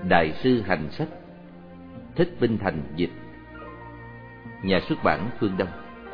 Đại sư Hành Sách, Thích Minh Thành dịch. Nhà xuất bản Phương Đông.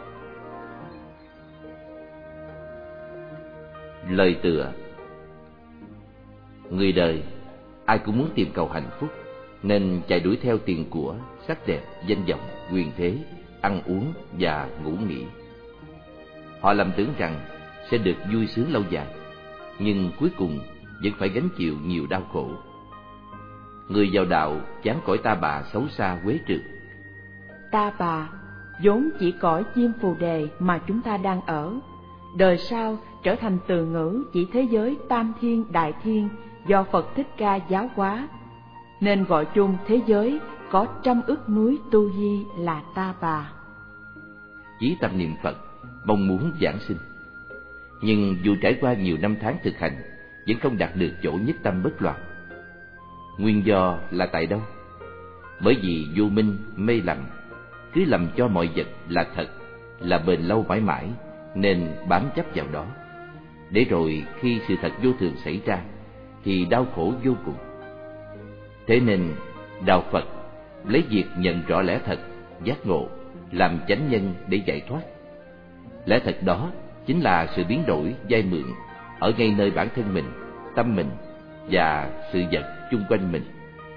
Lời tựa: người đời ai cũng muốn tìm cầu hạnh phúc, nên chạy đuổi theo tiền của, sắc đẹp, danh vọng, quyền thế, ăn uống và ngủ nghỉ. Họ lầm tưởng rằng sẽ được vui sướng lâu dài, nhưng cuối cùng vẫn phải gánh chịu nhiều đau khổ. Người vào đạo chán cõi ta bà xấu xa quế trượt. Ta bà vốn chỉ cõi chim phù đề mà chúng ta đang ở, đời sau trở thành từ ngữ chỉ thế giới tam thiên đại thiên do Phật Thích Ca giáo hóa, nên gọi chung thế giới có trăm ức núi tu di là ta bà. Chí tâm niệm Phật, mong muốn giảng sinh, nhưng dù trải qua nhiều năm tháng thực hành vẫn không đạt được chỗ nhất tâm bất loạn. Nguyên do là tại đâu? Bởi vì vô minh mê lầm, cứ lầm cho mọi vật là thật, là bền lâu mãi mãi, nên bám chấp vào đó. Để rồi khi sự thật vô thường xảy ra thì đau khổ vô cùng. Thế nên đạo Phật lấy việc nhận rõ lẽ thật, giác ngộ làm chánh nhân để giải thoát. Lẽ thật đó chính là sự biến đổi vay mượn ở ngay nơi bản thân mình, tâm mình và sự vật chung quanh mình.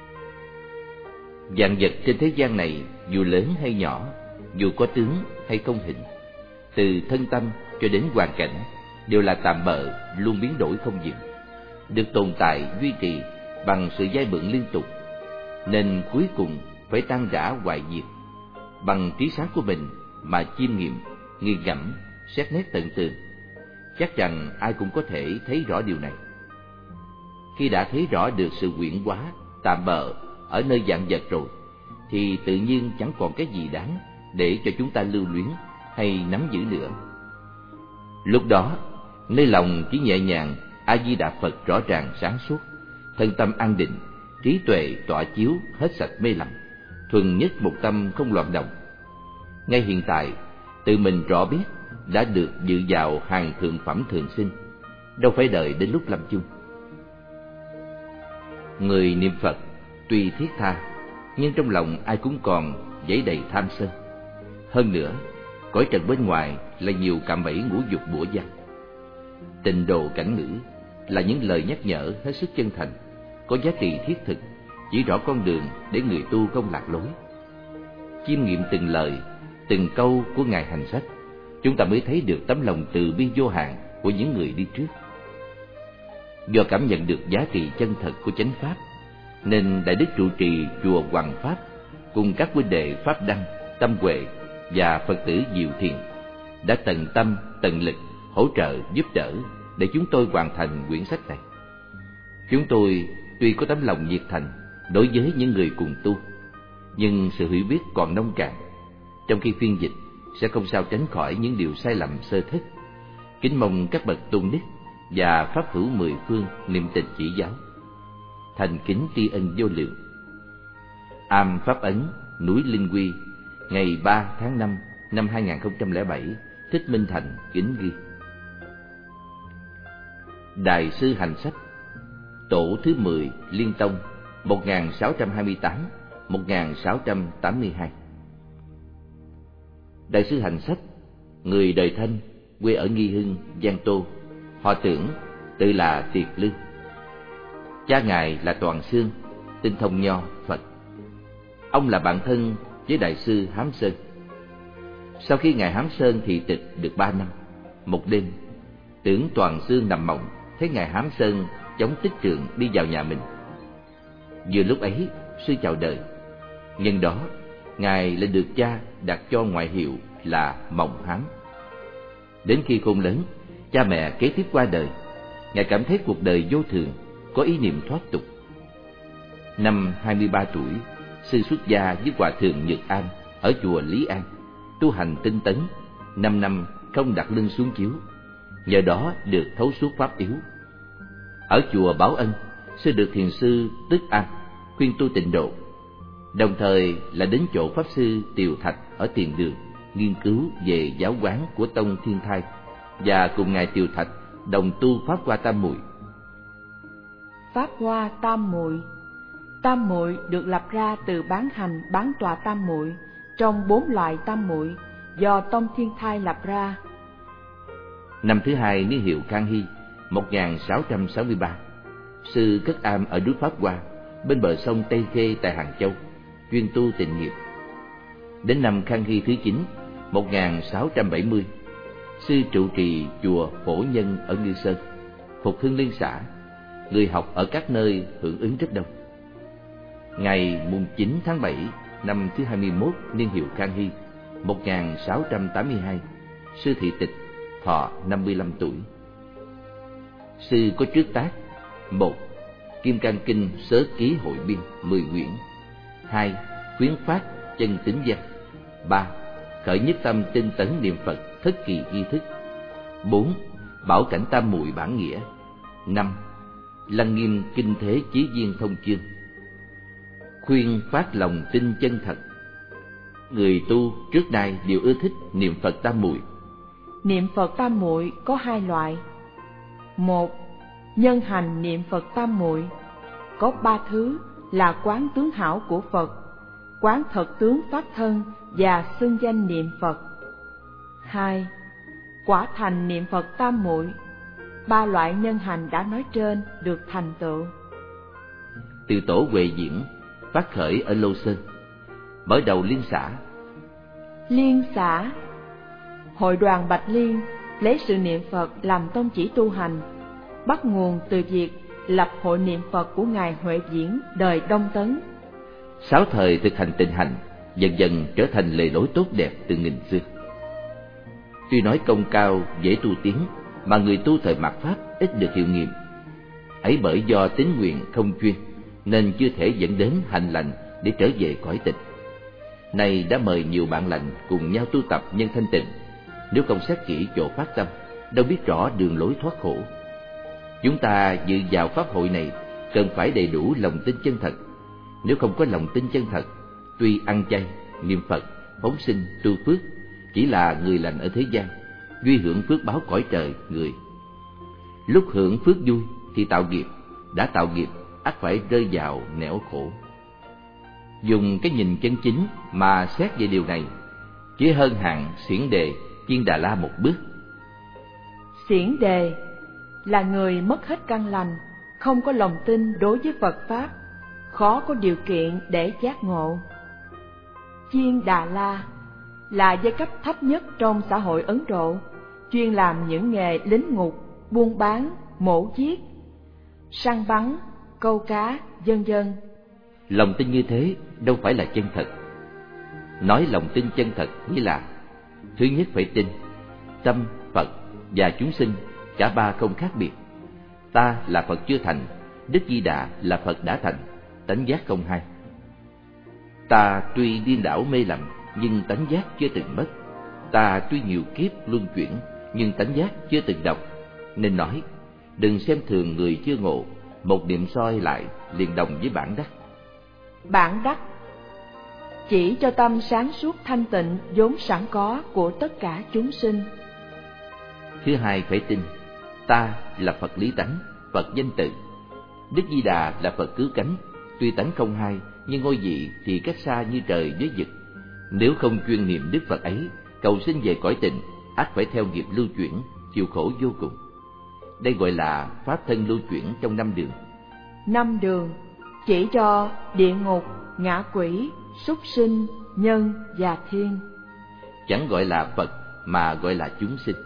Vạn vật trên thế gian này, dù lớn hay nhỏ, dù có tướng hay không hình, từ thân tâm cho đến hoàn cảnh, đều là tạm bợ, luôn biến đổi không dừng, được tồn tại duy trì bằng sự vay mượn liên tục, nên cuối cùng phải tan rã hoại diệt. Bằng trí sáng của mình mà chiêm nghiệm, nghiền ngẫm, xét nét tận tường, chắc rằng ai cũng có thể thấy rõ điều này. Khi đã thấy rõ được sự quyển hóa, tạm bợ ở nơi vạn vật rồi, thì tự nhiên chẳng còn cái gì đáng để cho chúng ta lưu luyến hay nắm giữ nữa. Lúc đó, nơi lòng chỉ nhẹ nhàng A Di Đà Phật rõ ràng sáng suốt, thân tâm an định, trí tuệ tỏa chiếu hết sạch mê lầm, thuần nhất một tâm không loạn động. Ngay hiện tại, tự mình rõ biết đã được dự vào hàng thượng phẩm thường sinh, đâu phải đợi đến lúc lâm chung. Người niệm Phật tuy thiết tha, nhưng trong lòng ai cũng còn dẫy đầy tham sân. Hơn nữa, cõi trần bên ngoài là nhiều cạm bẫy ngũ dục bủa vây. Tịnh độ cảnh ngữ là những lời nhắc nhở hết sức chân thành, có giá trị thiết thực, chỉ rõ con đường để người tu không lạc lối. Chiêm nghiệm từng lời, từng câu của Ngài Hành Sách, chúng ta mới thấy được tấm lòng từ bi vô hạn của những người đi trước. Do cảm nhận được giá trị chân thật của chánh pháp, nên Đại đức trụ trì chùa Hoàng Pháp cùng các huynh đệ Pháp Đăng, Tâm Huệ và Phật tử Diệu Thiền đã tận tâm, tận lực hỗ trợ giúp đỡ để chúng tôi hoàn thành quyển sách này. Chúng tôi tuy có tấm lòng nhiệt thành đối với những người cùng tu, nhưng sự hiểu biết còn nông cạn. Trong khi phiên dịch sẽ không sao tránh khỏi những điều sai lầm sơ thất. Kính mong các bậc tôn đức và pháp hữu mười phương niệm tình chỉ giáo. Thành kính tri ân vô lượng. Am Pháp Ấn, núi Linh Quy, ngày 3 tháng 5 năm 2007, Thích Minh Thành kính ghi. Đại sư Hành Sách, tổ thứ 10 Liên Tông, 1628-1682. Đại sư Hành Sách, người đời Thanh, quê ở Nghi Hưng, Giang Tô, họ Tưởng, tự là Tiệt Lư. Cha ngài là Toàn Xương, tinh thông nho Phật. Ông là bạn thân với đại sư Hám Sơn. Sau khi ngài Hám Sơn thị tịch được 3 năm, một đêm, Tưởng Toàn Xương nằm mộng thấy ngài Hám Sơn chống tích trượng đi vào nhà mình. Vừa lúc ấy, sư chào đời. Nhân đó, ngài lại được cha đặt cho ngoại hiệu là Mộng Hám. Đến khi khôn lớn, cha mẹ kế tiếp qua đời, ngài cảm thấy cuộc đời vô thường, có ý niệm thoát tục. Năm 23 tuổi, sư xuất gia với hòa thượng Nhược An ở chùa Lý An, tu hành tinh tấn, 5 năm không đặt lưng xuống chiếu, nhờ đó được thấu suốt pháp yếu. Ở chùa Báo Ân, sư được thiền sư Tức An khuyên tu tịnh độ, đồng thời là đến chỗ pháp sư Tiều Thạch ở Tiền Đường nghiên cứu về giáo quán của tông Thiên Thai, và cùng ngài Tiều Thạch đồng tu Pháp Hoa Tam Muội. Pháp Hoa Tam Muội Tam muội được lập ra từ bán hành bán tọa tam muội trong 4 loại tam muội do Tông Thiên Thai lập ra. Năm thứ hai niên hiệu Khang Hy 1663, sư cất am ở núi Pháp Hoa bên bờ sông Tây Khê tại Hàng Châu, chuyên tu tịnh nghiệp. Đến năm Khang Hy thứ 9 1670, sư trụ trì chùa Phổ Nhân ở Ngư Sơn, phục hưng liên xã, người học ở các nơi hưởng ứng rất đông. Ngày mùng 9 tháng 7 năm thứ 21 niên hiệu Khang Hy 1682, sư thị tịch, thọ 55 tuổi. Sư có trước tác: 1. Kim Cang Kinh Sớ Ký Hội Biên 10 quyển. 2. Khuyến phát chân tín văn. 3. Khởi nhất tâm tinh tấn niệm Phật thất kỳ nghi thức. 4. Bảo cảnh tam muội bản nghĩa. 5. Lăng nghiêm kinh thế chí viên thông chương. Khuyên phát lòng tin chân thật. Người tu trước nay đều ưa thích niệm Phật tam muội. Niệm Phật tam muội có 2 loại. 1. Nhân hành niệm Phật tam muội có 3 thứ là quán tướng hảo của Phật, quán thật tướng pháp thân và xưng danh niệm Phật. 2. Quả thành niệm Phật tam muội, 3 loại nhân hành đã nói trên được thành tựu. Từ tổ Huệ Diễn phát khởi ở Lô Sơn, mở đầu liên xã. Liên xã, hội đoàn Bạch Liên lấy sự niệm Phật làm tông chỉ tu hành, bắt nguồn từ việc lập hội niệm Phật của ngài Huệ Diễn đời Đông Tấn. 6 thời thực hành tịnh hành dần dần trở thành lề lối tốt đẹp từ nghìn xưa. Tuy nói công cao dễ tu tiến, mà người tu thời mạt Pháp ít được hiệu nghiệm. Ấy bởi do tín nguyện không chuyên, nên chưa thể dẫn đến hành lành để trở về cõi tịch. Nay đã mời nhiều bạn lành cùng nhau tu tập nhân thanh tịnh, nếu không xét kỹ chỗ phát tâm, đâu biết rõ đường lối thoát khổ. Chúng ta dự vào pháp hội này cần phải đầy đủ lòng tin chân thật. Nếu không có lòng tin chân thật, tuy ăn chay, niệm Phật, phóng sinh, tu phước, chỉ là người lành ở thế gian, duy hưởng phước báo cõi trời người. Lúc hưởng phước vui thì tạo nghiệp, đã tạo nghiệp ắt phải rơi vào nẻo khổ. Dùng cái nhìn chân chính mà xét về điều này, chỉ hơn hạng Xiển Đề Chiên Đà La một bước. Xiển Đề là người mất hết căn lành, không có lòng tin đối với Phật Pháp, khó có điều kiện để giác ngộ. Chiên Đà La là giai cấp thấp nhất trong xã hội Ấn Độ, chuyên làm những nghề lính ngục, buôn bán, mổ giết, săn bắn, câu cá, vân vân. Lòng tin như thế đâu phải là chân thật. Nói lòng tin chân thật nghĩa là: thứ nhất phải tin tâm, Phật và chúng sinh cả ba không khác biệt. Ta là Phật chưa thành, Đức Di Đà là Phật đã thành, tánh giác không hai. Ta tuy điên đảo mê lầm, nhưng tánh giác chưa từng mất. Ta tuy nhiều kiếp luân chuyển, nhưng tánh giác chưa từng độc. Nên nói, đừng xem thường người chưa ngộ, một niệm soi lại liền đồng với bản đắc. Bản đắc chỉ cho tâm sáng suốt thanh tịnh vốn sẵn có của tất cả chúng sinh. Thứ hai phải tin ta là Phật lý tánh, Phật danh tự. Đức Di Đà là Phật cứu cánh, tuy tánh không hai, nhưng ngôi vị thì cách xa như trời với vực. Nếu không chuyên niệm Đức Phật ấy, cầu sinh về cõi tịnh, ắt phải theo nghiệp lưu chuyển, chịu khổ vô cùng. Đây gọi là pháp thân lưu chuyển trong 5 đường. 5 đường chỉ cho địa ngục, ngạ quỷ, súc sinh, nhân và thiên. Chẳng gọi là Phật mà gọi là chúng sinh.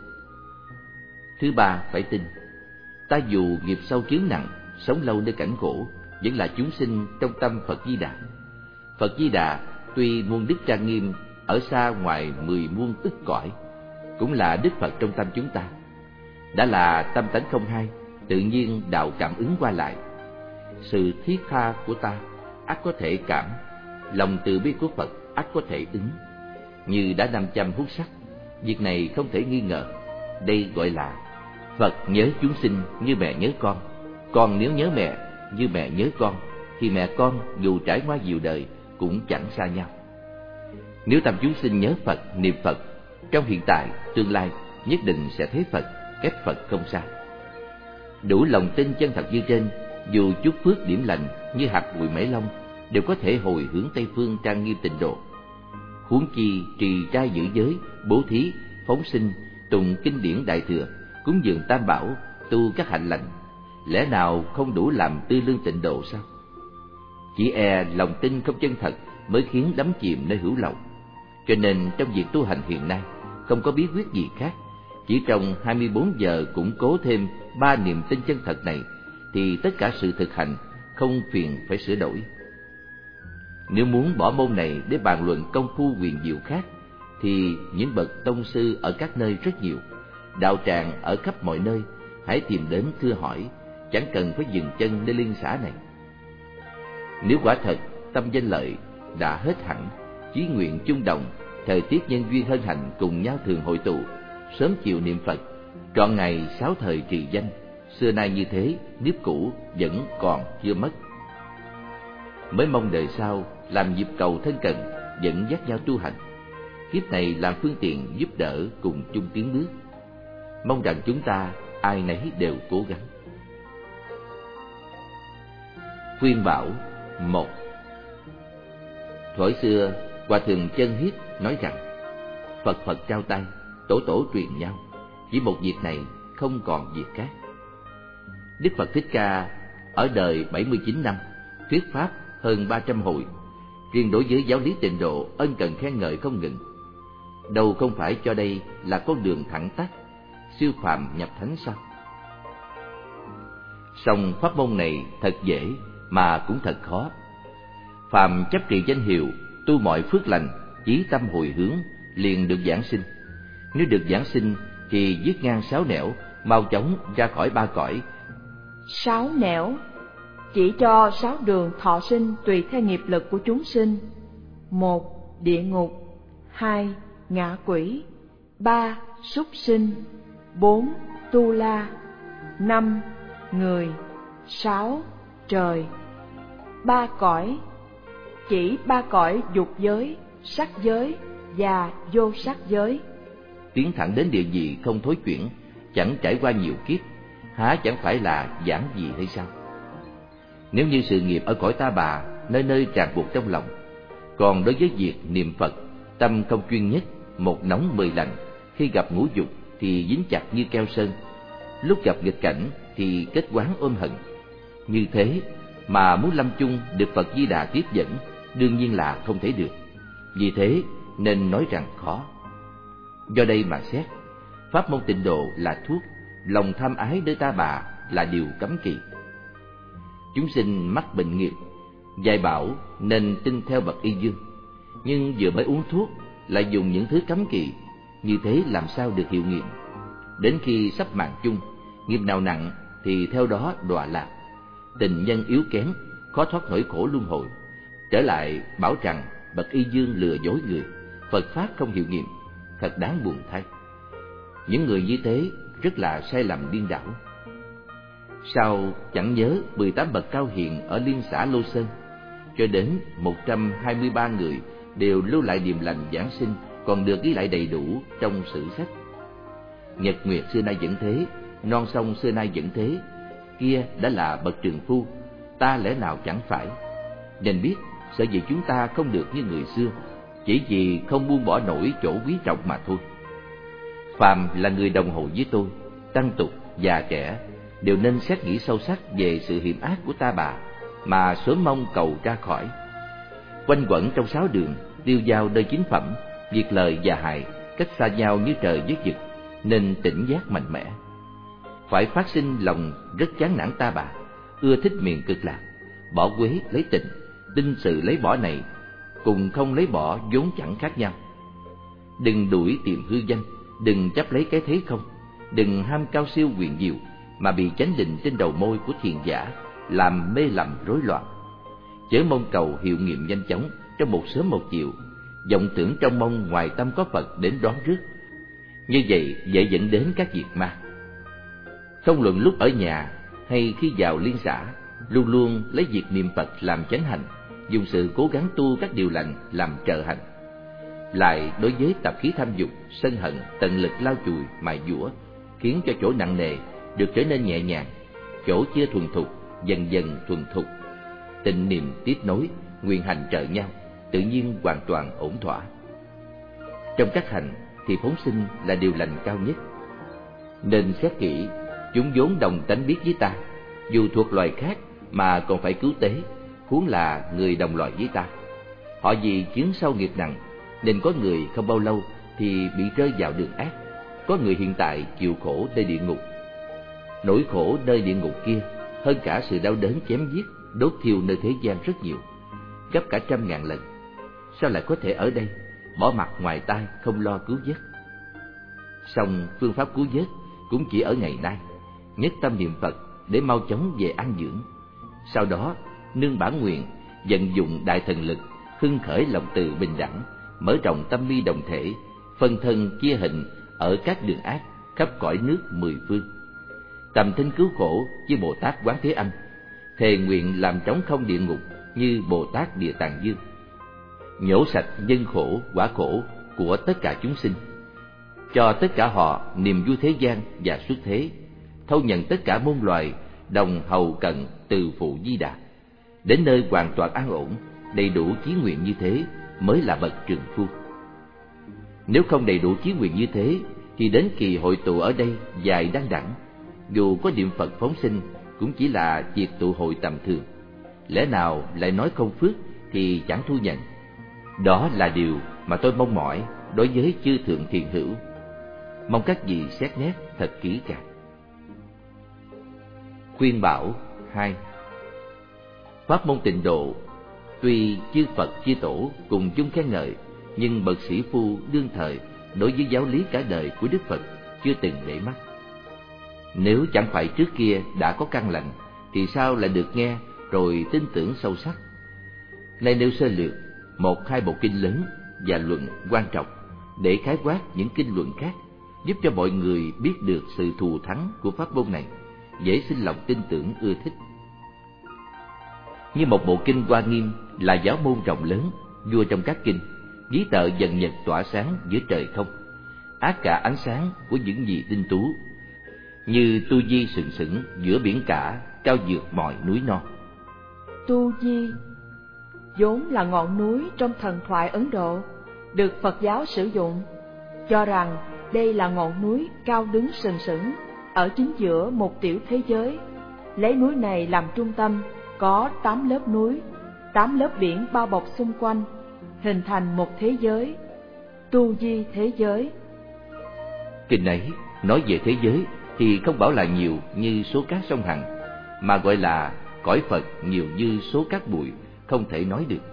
Thứ ba phải tin ta dù nghiệp sâu chướng nặng, sống lâu nơi cảnh khổ, vẫn là chúng sinh trong tâm Phật Di Đà. Phật Di Đà tuy muôn đức trang nghiêm, ở xa ngoài 10 muôn ức cõi, cũng là Đức Phật trong tâm chúng ta. Đã là tâm tánh không hai, tự nhiên đạo cảm ứng qua lại. Sự thiết tha của ta ắt có thể cảm, lòng từ bi của Phật ắt có thể ứng. Như đã 500 hút sắt, việc này không thể nghi ngờ. Đây gọi là Phật nhớ chúng sinh như mẹ nhớ con nếu nhớ mẹ như mẹ nhớ con, thì mẹ con dù trải qua nhiều đời cũng chẳng xa nhau. Nếu tâm chúng sinh nhớ Phật, niệm Phật, trong hiện tại, tương lai nhất định sẽ thấy Phật, cách Phật không xa. Đủ lòng tin chân thật như trên, dù chút phước điểm lành như hạt bụi mễ long đều có thể hồi hướng Tây phương trang nghiêm tịnh độ. Huống chi trì trai giữ giới, bố thí, phóng sinh, tụng kinh điển đại thừa, cúng dường tam bảo, tu các hạnh lành, lẽ nào không đủ làm tư lương tịnh độ sao? Chỉ e lòng tin không chân thật mới khiến đắm chìm nơi hữu lậu. Cho nên trong việc tu hành hiện nay không có bí quyết gì khác, chỉ trong 24 giờ củng cố thêm 3 niềm tin chân thật này thì tất cả sự thực hành không phiền phải sửa đổi. Nếu muốn bỏ môn này để bàn luận công phu huyền diệu khác thì những bậc tông sư ở các nơi rất nhiều, đạo tràng ở khắp mọi nơi, hãy tìm đến thưa hỏi, chẳng cần phải dừng chân nơi liên xã này. Nếu quả thật tâm danh lợi đã hết hẳn, chí nguyện chung đồng, thời tiết nhân duyên hân hạnh cùng nhau thường hội tụ, sớm chiều niệm Phật, trọn ngày 6 thời trì danh, xưa nay như thế, nếp cũ vẫn còn chưa mất. Mới mong đời sau làm nhịp cầu thân cận, dẫn dắt nhau tu hành, kiếp này làm phương tiện giúp đỡ cùng chung tiến bước. Mong rằng chúng ta ai nấy đều cố gắng. Khuyên bảo 1. Thuở xưa, Hòa thượng Chân Hiết nói rằng Phật Phật trao tay, tổ tổ truyền nhau, chỉ một việc này không còn việc khác. Đức Phật Thích Ca ở đời 79 năm, thuyết pháp hơn 300 hồi, riêng đối với giáo lý tịnh độ ân cần khen ngợi không ngừng. Đâu không phải cho đây là con đường thẳng tắp, siêu phàm nhập thánh sao? Song pháp môn này thật dễ mà cũng thật khó. Phàm chấp trì danh hiệu, tu mọi phước lành, chí tâm hồi hướng, liền được giảng sinh. Nếu được giảng sinh thì dứt ngang 6 nẻo, mau chóng ra khỏi 3 cõi. 6 nẻo chỉ cho 6 đường thọ sinh tùy theo nghiệp lực của chúng sinh. 1. Địa ngục. 2. Ngạ quỷ. 3. Súc sinh. 4. Tu la. 5. Người. 6. Trời. 3 cõi chỉ 3 cõi dục giới, sắc giới và vô sắc giới. Tiến thẳng đến địa vị không thối chuyển, chẳng trải qua nhiều kiếp, há chẳng phải là giản dị hay sao? Nếu như sự nghiệp ở cõi ta bà nơi nơi ràng buộc trong lòng, còn đối với việc niệm Phật, tâm không chuyên nhất, một nóng 10 lạnh, khi gặp ngũ dục thì dính chặt như keo sơn, lúc gặp nghịch cảnh thì kết quán ôm hận. Như thế mà muốn lâm chung được Phật Di Đà tiếp dẫn, đương nhiên là không thể được. Vì thế nên nói rằng khó. Do đây mà xét, pháp môn tịnh độ là thuốc, lòng tham ái nơi ta bà là điều cấm kỵ. Chúng sinh mắc bệnh nghiệp, dạy bảo nên tin theo bậc y dương, nhưng vừa mới uống thuốc lại dùng những thứ cấm kỵ, như thế làm sao được hiệu nghiệm? Đến khi sắp mạng chung, nghiệp nào nặng thì theo đó đọa lạc, tình nhân yếu kém, khó thoát nỗi khổ luân hồi. Trở lại bảo rằng bậc y dương lừa dối người, Phật pháp không hiệu nghiệm, thật đáng buồn thay. Những người như thế rất là sai lầm điên đảo. Sao chẳng nhớ 18 bậc cao hiền ở liên xã Lô Sơn, cho đến 123 người đều lưu lại điềm lành giảng sinh, còn được ghi lại đầy đủ trong sử sách. Nhật nguyệt xưa nay vẫn thế, non sông xưa nay vẫn thế, kia đã là bậc trường phu, ta lẽ nào chẳng phải? Nên biết sở dĩ chúng ta không được như người xưa, chỉ vì không buông bỏ nổi chỗ quý trọng mà thôi. Phàm là người đồng hội với tôi, tăng tục, già trẻ, đều nên xét nghĩ sâu sắc về sự hiểm ác của ta bà, mà sớm mong cầu ra khỏi. Quanh quẩn trong 6 đường, tiêu dao nơi chính phẩm, việc lời và hại, cách xa nhau như trời với vực, nên tỉnh giác mạnh mẽ. Phải phát sinh lòng rất chán nản ta bà, ưa thích miền cực lạc, bỏ quế lấy tịnh, tinh sự lấy bỏ này, cùng không lấy bỏ vốn chẳng khác nhau. Đừng đuổi tìm hư danh, đừng chấp lấy cái thế không, đừng ham cao siêu huyền diệu mà bị chánh định trên đầu môi của thiền giả làm mê lầm rối loạn. Chớ mong cầu hiệu nghiệm nhanh chóng trong một sớm một chiều, vọng tưởng trong mong ngoài tâm có Phật đến đón rước. Như vậy dễ dẫn đến các việc ma. Không luận lúc ở nhà hay khi vào liên xã, luôn luôn lấy việc niệm Phật làm chánh hành, dùng sự cố gắng tu các điều lành làm trợ hành. Lại đối với tập khí tham dục, sân hận, tận lực lau chùi, mài dũa, khiến cho chỗ nặng nề được trở nên nhẹ nhàng, chỗ chưa thuần thục dần dần thuần thục. Tịnh niệm tiếp nối, nguyện hành trợ nhau, tự nhiên hoàn toàn ổn thỏa. Trong các hành thì phóng sinh là điều lành cao nhất. Nên xét kỹ, chúng vốn đồng tánh biết với ta, dù thuộc loài khác mà còn phải cứu tế, huống là người đồng loại với ta. Họ vì chướng sâu nghiệp nặng, nên có người không bao lâu thì bị rơi vào đường ác, có người hiện tại chịu khổ nơi địa ngục. Nỗi khổ nơi địa ngục kia hơn cả sự đau đớn chém giết, đốt thiêu nơi thế gian rất nhiều, gấp cả 100.000 lần. Sao lại có thể ở đây bỏ mặt ngoài tai không lo cứu vớt? Song phương pháp cứu vớt cũng chỉ ở ngày nay, nhất tâm niệm Phật để mau chóng về an dưỡng. Sau đó nương bản nguyện, vận dụng đại thần lực, hưng khởi lòng từ bình đẳng, mở rộng tâm mi đồng thể, phân thân chia hình ở các đường ác khắp cõi nước 10 phương. Tầm thân cứu khổ với Bồ Tát Quán Thế Âm, thề nguyện làm trống không địa ngục như Bồ Tát Địa Tạng Dương, nhổ sạch nhân khổ quả khổ của tất cả chúng sinh, cho tất cả họ niềm vui thế gian và xuất thế, thâu nhận tất cả muôn loài đồng hầu cận từ phụ Di Đà, đến nơi hoàn toàn an ổn. Đầy đủ chí nguyện như thế mới là bậc trường phu. Nếu không đầy đủ chí nguyện như thế thì đến kỳ hội tụ ở đây dài đăng đẳng, dù có niệm Phật phóng sinh cũng chỉ là việc tụ hội tầm thường. Lẽ nào lại nói không phước thì chẳng thu nhận. Đó là điều mà tôi mong mỏi đối với chư thượng thiền hữu. Mong các vị xét nét thật kỹ càng. Khuyên bảo 2. Pháp môn Tịnh Độ, tuy chư Phật chư Tổ cùng chung khen ngợi, nhưng bậc sĩ phu đương thời đối với giáo lý cả đời của Đức Phật chưa từng để mắt. Nếu chẳng phải trước kia đã có căn lành, thì sao lại được nghe rồi tin tưởng sâu sắc? Nay nêu sơ lược 1-2 bộ kinh lớn và luận quan trọng để khái quát những kinh luận khác, giúp cho mọi người biết được sự thù thắng của pháp môn này, dễ sinh lòng tin tưởng ưa thích. Như một bộ kinh Hoa Nghiêm là giáo môn rộng lớn, vua trong các kinh, ví tợ dần nhật tỏa sáng giữa trời không, át cả ánh sáng của những gì tinh tú, như tu di sừng sững giữa biển cả, cao vượt mọi núi non. Tu Di vốn là ngọn núi trong thần thoại Ấn Độ, được Phật giáo sử dụng, cho rằng đây là ngọn núi cao đứng sừng sững ở chính giữa một tiểu thế giới. Lấy núi này làm trung tâm, có 8 lớp núi, 8 lớp biển bao bọc xung quanh, hình thành một thế giới, Tu Di thế giới. Kinh ấy nói về thế giới thì không bảo là nhiều như số cát sông Hằng, mà gọi là cõi Phật nhiều như số cát bụi, không thể nói được.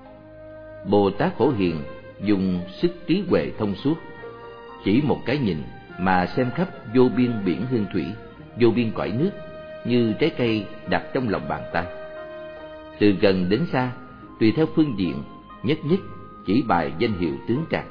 Bồ Tát Phổ Hiền dùng sức trí huệ thông suốt, chỉ một cái nhìn mà xem khắp vô biên biển hương thủy, vô biên cõi nước, như trái cây đặt trong lòng bàn tay. Từ gần đến xa, tùy theo phương diện, nhất nhất chỉ bài danh hiệu tướng trạng.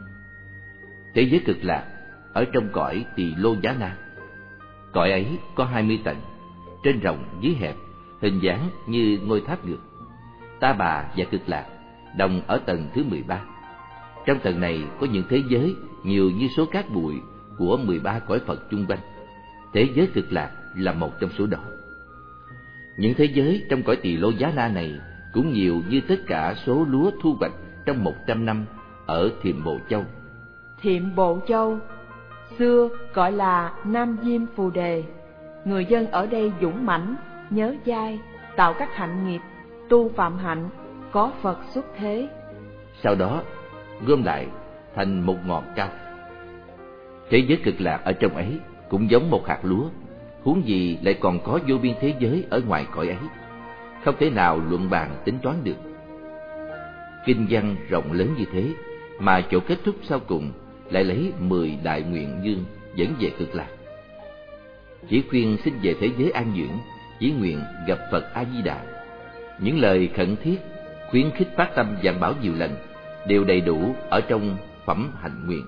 Thế giới Cực Lạc ở trong cõi Tỳ Lô Giá Na. Cõi ấy có 20 tầng, trên rộng dưới hẹp, hình dáng như ngôi tháp ngược. Ta Bà và Cực Lạc đồng ở tầng thứ 13. Trong tầng này có những thế giới nhiều như số cát bụi của 13 cõi Phật chung quanh. Thế giới Cực Lạc là một trong số đó. Những thế giới trong cõi Tỳ Lô Giá Na này cũng nhiều như tất cả số lúa thu hoạch trong 100 năm ở Thiểm Bộ Châu. Thiểm Bộ Châu xưa gọi là Nam Diêm Phù Đề. Người dân ở đây dũng mãnh, nhớ dai, tạo các hạnh nghiệp, tu phạm hạnh, có Phật xuất thế. Sau đó gom lại thành một ngọn cao. Thế giới Cực Lạc ở trong ấy cũng giống một hạt lúa, huống gì lại còn có vô biên thế giới ở ngoài cõi ấy, không thể nào luận bàn tính toán được. Kinh văn rộng lớn như thế mà chỗ kết thúc sau cùng lại lấy 10 đại nguyện dương dẫn về Cực Lạc. Chỉ khuyên xin về thế giới an dưỡng, chỉ nguyện gặp Phật A Di Đà. Những lời khẩn thiết khuyến khích phát tâm giảng bảo nhiều lần đều đầy đủ ở trong phẩm hạnh nguyện.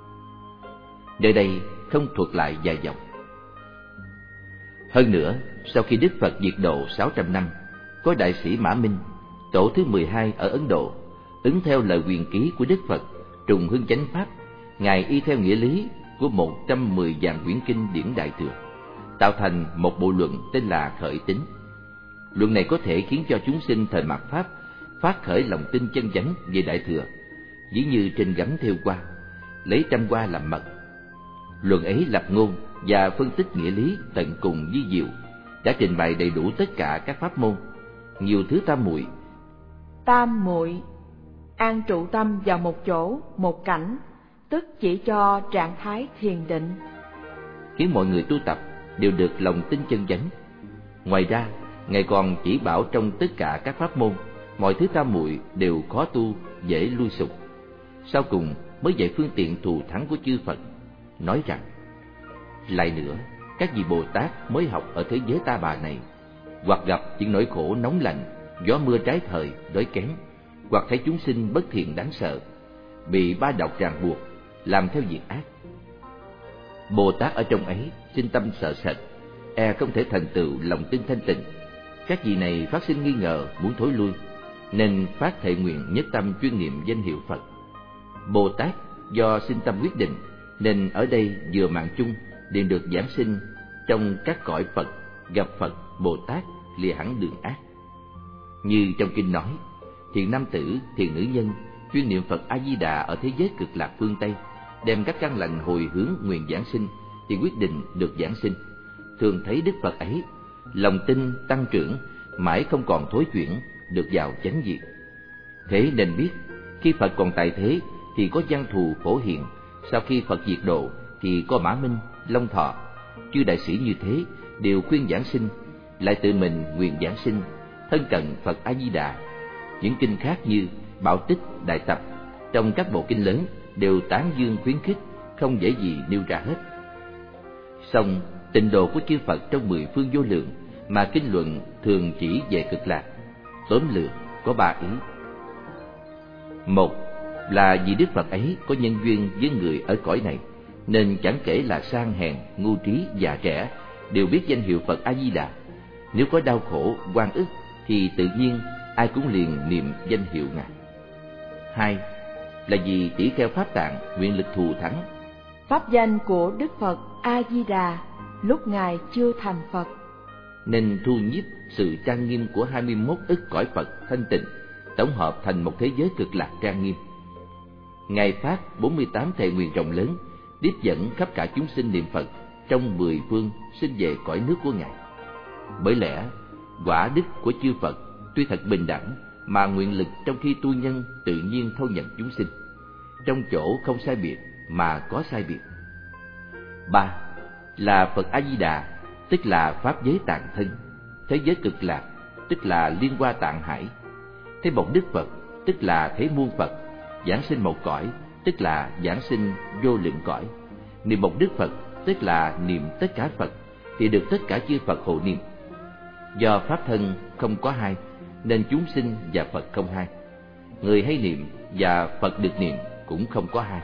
Nơi đây không thuật lại dài dòng. Hơn nữa, sau khi Đức Phật diệt độ 600 năm, có đại sĩ Mã Minh, tổ thứ 12 ở Ấn Độ, ứng theo lời quyền ký của Đức Phật, trùng hưng chánh pháp, Ngài y theo nghĩa lý của 110 vạn quyển kinh điển Đại Thừa, tạo thành một bộ luận tên là Khởi Tín, Luận này có thể khiến cho chúng sinh thời mạt Pháp phát khởi lòng tin chân chánh về Đại Thừa, ví như trên gấm thêu hoa, lấy trăm hoa làm mật. Luận ấy lập ngôn và phân tích nghĩa lý tận cùng vi diệu, đã trình bày đầy đủ tất cả các pháp môn, nhiều thứ tam muội. Tam muội an trụ tâm vào một chỗ, một cảnh, tức chỉ cho trạng thái thiền định, khiến mọi người tu tập đều được lòng tin chân chánh. Ngoài ra, Ngài còn chỉ bảo trong tất cả các pháp môn, mọi thứ tam muội đều khó tu, dễ lui sụp. Sau cùng mới dạy phương tiện thù thắng của chư Phật, nói rằng: lại nữa, các vị Bồ Tát mới học ở thế giới ta bà này, hoặc gặp những nỗi khổ nóng lạnh, gió mưa trái thời, đói kém, hoặc thấy chúng sinh bất thiện đáng sợ, bị ba độc ràng buộc, làm theo việc ác. Bồ Tát ở trong ấy sinh tâm sợ sệt, e không thể thành tựu lòng tin thanh tịnh. Các vị này phát sinh nghi ngờ, muốn thối lui, nên phát thệ nguyện nhất tâm chuyên niệm danh hiệu Phật. Bồ Tát do sinh tâm quyết định, nên ở đây vừa mạng chung liền được giảng sinh trong các cõi Phật, gặp Phật, Bồ Tát lìa hẳn đường ác. Như trong kinh nói, thiện nam tử, thiện nữ nhân chuyên niệm Phật A Di Đà ở thế giới cực lạc phương Tây, đem các căn lành hồi hướng nguyện giảng sinh, thì quyết định được giảng sinh. Thường thấy Đức Phật ấy, lòng tin tăng trưởng, mãi không còn thối chuyển, được vào chánh diệt. Thế nên biết, khi Phật còn tại thế thì có Văn Thù Phổ Hiền, sau khi Phật diệt độ thì có Mã Minh, Long Thọ. Chư đại sĩ như thế đều khuyên giảng sinh, lại tự mình nguyện giảng sinh, thân cận Phật A Di Đà. Những kinh khác như Bảo Tích, Đại Tập, trong các bộ kinh lớn đều tán dương khuyến khích, không dễ gì nêu ra hết. Song tịnh độ của chư Phật trong 10 phương vô lượng mà kinh luận thường chỉ về cực lạc, tóm lược có 3 ý. Một là vì Đức Phật ấy có nhân duyên với người ở cõi này, nên chẳng kể là sang hèn, ngu trí, già trẻ đều biết danh hiệu Phật A Di Đà. Nếu có đau khổ, oan ức thì tự nhiên ai cũng liền niệm danh hiệu Ngài. Hai là vì tỷ kheo Pháp Tạng nguyện lực thù thắng. Pháp danh của Đức Phật A Di Đà lúc Ngài chưa thành Phật, nên thu nhiếp sự trang nghiêm của 21 ức cõi Phật thanh tịnh, tổng hợp thành một thế giới cực lạc trang nghiêm. Ngài phát 48 thệ nguyện rộng lớn, tiếp dẫn khắp cả chúng sinh niệm Phật trong 10 phương sinh về cõi nước của Ngài. Bởi lẽ quả đức của chư Phật tuy thật bình đẳng, mà nguyện lực trong khi tu nhân tự nhiên thâu nhận chúng sinh, trong chỗ không sai biệt mà có sai biệt. Ba là Phật A Di Đà, tức là pháp giới tạng thân, thế giới cực lạc, tức là liên hoa tạng hải, thế một Đức Phật, tức là thế muôn Phật, giảng sinh một cõi, tức là giảng sinh vô lượng cõi. Niệm một Đức Phật, tức là niệm tất cả Phật, thì được tất cả chư Phật hộ niệm. Do pháp thân không có hai, nên chúng sinh và Phật không hai. Người hay niệm và Phật được niệm cũng không có hai.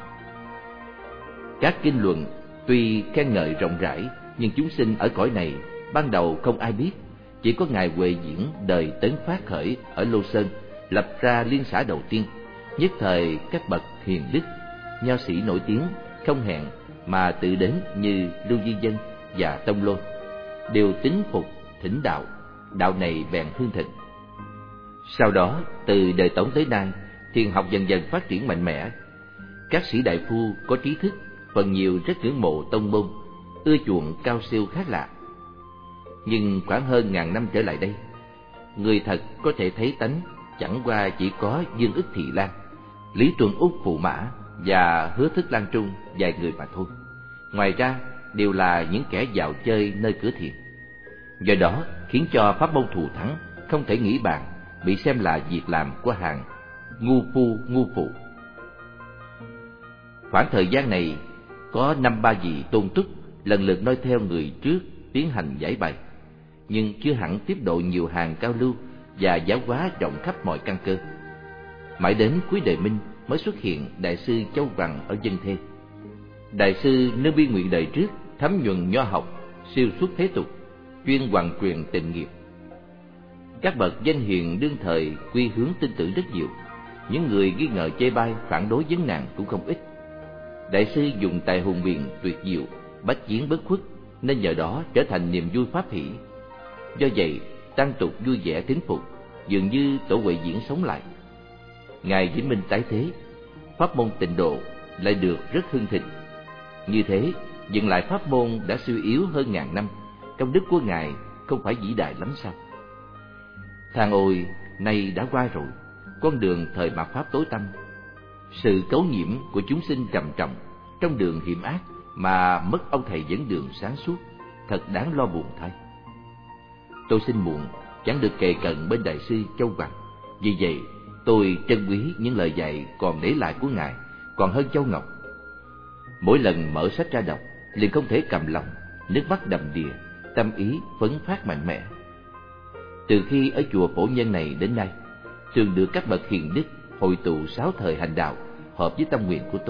Các kinh luận tuy khen ngợi rộng rãi, nhưng chúng sinh ở cõi này ban đầu không ai biết. Chỉ có Ngài Huệ Diễn đời Tấn Phát Khởi ở Lô Sơn lập ra liên xã đầu tiên. Nhất thời các bậc hiền đức, nho sĩ nổi tiếng không hẹn mà tự đến như Lưu Di Dân và Tông Lôn, đều tín phục thỉnh đạo, đạo này bèn hưng thịnh. Sau đó từ đời Tống tới nay, thiền học dần dần phát triển mạnh mẽ. Các sĩ đại phu có trí thức phần nhiều rất ngưỡng mộ tông môn, ưa chuộng cao siêu khác lạ. Nhưng khoảng hơn 1000 năm trở lại đây, người thật có thể thấy tánh chẳng qua chỉ có Dương Ức Thị Lan, Lý Tuần Úc Phụ Mã và Hứa Thức Lan Trung vài người mà thôi. Ngoài ra đều là những kẻ dạo chơi nơi cửa thiền. Do đó khiến cho pháp môn thù thắng không thể nghĩ bàn, bị xem là việc làm của hàng ngu phu ngu phụ. Khoảng thời gian này có 5-3 vị tôn túc lần lượt noi theo người trước tiến hành giải bày, nhưng chưa hẳn tiếp độ nhiều hàng cao lưu và giáo hóa rộng khắp mọi căn cơ. Mãi đến cuối đời Minh mới xuất hiện đại sư Châu Văn ở Dân Thê. Đại sư nương bi nguyện đời trước thấm nhuần nho học, siêu xuất thế tục, chuyên hoàn truyền tịnh nghiệp. Các bậc danh hiền đương thời quy hướng tin tưởng rất nhiều, những người nghi ngờ chê bai phản đối vấn nạn cũng không ít. Đại sư dùng tài hùng biện tuyệt diệu, bách chiến bất khuất, nên nhờ đó trở thành niềm vui pháp hỷ. Do vậy tang tục vui vẻ kính phục, dường như tổ Huệ diễn sống lại. Ngài Vĩnh Minh tái thế, pháp môn Tịnh Độ lại được rất hưng thịnh. Như thế, dừng lại pháp môn đã suy yếu hơn ngàn năm, công đức của Ngài không phải vĩ đại lắm sao? Than ôi, nay đã qua rồi, con đường thời mạt pháp tối tăm. Sự cấu nhiễm của chúng sinh trầm trọng trong đường hiểm ác mà mất ông thầy dẫn đường sáng suốt, thật đáng lo buồn thay. Tôi sinh muộn, chẳng được kề cận bên đại sư Châu Hoằng. Vì vậy, tôi trân quý những lời dạy còn để lại của Ngài, còn hơn Châu Ngọc. Mỗi lần mở sách ra đọc, liền không thể cầm lòng, nước mắt đầm đìa, tâm ý phấn phát mạnh mẽ. Từ khi ở chùa Phổ Nhân này đến nay, thường được các bậc hiền đức hội tụ 6 thời hành đạo, hợp với tâm nguyện của tôi.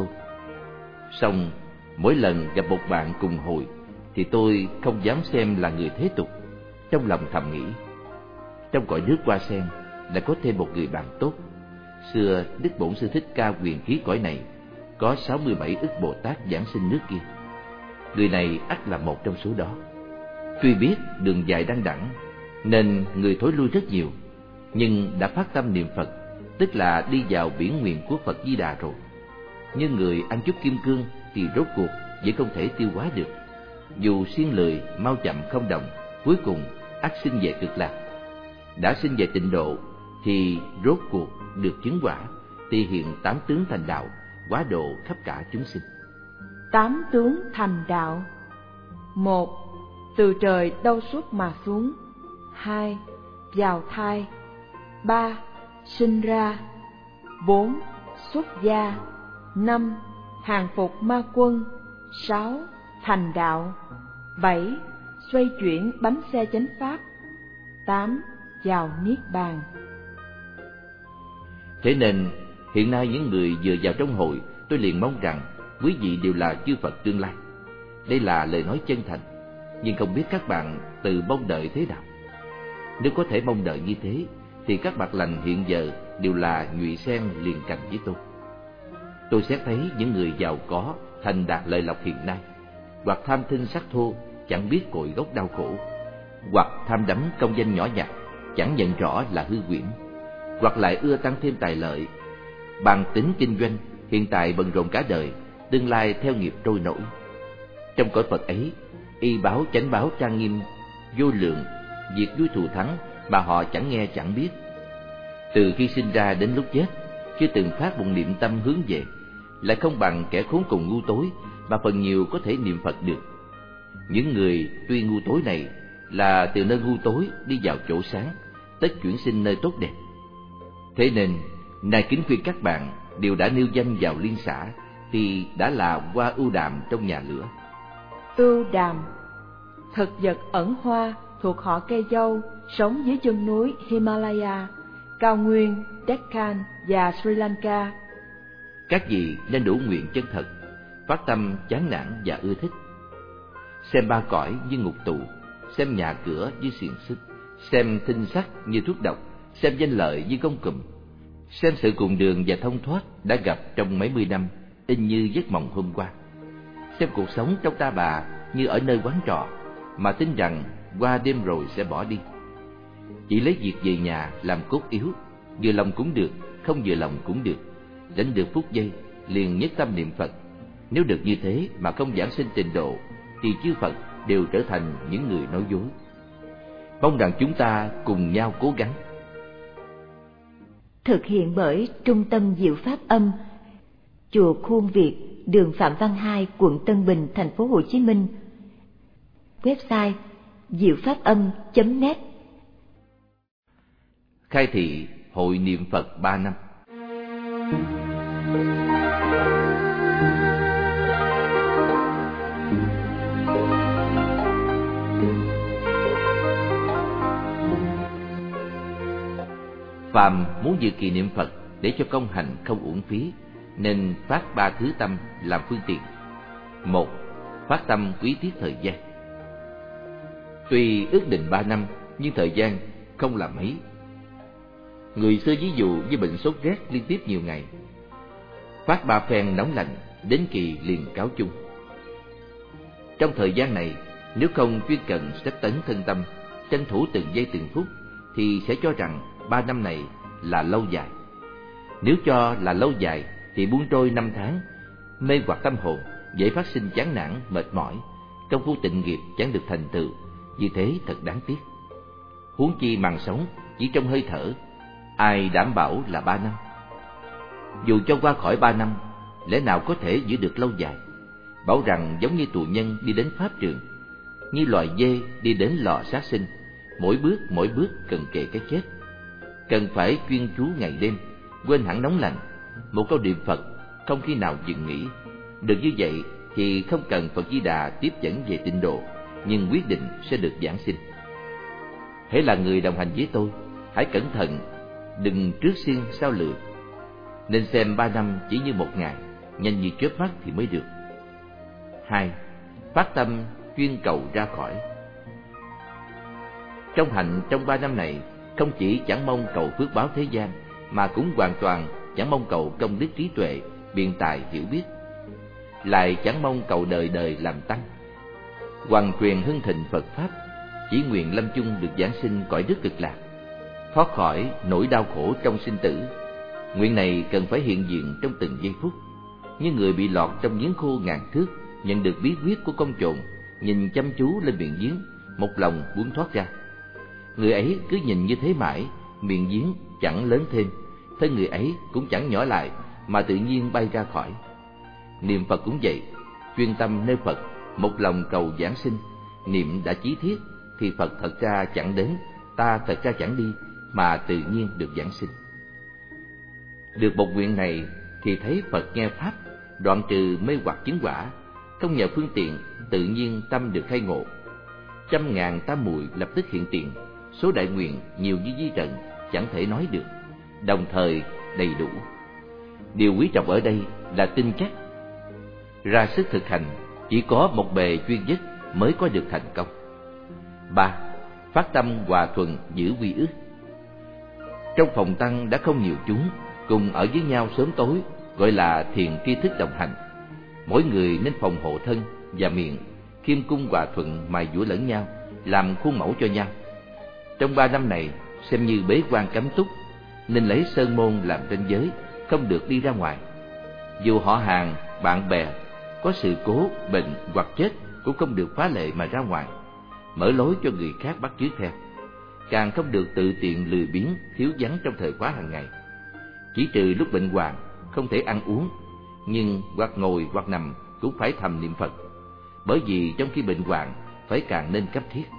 Song mỗi lần gặp một bạn cùng hội, thì tôi không dám xem là người thế tục. Trong lòng thầm nghĩ, trong cõi nước Hoa Sen đã có thêm một người bạn tốt. Xưa Đức Bổn Sư Thích Ca quyền khí cõi này, có 67 ức Bồ Tát giảng sinh nước kia. Người này ắt là một trong số đó. Tuy biết đường dài đăng đẳng, nên người thối lui rất nhiều, nhưng đã phát tâm niệm Phật, tức là đi vào biển nguyện của Phật Di Đà rồi. Nhưng người ăn chút kim cương thì rốt cuộc vẫn không thể tiêu hóa được. Dù siêng lười, mau chậm không đồng, cuối cùng ắt sinh về cực lạc. Đã sinh về Tịnh Độ thì rốt cuộc được chứng quả, thì hiện 8 tướng thành đạo, hóa độ khắp cả chúng sinh. 8 tướng thành đạo. 1. Từ trời đâu xuất mà xuống. 2. Vào thai. 3. Sinh ra. 4. Xuất gia. 5. Hàng phục ma quân. 6. Thành đạo. 7. Xoay chuyển bánh xe chánh pháp. 8. Vào Niết Bàn. Thế nên, hiện nay những người vừa vào trong hội, tôi liền mong rằng quý vị đều là chư Phật tương lai. Đây là lời nói chân thành, nhưng không biết các bạn từ mong đợi thế nào. Nếu có thể mong đợi như thế, thì các bậc lành hiện giờ đều là nhụy sen liền cạnh với tôi. Tôi xét thấy những người giàu có, thành đạt lợi lộc hiện nay, hoặc tham thinh sắc thô, chẳng biết cội gốc đau khổ, hoặc tham đắm công danh nhỏ nhặt, chẳng nhận rõ là hư huyễn, hoặc lại ưa tăng thêm tài lợi, bằng tính kinh doanh, hiện tại bận rộn cả đời, tương lai theo nghiệp trôi nổi. Trong cõi Phật ấy, y báo chánh báo trang nghiêm vô lượng, việc vui thù thắng mà họ chẳng nghe chẳng biết. Từ khi sinh ra đến lúc chết, chưa từng phát một niệm tâm hướng về, lại không bằng kẻ khốn cùng ngu tối mà phần nhiều có thể niệm Phật được. Những người tuy ngu tối này là từ nơi ngu tối đi vào chỗ sáng, tất chuyển sinh nơi tốt đẹp. Thế nên, nay kính khuyên các bạn đều đã nêu danh vào liên xã, thì đã là hoa ưu đàm trong nhà lửa. Ưu đàm, thực vật ẩn hoa thuộc họ cây dâu, sống dưới chân núi Himalaya, cao nguyên Deccan và Sri Lanka. Các vị nên đủ nguyện chân thật, phát tâm chán nản và ưa thích. Xem ba cõi như ngục tù, xem nhà cửa như xiềng xích, xem thinh sắc như thuốc độc, xem danh lợi như gông cùm, xem sự cùng đường và thông thoát đã gặp trong mấy mươi năm, in như giấc mộng hôm qua. Xem cuộc sống trong ta bà như ở nơi quán trọ, mà tin rằng qua đêm rồi sẽ bỏ đi. Chỉ lấy việc về nhà làm cốt yếu, vừa lòng cũng được, không vừa lòng cũng được. Đến được phút giây, liền nhất tâm niệm Phật. Nếu được như thế mà không giảng sinh Tịnh Độ, thì chư Phật đều trở thành những người nói dối. Mong rằng chúng ta cùng nhau cố gắng. Thực hiện bởi Trung tâm Diệu Pháp Âm, Chùa Khuôn Việt, đường Phạm Văn Hai, quận Tân Bình, thành phố Hồ Chí Minh. Website diệu-pháp-âm.net. Khai thị Hội Niệm Phật 3 năm. Phàm muốn dự kỳ niệm Phật để cho công hành không uổng phí, nên phát 3 thứ tâm làm phương tiện. 1. Phát tâm quý thiết thời gian. Tuy ước định 3 năm, nhưng thời gian không là mấy. Người xưa ví dụ như bệnh sốt rét liên tiếp nhiều ngày, phát 3 phen nóng lạnh, đến kỳ liền cáo chung. Trong thời gian này, nếu không chuyên cần xếp tấn thân tâm, tranh thủ từng giây từng phút thì sẽ cho rằng 3 năm này là lâu dài. Nếu cho là lâu dài thì buông trôi 5 tháng, mê hoặc tâm hồn, dễ phát sinh chán nản, mệt mỏi, công phu tịnh nghiệp chẳng được thành tựu, như thế thật đáng tiếc. Huống chi màn sống chỉ trong hơi thở, ai đảm bảo là 3 năm? Dù cho qua khỏi 3 năm, lẽ nào có thể giữ được lâu dài? Bảo rằng giống như tù nhân đi đến pháp trường, như loài dê đi đến lò sát sinh, mỗi bước cần kề cái chết. Cần phải chuyên chú ngày đêm, quên hẳn nóng lạnh, một câu niệm Phật không khi nào dừng nghỉ. Được như vậy thì không cần Phật Di Đà tiếp dẫn về tịnh độ, nhưng quyết định sẽ được giảng sinh. Hễ là người đồng hành với tôi, hãy cẩn thận, đừng trước xiên sau lừa. Nên xem 3 năm chỉ như 1 ngày, nhanh như chớp mắt thì mới được. 2. Phát tâm chuyên cầu ra khỏi. Trong hành trong 3 năm này, không chỉ chẳng mong cầu phước báo thế gian, mà cũng hoàn toàn chẳng mong cầu công đức trí tuệ, biện tài hiểu biết, lại chẳng mong cầu đời đời làm tăng, hoằng truyền hưng thịnh Phật pháp, chỉ nguyện lâm chung được giảng sinh cõi đức cực lạc, thoát khỏi nỗi đau khổ trong sinh tử. Nguyện này cần phải hiện diện trong từng giây phút, như người bị lọt trong giếng khô ngàn thước, nhận được bí quyết của công trộn, nhìn chăm chú lên miệng giếng, một lòng muốn thoát ra. Người ấy cứ nhìn như thế mãi, miệng giếng chẳng lớn thêm, thân người ấy cũng chẳng nhỏ lại, mà tự nhiên bay ra khỏi. Niệm Phật cũng vậy, chuyên tâm nơi Phật, một lòng cầu giảng sinh. Niệm đã chí thiết thì Phật thật ra chẳng đến, ta thật ra chẳng đi, mà tự nhiên được giảng sinh. Được một nguyện này thì thấy Phật nghe pháp, đoạn trừ mê hoặc chứng quả, không nhờ phương tiện, tự nhiên tâm được khai ngộ. 100.000 tam muội lập tức hiện tiền, số đại nguyện nhiều như di trần, chẳng thể nói được, đồng thời đầy đủ. Điều quý trọng ở đây là tin chắc. Ra sức thực hành, chỉ có một bề chuyên nhất mới có được thành công. 3. Phát tâm hòa thuận giữ quy ước. Trong phòng tăng đã không nhiều chúng, cùng ở với nhau sớm tối, gọi là thiền tri thức đồng hành. Mỗi người nên phòng hộ thân và miệng, khiêm cung hòa thuận mài dũa lẫn nhau, làm khuôn mẫu cho nhau. Trong 3 năm này, xem như bế quan cấm túc, nên lấy sơn môn làm ranh giới, không được đi ra ngoài. Dù họ hàng, bạn bè, có sự cố, bệnh hoặc chết cũng không được phá lệ mà ra ngoài, mở lối cho người khác bắt chước theo. Càng không được tự tiện lười biếng, thiếu vắng trong thời khóa hàng ngày. Chỉ trừ lúc bệnh hoạn, không thể ăn uống, nhưng hoặc ngồi hoặc nằm cũng phải thầm niệm Phật, bởi vì trong khi bệnh hoạn phải càng nên cấp thiết.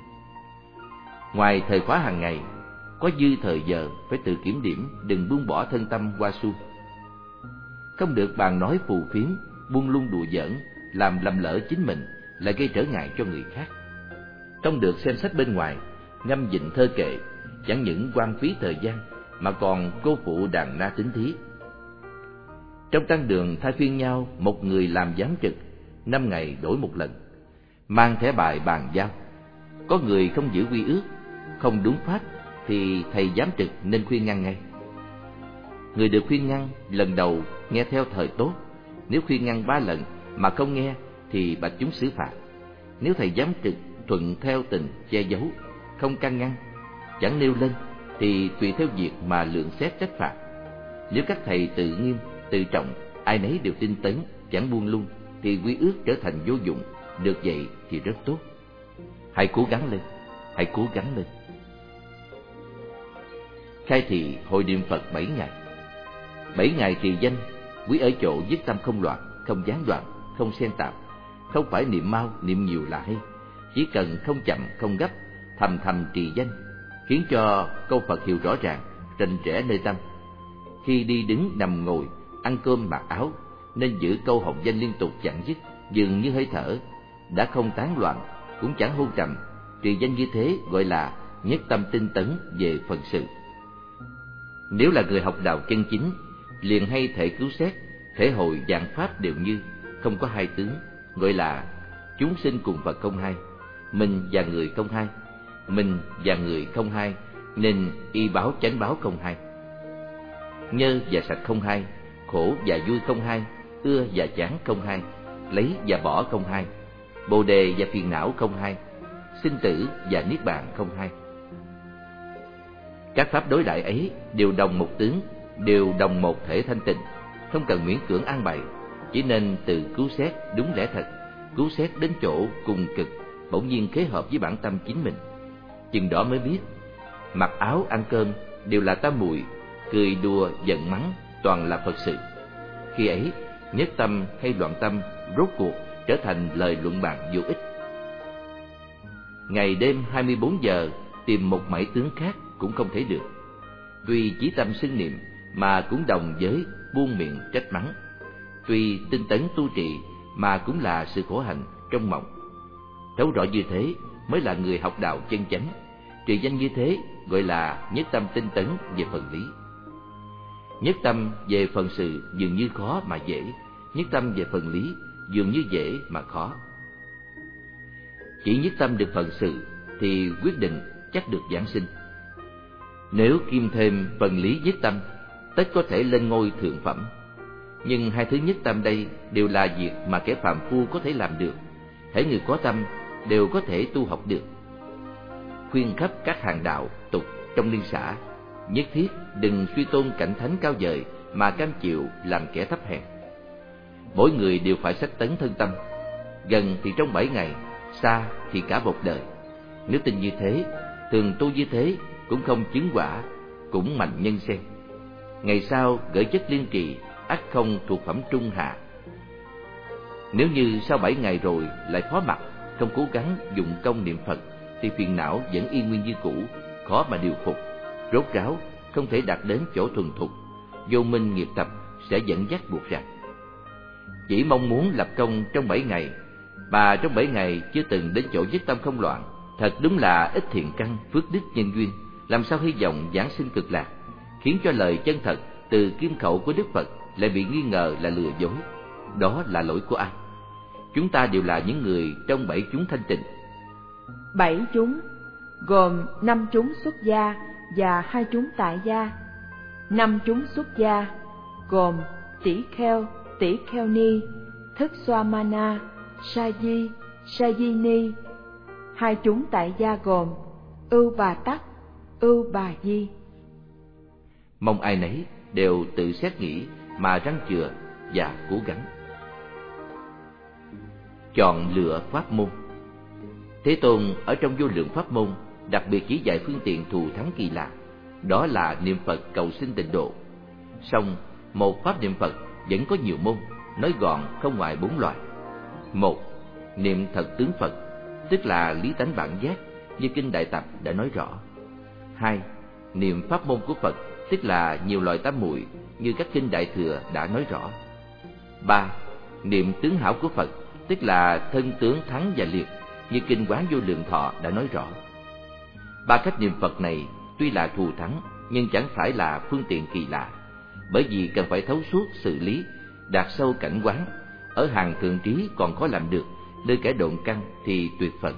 Ngoài thời khóa hàng ngày, có dư thời giờ phải tự kiểm điểm, đừng buông bỏ thân tâm qua suông. Không được bàn nói phù phiếm, buông lung đùa giỡn, làm lầm lỡ chính mình, lại gây trở ngại cho người khác. Không được xem sách bên ngoài, ngâm vịnh thơ kệ, chẳng những hoang phí thời gian mà còn cô phụ đàn na tính thí. Trong tăng đường thay phiên nhau, một người làm giám trực, 5 ngày đổi một lần, mang thẻ bài bàn giao. Có người không giữ quy ước, không đúng pháp thì thầy giám trực nên khuyên ngăn ngay. Người được khuyên ngăn lần đầu nghe theo thời tốt, nếu khuyên ngăn 3 lần mà không nghe thì bạch chúng xử phạt. Nếu thầy giám trực thuận theo tình che giấu, không can ngăn, chẳng nêu lên thì tùy theo việc mà lượng xét trách phạt. Nếu các thầy tự nghiêm, tự trọng, ai nấy đều tinh tấn, chẳng buông lung, thì quy ước trở thành vô dụng. Được vậy thì rất tốt. Hãy cố gắng lên, hãy cố gắng lên. Khai thị hội niệm Phật 7 ngày. 7 ngày trì danh, quý ở chỗ dứt tâm không loạn, không gián đoạn, không xen tạp. Không phải niệm mau, niệm nhiều là hay, chỉ cần không chậm, không gấp, thầm thầm trì danh, khiến cho câu Phật hiệu rõ ràng, rành rẽ nơi tâm. Khi đi đứng nằm ngồi, ăn cơm mặc áo, nên giữ câu hồng danh liên tục chẳng dứt, dường như hơi thở, đã không tán loạn, cũng chẳng hôn trầm. Trì danh như thế gọi là nhất tâm tinh tấn về phận sự. Nếu là người học đạo chân chính, liền hay thể cứu xét, thể hội dạng pháp đều như, không có hai tướng, gọi là chúng sinh cùng Phật không hai, mình và người không hai, mình và người không hai, nên y báo chánh báo không hai. Nhơ và sạch không hai, khổ và vui không hai, ưa và chán không hai, lấy và bỏ không hai, bồ đề và phiền não không hai, sinh tử và niết bàn không hai. Các pháp đối đại ấy đều đồng một tướng, đều đồng một thể thanh tịnh, không cần miễn cưỡng an bày, chỉ nên từ cứu xét đúng lẽ thật, cứu xét đến chỗ cùng cực, bỗng nhiên khế hợp với bản tâm chính mình. Chừng đó mới biết, mặc áo ăn cơm đều là tam muội, cười đùa giận mắng toàn là Phật sự. Khi ấy, nhất tâm hay loạn tâm rốt cuộc trở thành lời luận bàn vô ích. Ngày đêm 24 giờ tìm một mảy tướng khác cũng không thể được. Tuy chí tâm xưng niệm mà cũng đồng với buông miệng trách mắng. Tuy tinh tấn tu trì mà cũng là sự khổ hạnh trong mộng. Thấu rõ như thế mới là người học đạo chân chánh. Trì danh như thế gọi là nhất tâm tinh tấn về phần lý. Nhất tâm về phần sự dường như khó mà dễ, nhất tâm về phần lý dường như dễ mà khó. Chỉ nhất tâm được phần sự thì quyết định chắc được giảng sinh. Nếu kiêm thêm phần lý nhất tâm, tất có thể lên ngôi thượng phẩm. Nhưng hai thứ nhất tâm đây đều là việc mà kẻ phàm phu có thể làm được. Hễ người có tâm đều có thể tu học được. Khuyên khắp các hàng đạo tục trong liên xã, nhất thiết đừng suy tôn cảnh thánh cao vời mà cam chịu làm kẻ thấp hèn. Mỗi người đều phải sách tấn thân tâm, gần thì trong 7 ngày, xa thì cả một đời. Nếu tin như thế, thường tu như thế cũng không chứng quả, cũng mạnh nhân sen. Ngày sau gửi chất liên trì, ắt không thuộc phẩm trung hạ. Nếu như sau 7 ngày rồi lại phó mặc, không cố gắng dụng công niệm Phật, thì phiền não vẫn y nguyên như cũ, khó mà điều phục, rốt ráo, không thể đạt đến chỗ thuần thục. Vô minh nghiệp tập sẽ dẫn dắt buộc rằng chỉ mong muốn lập công trong 7 ngày, mà trong 7 ngày chưa từng đến chỗ nhất tâm không loạn, thật đúng là ít thiện căn, phước đức nhân duyên, làm sao hy vọng giảng sinh cực lạc, khiến cho lời chân thật từ kim khẩu của Đức Phật lại bị nghi ngờ là lừa dối. Đó là lỗi của ai? Chúng ta đều là những người trong 7 chúng thanh tịnh. 7 chúng gồm 5 chúng xuất gia và 2 chúng tại gia. 5 chúng xuất gia gồm tỷ kheo ni, thức xoa mana, sa di ni. 2 chúng tại gia gồm ưu bà tắc, ưu bà di. Mong ai nấy đều tự xét nghĩ mà răng chừa và cố gắng. Chọn lựa pháp môn. Thế Tôn ở trong vô lượng pháp môn đặc biệt chỉ dạy phương tiện thù thắng kỳ lạ, đó là niệm Phật cầu sinh tịnh độ. Song một pháp niệm Phật vẫn có nhiều môn, nói gọn không ngoài 4 loại. 1. Niệm thật tướng Phật, tức là lý tánh bản giác, như kinh Đại Tập đã nói rõ. 2. Niệm pháp môn của Phật, tức là nhiều loại tam muội, như các kinh Đại Thừa đã nói rõ. 3. Niệm tướng hảo của Phật, tức là thân tướng thắng và liệt, như kinh Quán Vô Lượng Thọ đã nói rõ. 3 cách niệm Phật này tuy là thù thắng, nhưng chẳng phải là phương tiện kỳ lạ, bởi vì cần phải thấu suốt sự lý, đạt sâu cảnh quán. Ở hàng thượng trí còn khó làm được, nơi kẻ độn căn thì tuyệt Phật.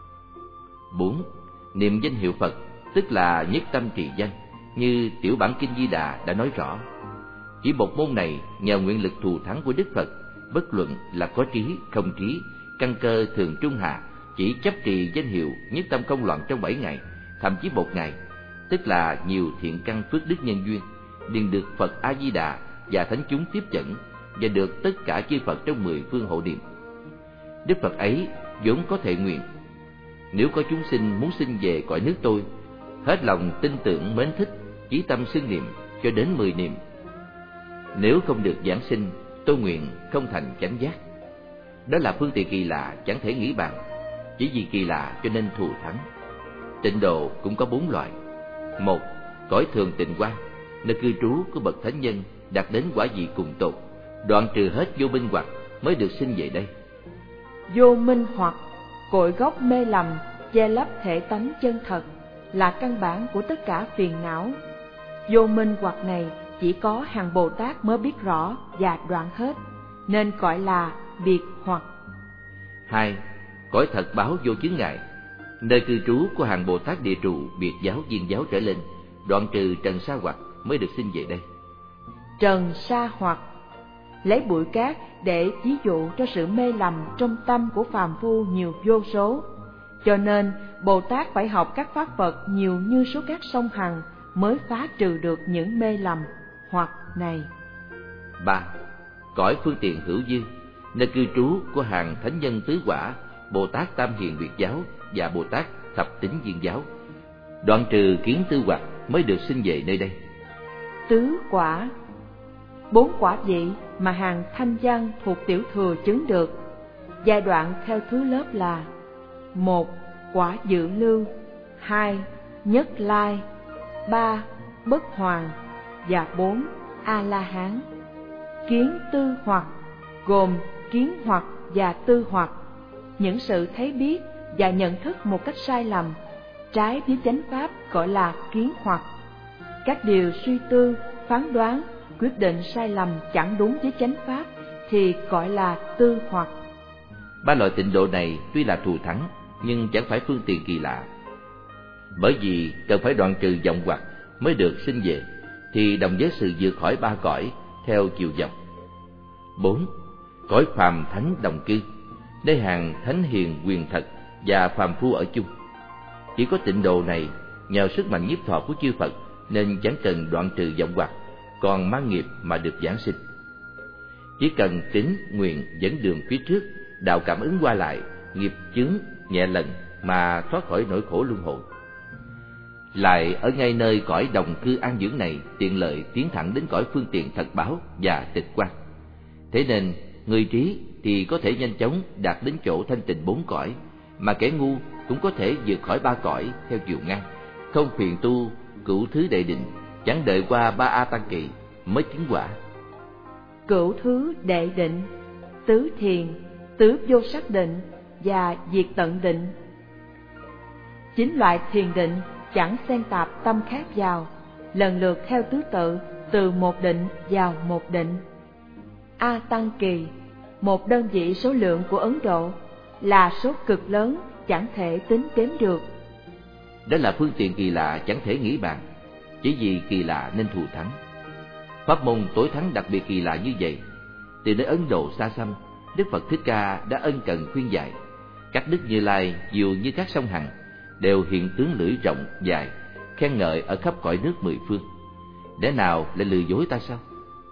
4. Niệm danh hiệu Phật, tức là nhất tâm trì danh, như tiểu bản kinh Di Đà đã nói rõ. Chỉ một môn này nhờ nguyện lực thù thắng của Đức Phật, bất luận là có trí không trí, căn cơ thường trung hạ, chỉ chấp trì danh hiệu nhất tâm không loạn trong 7 ngày, thậm chí 1 ngày, tức là nhiều thiện căn phước đức nhân duyên, liền được Phật A Di Đà và thánh chúng tiếp dẫn, và được tất cả chư Phật trong 10 phương hộ niệm. Đức Phật ấy vốn có thệ nguyện: nếu có chúng sinh muốn sinh về cõi nước tôi, hết lòng tin tưởng mến thích, chí tâm xưng niệm cho đến 10 niệm. Nếu không được giảng sinh, tôi nguyện không thành chánh giác. Đó là phương tiện kỳ lạ chẳng thể nghĩ bàn, chỉ vì kỳ lạ cho nên thù thắng. Tịnh độ cũng có 4 loại. 1. Cõi thường tịnh quan, nơi cư trú của bậc thánh nhân đạt đến quả vị cùng tột, đoạn trừ hết vô minh hoặc mới được sinh về đây. Vô minh hoặc, cội gốc mê lầm, che lấp thể tánh chân thật, là căn bản của tất cả phiền não. Vô minh hoặc này chỉ có hàng Bồ Tát mới biết rõ và đoạn hết, nên gọi là biệt hoặc. 2. Cõi thật báo vô chướng ngại, nơi cư trú của hàng Bồ Tát địa trụ biệt giáo viên giáo trở lên, đoạn trừ trần sa hoặc mới được sinh về đây. Trần sa hoặc, lấy bụi cát để ví dụ cho sự mê lầm trong tâm của phàm phu nhiều vô số. Cho nên Bồ Tát phải học các pháp Phật nhiều như số các sông Hằng mới phá trừ được những mê lầm hoặc này. 3. Cõi phương tiện hữu dư, nơi cư trú của hàng thánh nhân tứ quả, Bồ Tát Tam Hiền Biệt Giáo và Bồ Tát Thập Tín Viên Giáo, đoạn trừ kiến tư hoặc mới được sinh về nơi đây. Tứ quả, 4 quả vị mà hàng thanh văn thuộc tiểu thừa chứng được. Giai đoạn theo thứ lớp là: 1. Quả dự lưu, 2. Nhất lai, 3. Bất hoàn và 4. A-la-hán. Kiến tư hoặc gồm kiến hoặc và tư hoặc, những sự thấy biết và nhận thức một cách sai lầm, trái với chánh pháp gọi là kiến hoặc. Các điều suy tư, phán đoán, quyết định sai lầm chẳng đúng với chánh pháp thì gọi là tư hoặc. 3 loại tịnh độ này tuy là thù thắng nhưng chẳng phải phương tiện kỳ lạ, bởi vì cần phải đoạn trừ vọng hoặc mới được sinh về, thì đồng với sự vượt khỏi 3 cõi theo chiều dọc. 4. Cõi phàm thánh đồng cư, nơi hàng thánh hiền quyền thật và phàm phu ở chung. Chỉ có tịnh độ này nhờ sức mạnh nhiếp thọ của chư Phật nên chẳng cần đoạn trừ vọng hoặc, còn mang nghiệp mà được giảng sinh. Chỉ cần tín nguyện dẫn đường phía trước, đạo cảm ứng qua lại, nghiệp chướng nhẹ lần mà thoát khỏi nỗi khổ luân hồi. Lại ở ngay nơi cõi đồng cư an dưỡng này tiện lợi tiến thẳng đến cõi phương tiện thật báo và tịch quan. Thế nên người trí thì có thể nhanh chóng đạt đến chỗ thanh tịnh 4 cõi, mà kẻ ngu cũng có thể vượt khỏi 3 cõi theo chiều ngang, không phiền tu cửu thứ đệ định, chẳng đợi qua 3 A Tăng Kỳ mới chứng quả. Cửu thứ đệ định, tứ thiền, tứ vô sắc định và diệt tận định. 9 loại thiền định chẳng xen tạp tâm khác vào, lần lượt theo thứ tự từ một định vào một định. A Tăng Kỳ, một đơn vị số lượng của Ấn Độ, là số cực lớn chẳng thể tính đếm được. Đó là phương tiện kỳ lạ chẳng thể nghĩ bàn, chỉ vì kỳ lạ nên thù thắng. Pháp môn tối thắng đặc biệt kỳ lạ như vậy, từ nơi Ấn Độ xa xăm, Đức Phật Thích Ca đã ân cần khuyên dạy. Các đức Như Lai dường như các sông Hằng, đều hiện tướng lưỡi rộng dài, khen ngợi ở khắp cõi nước 10 phương. Để nào lại lừa dối ta sao?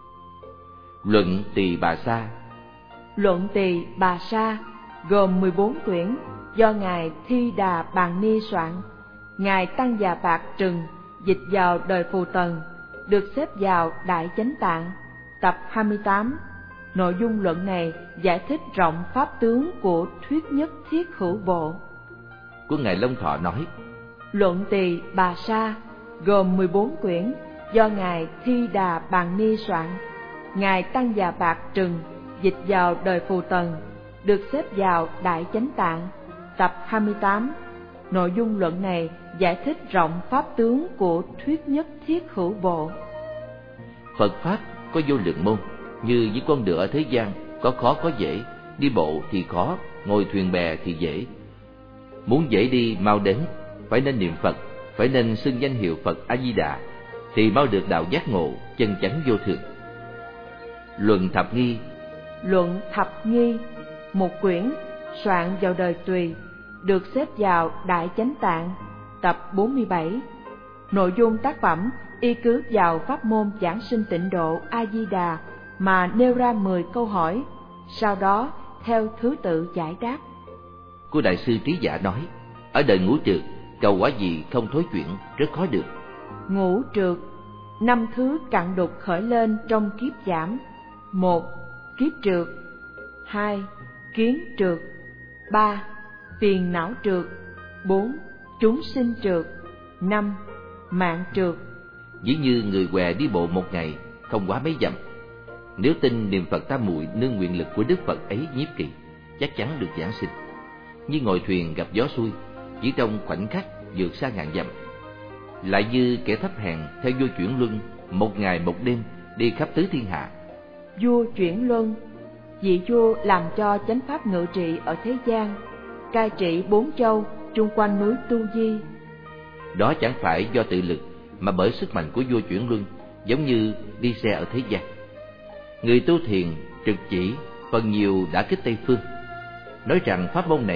Luận Tỳ Bà Sa. Luận Tỳ Bà Sa gồm 14 quyển do Ngài Thi Đà Bàn Ni soạn. Ngài Tăng Già Bạc Trừng dịch vào đời Phù Tần, được xếp vào Đại Chánh Tạng, tập 28. Nội dung luận này giải thích rộng pháp tướng của thuyết nhất thiết hữu bộ. Của Ngài Long Thọ nói: Luận Tỳ Bà Sa gồm 14 quyển do Ngài Thi Đà Bàn Ni soạn. Ngài Tăng Già Bạc Trừng dịch vào đời Phù Tần, được xếp vào Đại Chánh Tạng, tập 28. Nội dung luận này giải thích rộng pháp tướng của thuyết nhất thiết hữu bộ. Phật Pháp có vô lượng môn, như với con đường ở thế gian, có khó có dễ, đi bộ thì khó, ngồi thuyền bè thì dễ. Muốn dễ đi mau đến, phải nên niệm Phật, phải nên xưng danh hiệu Phật A-di-đà, thì mau được đạo giác ngộ, chân chánh vô thường. Luận Thập Nghi. Luận Thập Nghi, một quyển soạn vào đời Tùy, được xếp vào Đại Chánh Tạng, tập 47. Nội dung tác phẩm y cứ vào pháp môn giảng sinh tịnh độ A-di-đà mà nêu ra 10 câu hỏi, sau đó theo thứ tự giải đáp. Của Đại sư Trí Giả nói: ở đời ngũ trượt, cầu quả gì không thối chuyển, rất khó được. Ngũ trượt, 5 thứ cặn đục khởi lên trong kiếp giảm. 1. Kiếp trượt. 2. Kiến trượt. 3. Phiền não trượt. 4. Chúng sinh trượt. 5. Mạng trượt. Ví như người què đi bộ một ngày, không quá mấy dặm, nếu tin niệm Phật Tam Muội nương nguyện lực của Đức Phật ấy nhiếp trì, chắc chắn được giảng sinh. Như ngồi thuyền gặp gió xuôi, chỉ trong khoảnh khắc vượt xa ngàn dặm. Lại như kẻ thấp hèn theo vua chuyển luân, một ngày một đêm đi khắp tứ thiên hạ. Vua chuyển luân, vị vua làm cho chánh pháp ngự trị ở thế gian, cai trị 4 châu chung quanh núi Tu Di. Đó chẳng phải do tự lực, mà bởi sức mạnh của vua chuyển luân, giống như đi xe ở thế gian. Người tu thiền trực chỉ phần nhiều đã kích Tây phương, nói rằng pháp môn này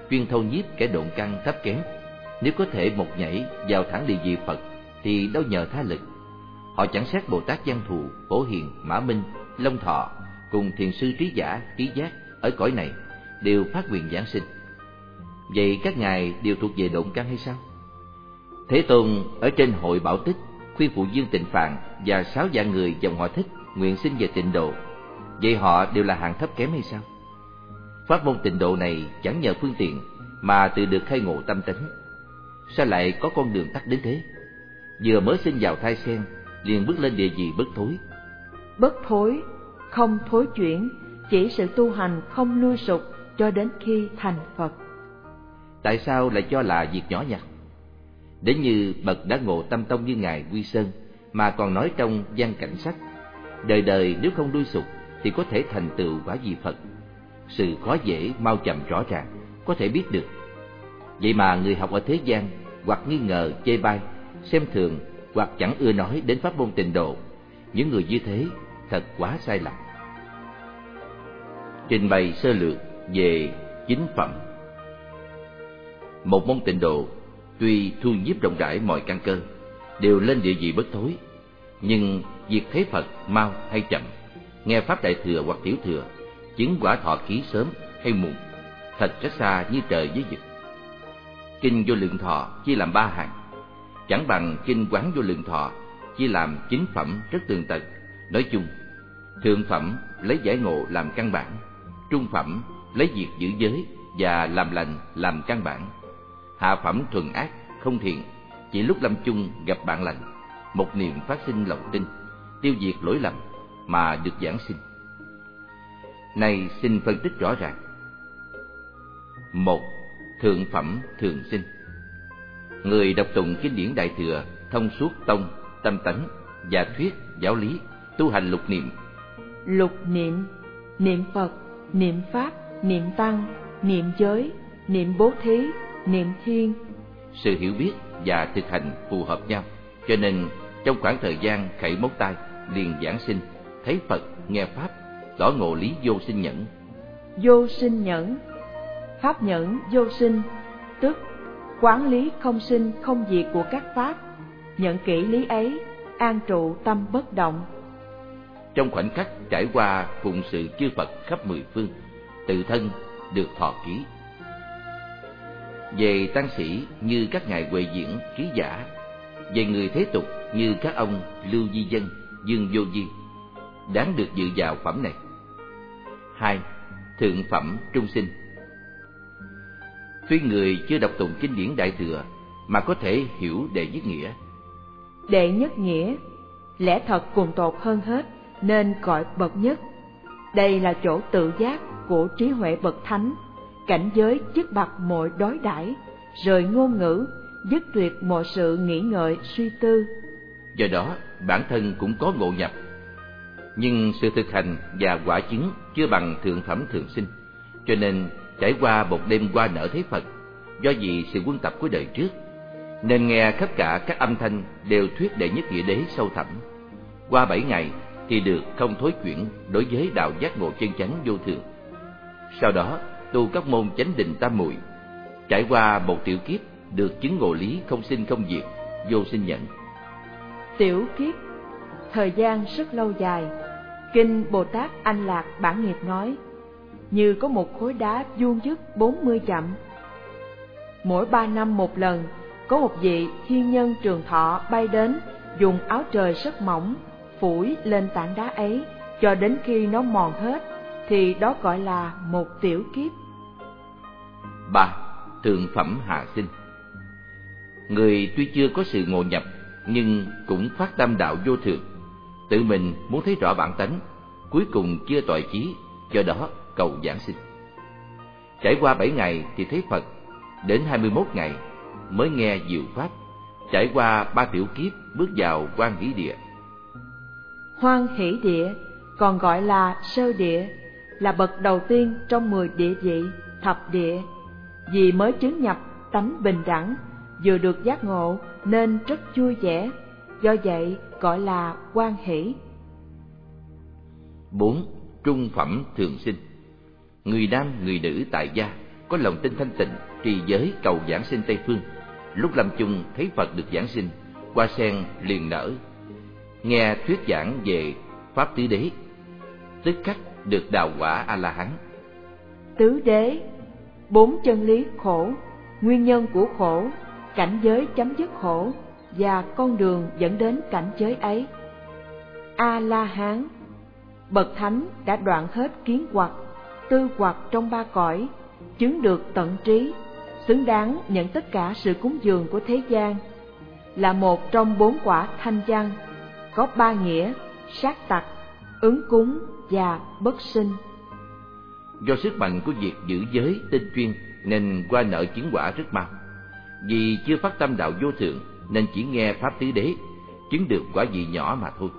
chuyên thâu nhiếp kẻ độn căn thấp kém. Nếu có thể một nhảy vào thẳng địa vị Phật thì đâu nhờ tha lực. Họ chẳng xét Bồ Tát Văn Thù, Phổ Hiền, Mã Minh, Long Thọ cùng thiền sư Trí Giả, Trí Giác ở cõi này đều phát nguyện giảng sinh. Vậy các ngài đều thuộc về độn căn hay sao? Thế Tôn ở trên hội Bảo Tích khuyên phụ Dương Tịnh Phạn và 6 vạn người dòng họ Thích nguyện sinh về Tịnh Độ. Vậy họ đều là hạng thấp kém hay sao? Pháp môn Tịnh Độ này chẳng nhờ phương tiện mà tự được khai ngộ tâm tánh. Sao lại có con đường tắt đến thế? Vừa mới sinh vào thai sen liền bước lên địa vị bất thối. Bất thối, không thối chuyển, chỉ sự tu hành không lui sụp cho đến khi thành Phật. Tại sao lại cho là việc nhỏ nhặt? Đến như bậc đã ngộ tâm tông như ngài Quy Sơn mà còn nói trong Văn Cảnh Sách, đời đời nếu không lui sụp thì có thể thành tựu quả vị Phật. Sự khó dễ mau chậm rõ ràng, có thể biết được. Vậy mà người học ở thế gian hoặc nghi ngờ, chê bai, xem thường hoặc chẳng ưa nói đến pháp môn Tịnh Độ, những người như thế thật quá sai lầm. Trình bày sơ lược về chính phẩm. Một môn Tịnh Độ tuy thu nhiếp rộng rãi mọi căn cơ, đều lên địa vị bất thối, nhưng việc thấy Phật mau hay chậm, nghe pháp đại thừa hoặc tiểu thừa, chứng quả thọ ký sớm hay muộn, thật rất xa như trời với vực. Kinh Vô Lượng Thọ chia làm 3 hạng, chẳng bằng kinh Quán Vô Lượng Thọ chia làm 9 phẩm rất tường tận. Nói chung, thượng phẩm lấy giải ngộ làm căn bản, trung phẩm lấy việc giữ giới và làm lành làm căn bản, hạ phẩm thuần ác không thiện, chỉ lúc lâm chung gặp bạn lành, một niệm phát sinh lòng tin, tiêu diệt lỗi lầm mà được giảng sinh. Này xin phân tích rõ ràng. 1. Thượng phẩm thường sinh. Người đọc tụng kinh điển Đại Thừa thông suốt tông, tâm tánh, giả thuyết, giáo lý, tu hành lục niệm. Lục niệm: niệm Phật, niệm Pháp, niệm Tăng, niệm giới, niệm bố thí, niệm thiên. Sự hiểu biết và thực hành phù hợp nhau, cho nên trong khoảng thời gian khẩy móng tay liền giảng sinh, thấy Phật, nghe Pháp, tỏ ngộ lý vô sinh nhẫn. Vô sinh nhẫn, pháp nhẫn vô sinh, tức quán lý không sinh không diệt của các pháp, nhận kỹ lý ấy, an trụ tâm bất động. Trong khoảnh khắc trải qua phụng sự chư Phật khắp 10 phương, tự thân được thọ ký. Về tăng sĩ như các ngài Huệ Diễn, Trí Giả, về người thế tục như các ông Lưu Di Dân, Dương Vô Di, đáng được dự vào phẩm này. 2. Thượng phẩm trung sinh. Tuy người chưa đọc tụng kinh điển Đại Thừa mà có thể hiểu đệ nhất nghĩa. Đệ nhất nghĩa, lẽ thật cùng tột hơn hết nên gọi bậc nhất. Đây là chỗ tự giác của trí huệ bậc thánh, cảnh giới dứt bặt mọi đối đãi, rời ngôn ngữ, dứt tuyệt mọi sự nghĩ ngợi suy tư. Do đó bản thân cũng có ngộ nhập, nhưng sự thực hành và quả chứng chưa bằng thượng phẩm thường sinh, cho nên trải qua một đêm hoa nở thấy Phật, do vì sự quân tập của đời trước, nên nghe khắp cả các âm thanh đều thuyết đệ nhất nghĩa đế sâu thẳm. Qua 7 ngày thì được không thối chuyển đối với đạo giác ngộ chân chánh vô thường. Sau đó tu các môn chánh định tam muội, trải qua một tiểu kiếp được chứng ngộ lý không sinh không diệt, vô sinh nhẫn. Tiểu kiếp, thời gian rất lâu dài. Kinh Bồ Tát Anh Lạc Bản Nghiệp nói, như có một khối đá vuông vức 40 dặm. Mỗi 3 năm một lần, có một vị thiên nhân trường thọ bay đến, dùng áo trời rất mỏng phủi lên tảng đá ấy cho đến khi nó mòn hết, thì đó gọi là một tiểu kiếp. 3. Thượng phẩm hạ sinh. Người tuy chưa có sự ngộ nhập, nhưng cũng phát tâm đạo vô thường, tự mình muốn thấy rõ bản tánh, cuối cùng chưa toại chí, do đó cầu giảng sinh. Trải qua 7 ngày thì thấy Phật, đến 21 ngày mới nghe diệu pháp, trải qua 3 tiểu kiếp bước vào Hoan Hỷ Địa. Hoan Hỷ Địa còn gọi là sơ địa, là bậc đầu tiên trong 10 địa vị thập địa, vì mới chứng nhập tánh bình đẳng, vừa được giác ngộ nên rất vui vẻ, do vậy gọi là hoan hỷ. 4. Trung phẩm thường sinh. Người nam người nữ tại gia, có lòng tin thanh tịnh, trì giới cầu giảng sinh Tây phương. Lúc lâm chung thấy Phật được giảng sinh, hoa sen liền nở. Nghe thuyết giảng về pháp tứ đế, tức khắc được đào quả A-la-hán. Tứ đế, 4 chân lý khổ, nguyên nhân của khổ, cảnh giới chấm dứt khổ và con đường dẫn đến cảnh giới ấy. A-la-hán, bậc thánh đã đoạn hết kiến hoặc, tư hoặc trong 3 cõi, chứng được tận trí, xứng đáng nhận tất cả sự cúng dường của thế gian, là một trong 4 quả thanh văn, có 3 nghĩa: sát tặc, ứng cúng và bất sinh. Do sức mạnh của việc giữ giới tinh chuyên nên qua nợ chứng quả rất mau. Vì chưa phát tâm đạo vô thượng nên chỉ nghe pháp tứ đế, chứng được quả vị nhỏ mà thôi.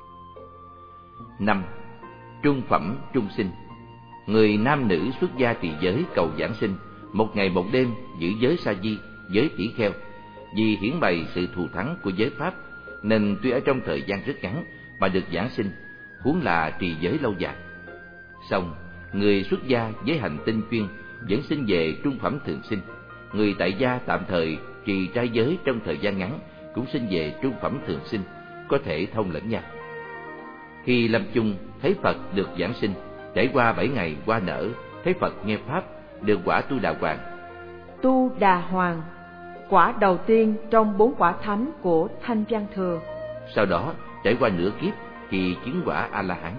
5. Trung phẩm trung sinh. Người nam nữ xuất gia trì giới cầu giảng sinh, 1 ngày 1 đêm giữ giới sa di, giới tỷ kheo. Vì hiển bày sự thù thắng của giới pháp nên tuy ở trong thời gian rất ngắn mà được giảng sinh, huống là trì giới lâu dài. Song người xuất gia giới hành tinh chuyên vẫn sinh về trung phẩm thường sinh. Người tại gia tạm thời trì trai giới trong thời gian ngắn cũng sinh về trung phẩm thường sinh, có thể thông lẫn nhau. Khi lâm chung thấy Phật được giảng sinh, trải qua 7 ngày hoa nở, thấy Phật nghe pháp, được quả Tu Đà Hoàng. Tu Đà Hoàng, quả đầu tiên trong 4 quả thánh của Thanh Văn Thừa. Sau đó trải qua nửa kiếp thì chứng quả A-la-hán.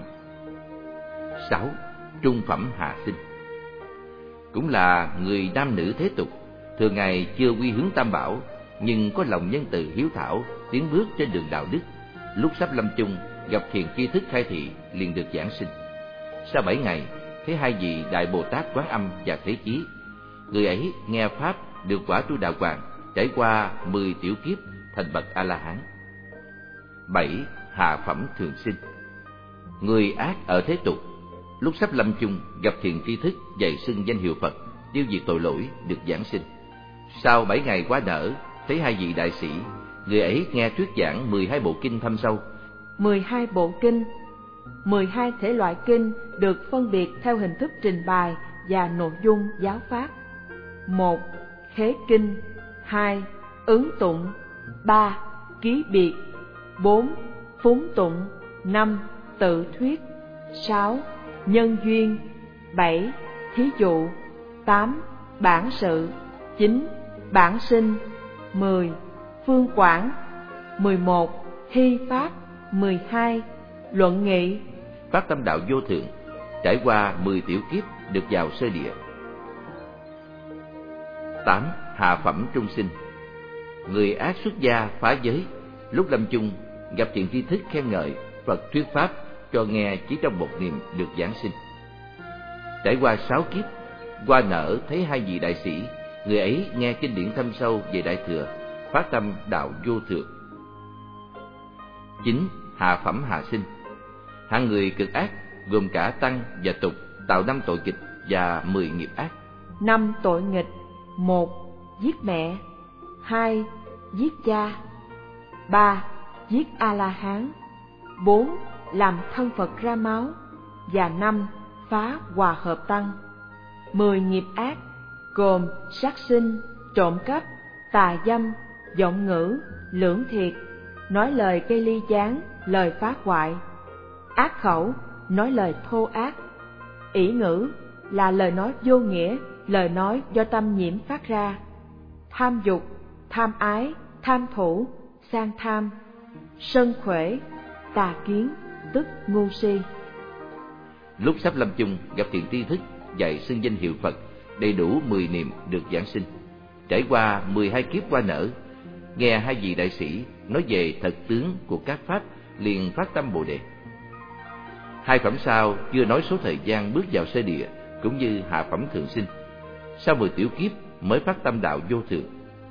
6. Trung phẩm hạ sinh. Cũng là người nam nữ thế tục, thường ngày chưa quy hướng Tam Bảo, nhưng có lòng nhân từ hiếu thảo, tiến bước trên đường đạo đức. Lúc sắp lâm chung gặp thiền tri thức khai thị, liền được giảng sinh. Sau 7 ngày thấy 2 vị Đại Bồ Tát Quán Âm và Thế Chí. Người ấy nghe pháp được quả Tu Đà Hoàng, trải qua 10 tiểu kiếp thành bậc A-la-hán. 7. Hạ phẩm thường sinh. Người ác ở thế tục, lúc sắp lâm chung gặp thiền tri thức dạy xưng danh hiệu Phật, tiêu diệt tội lỗi, được giảng sinh. Sau 7 ngày quá nở thấy 2 vị đại sĩ. Người ấy nghe thuyết giảng 12 bộ kinh thâm sâu. 12 bộ kinh, 12 thể loại kinh được phân biệt theo hình thức trình bày và nội dung giáo pháp. 1. Khế kinh. 2. Ứng tụng. 3. Ký biệt. 4. Phúng tụng. 5. Tự thuyết. 6. Nhân duyên. 7. Thí dụ. 8. Bản sự. 9. Bản sinh. 10. Phương quảng. 11. Hy pháp. 12. Luận nghị. Phát tâm đạo vô thượng, trải qua 10 tiểu kiếp được vào sơ địa. 8. Hạ phẩm trung sinh. Người ác xuất gia phá giới, lúc lâm chung gặp thiện tri thức khen ngợi, Phật thuyết pháp cho nghe chỉ trong 1 niệm được giảng sinh. Trải qua 6 kiếp, qua nở thấy 2 vị đại sĩ. Người ấy nghe kinh điển thâm sâu về Đại Thừa, phát tâm đạo vô thượng. 9. Hạ phẩm hạ sinh. Hạng người cực ác gồm cả tăng và tục, tạo 5 tội nghịch và 10 nghiệp ác. 5 tội nghịch: 1. Giết mẹ. 2. Giết cha. 3. Giết A-la-hán. 4. Làm thân Phật ra máu. Và 5. Phá hòa hợp tăng. 10 nghiệp ác gồm sát sinh, trộm cắp, tà dâm, vọng ngữ, lưỡng thiệt, nói lời gây ly gián, lời phá hoại. Ác khẩu, nói lời thô ác. Ỷ ngữ là lời nói vô nghĩa, lời nói do tâm nhiễm phát ra. Tham dục, tham ái, tham thủ, sang tham. Sân khỏe, tà kiến, tức ngu si. Lúc sắp lâm chung gặp thiện tri thức dạy xưng danh hiệu Phật, đầy đủ 10 niệm được giảng sinh. Trải qua 12 kiếp qua nở, nghe 2 vị đại sĩ nói về thật tướng của các pháp, liền phát tâm Bồ đề. 2 phẩm sau chưa nói số thời gian bước vào sơ địa, cũng như hạ phẩm thường sinh. Sau 10 tiểu kiếp mới phát tâm đạo vô thượng.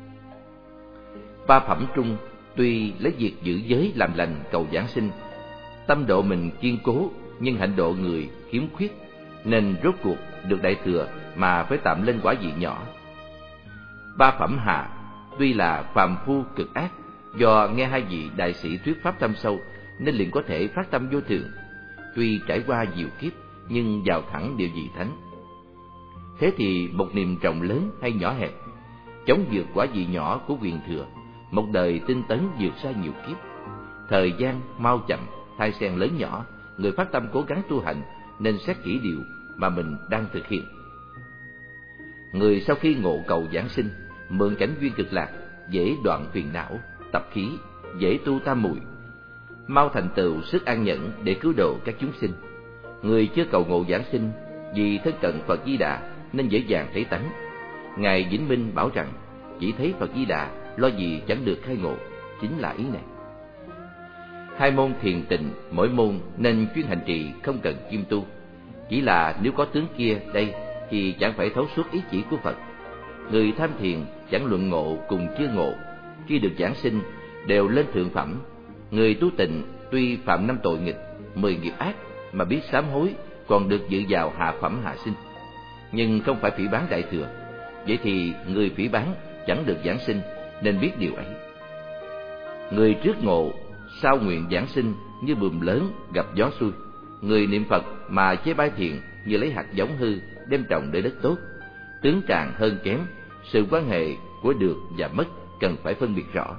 3 phẩm trung tuy lấy việc giữ giới làm lành cầu giảng sinh, tâm độ mình kiên cố, nhưng hạnh độ người khiếm khuyết, nên rốt cuộc được Đại Thừa mà phải tạm lên quả vị nhỏ. 3 phẩm hạ tuy là phàm phu cực ác, do nghe 2 vị đại sĩ thuyết pháp thâm sâu nên liền có thể phát tâm vô thượng. Tuy trải qua nhiều kiếp nhưng vào thẳng địa vị thánh. Thế thì một niềm rộng lớn hay nhỏ hẹp, chống vượt quả vị nhỏ của quyền thừa, một đời tinh tấn vượt xa nhiều kiếp. Thời gian mau chậm, thai sen lớn nhỏ, người phát tâm cố gắng tu hành nên xét kỹ điều mà mình đang thực hiện. Người sau khi ngộ cầu giảng sinh, mượn cảnh duyên cực lạc, dễ đoạn phiền não, tập khí, dễ tu tam muội, mau thành tựu sức an nhẫn để cứu độ các chúng sinh. Người chưa cầu ngộ giảng sinh, vì thân cận Phật Di Đà nên dễ dàng thấy tánh. Ngài Vĩnh Minh bảo rằng chỉ thấy Phật Di Đà, lo gì chẳng được khai ngộ, chính là ý này. Hai môn thiền tịnh, mỗi môn nên chuyên hành trì, không cần kiêm tu. Chỉ là nếu có tướng kia đây thì chẳng phải thấu suốt ý chỉ của Phật. Người tham thiền chẳng luận ngộ cùng chưa ngộ, khi được giảng sinh đều lên thượng phẩm. Người tu tịnh tuy phạm 5 tội nghịch, 10 nghiệp ác mà biết sám hối, còn được dự vào hạ phẩm hạ sinh, nhưng không phải phỉ báng đại thừa. Vậy thì người phỉ báng chẳng được giảng sinh, nên biết điều ấy. Người trước ngộ, sau nguyện giảng sinh như buồm lớn gặp gió xuôi. Người niệm Phật mà chế bái thiện như lấy hạt giống hư đem trồng để đất tốt. Tướng trạng hơn kém, sự quan hệ của được và mất cần phải phân biệt rõ.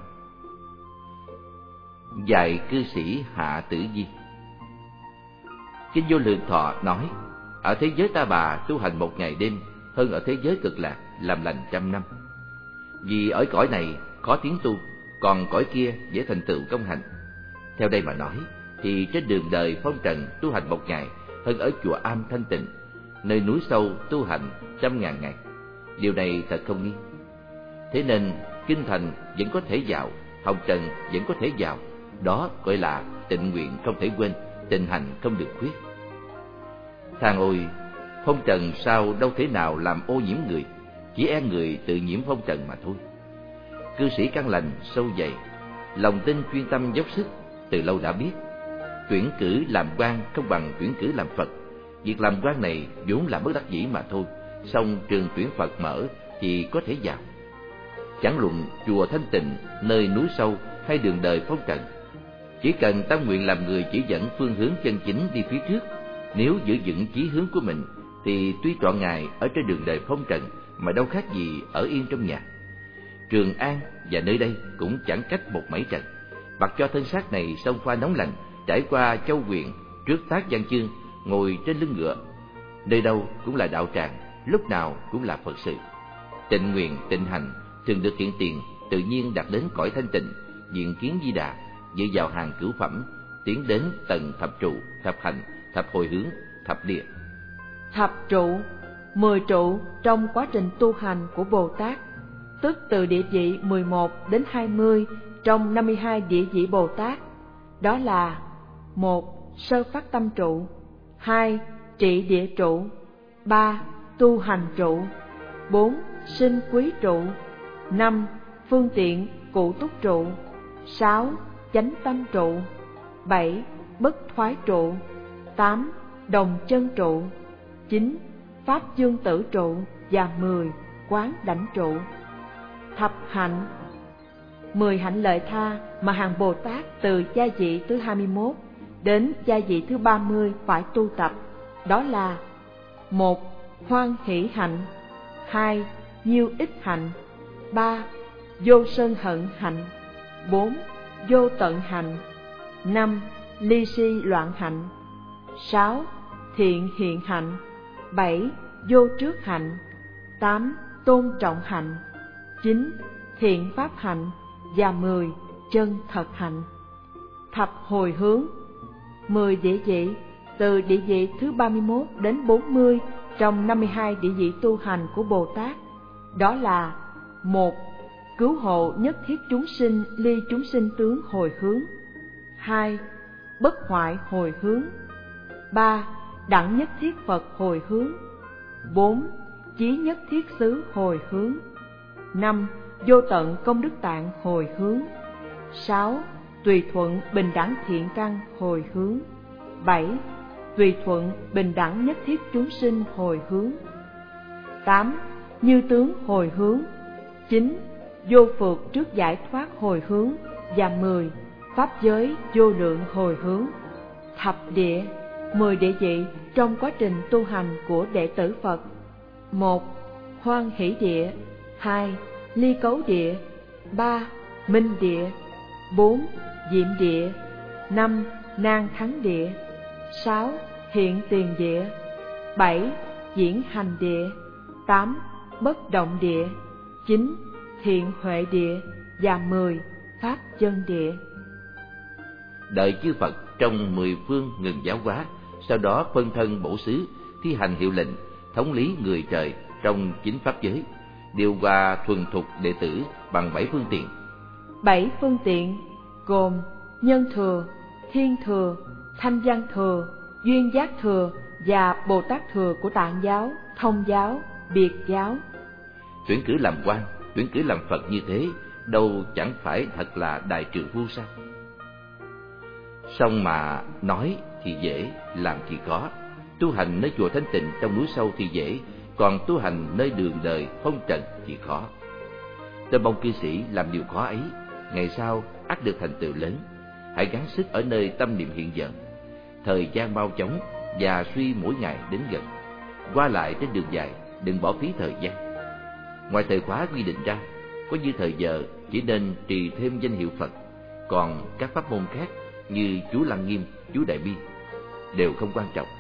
Dạy cư sĩ Hạ Tử Di. Kinh Vô Lượng Thọ nói, ở thế giới Ta Bà tu hành 1 ngày đêm hơn ở thế giới Cực Lạc làm lành 100 năm. Vì ở cõi này khó tiến tu, còn cõi kia dễ thành tựu công hành. Theo đây mà nói, thì trên đường đời phong trần tu hành 1 ngày hơn ở chùa Am thanh tịnh, nơi núi sâu tu hành 100.000 ngày. Điều này thật không nghi. Thế nên kinh thành vẫn có thể vào, hồng trần vẫn có thể vào. Đó gọi là tịnh nguyện không thể quên, tịnh hành không được khuyết. Thang ôi, phong trần sao đâu thể nào làm ô nhiễm người, chỉ e người tự nhiễm phong trần mà thôi. Cư sĩ căn lành sâu dày, lòng tin chuyên tâm dốc sức, từ lâu đã biết tuyển cử làm quan không bằng tuyển cử làm Phật. Việc làm quan này vốn là bất đắc dĩ mà thôi, song trường tuyển Phật mở thì có thể vào. Chẳng luận chùa thanh tịnh, nơi núi sâu hay đường đời phong trần, chỉ cần tâm nguyện làm người chỉ dẫn phương hướng chân chính đi phía trước. Nếu giữ vững chí hướng của mình thì tuy trọn ngày ở trên đường đời phong trần mà đâu khác gì ở yên trong nhà. Trường An và nơi đây cũng chẳng cách một mảy trần. Mặc cho thân xác này xông pha nóng lạnh, trải qua châu huyện, trước tác văn chương, ngồi trên lưng ngựa, nơi đâu cũng là đạo tràng, lúc nào cũng là Phật sự. Tịnh nguyện, tịnh hành thường được hiện tiền, tự nhiên đạt đến cõi thanh tịnh, diện kiến Di Đà, dựa vào hàng cửu phẩm, tiến đến tầng thập trụ, thập hành, thập hồi hướng, thập địa. Thập trụ, 10 trụ trong quá trình tu hành của Bồ Tát, tức từ địa vị 11 đến 20 trong 52 địa vị Bồ Tát. Đó là: 1. Sơ phát tâm trụ, 2. Trị địa trụ, 3. Tu hành trụ, 4. Sinh quý trụ, 5. Phương tiện cụ túc trụ, 6. Chánh tâm trụ, 7. Bất thoái trụ, 8. Đồng chân trụ, 9. Pháp dương tử trụ và 10. Quán đảnh trụ. Thập hạnh, 10 hạnh lợi tha mà hàng Bồ Tát từ gia vị thứ 21 đến gia vị thứ 30 phải tu tập. Đó là: 1. Hoan hỷ hạnh, 2. Nhiêu ích hạnh, 3. Vô sân hận hạnh, 4. Vô tận hạnh, 5. Ly si loạn hạnh, 6. Thiện hiện hạnh, 7. Vô trước hạnh, 8. Tôn trọng hạnh, 9. Thiện pháp hạnh và 10. Chân thật hạnh. Thập hồi hướng, 10 địa vị từ địa vị thứ 31 đến 40 trong 52 địa vị tu hành của Bồ Tát. Đó là: 1. Cứu hộ nhất thiết chúng sinh ly chúng sinh tướng hồi hướng, 2. Bất hoại hồi hướng, 3. Đẳng nhất thiết Phật hồi hướng, 4. Chí nhất thiết xứ hồi hướng, 5. Vô tận công đức tạng hồi hướng, 6. Tùy thuận bình đẳng thiện căn hồi hướng, 7. Tùy thuận bình đẳng nhất thiết chúng sinh hồi hướng, 8. Như tướng hồi hướng, 9. Vô phược trước giải thoát hồi hướng và 10. Pháp giới vô lượng hồi hướng. Thập địa, 10 địa vị trong quá trình tu hành của đệ tử Phật. 1. Hoan hỷ địa. 2. Ly cấu địa. 3. Minh địa. 4. Diệm địa. 5. Nan thắng địa. 6. Hiện tiền địa. 7. Diễn hành địa. 8. Bất động địa. 9. Thiện huệ địa. Và 10. Pháp chân địa. Đợi chư Phật trong 10 phương ngừng giáo hóa, sau đó phân thân bổ xứ, thi hành hiệu lệnh, thống lý người trời trong 9 pháp giới, điều hòa thuần thục đệ tử bằng 7 phương tiện. 7 phương tiện gồm nhân thừa, thiên thừa, thanh văn thừa, duyên giác thừa và Bồ Tát thừa của Tạng giáo, Thông giáo, Biệt giáo. Tuyển cử làm quan, tuyển cử làm Phật như thế, đâu chẳng phải thật là đại trượng phu sao? Song mà nói thì dễ, làm thì khó. Tu hành nơi chùa thanh tịnh trong núi sâu thì dễ, còn tu hành nơi đường đời phong trần thì khó. Tôi mong cư sĩ làm điều khó ấy, ngày sau ắt được thành tựu lớn. Hãy gắng sức ở nơi tâm niệm hiện giờ. Thời gian mau chóng và suy mỗi ngày đến gần. Qua lại trên đường dài, đừng bỏ phí thời gian. Ngoài thời khóa quy định ra, có như thời giờ chỉ nên trì thêm danh hiệu Phật, còn các pháp môn khác như chú Lăng Nghiêm, chú Đại Bi đều không quan trọng.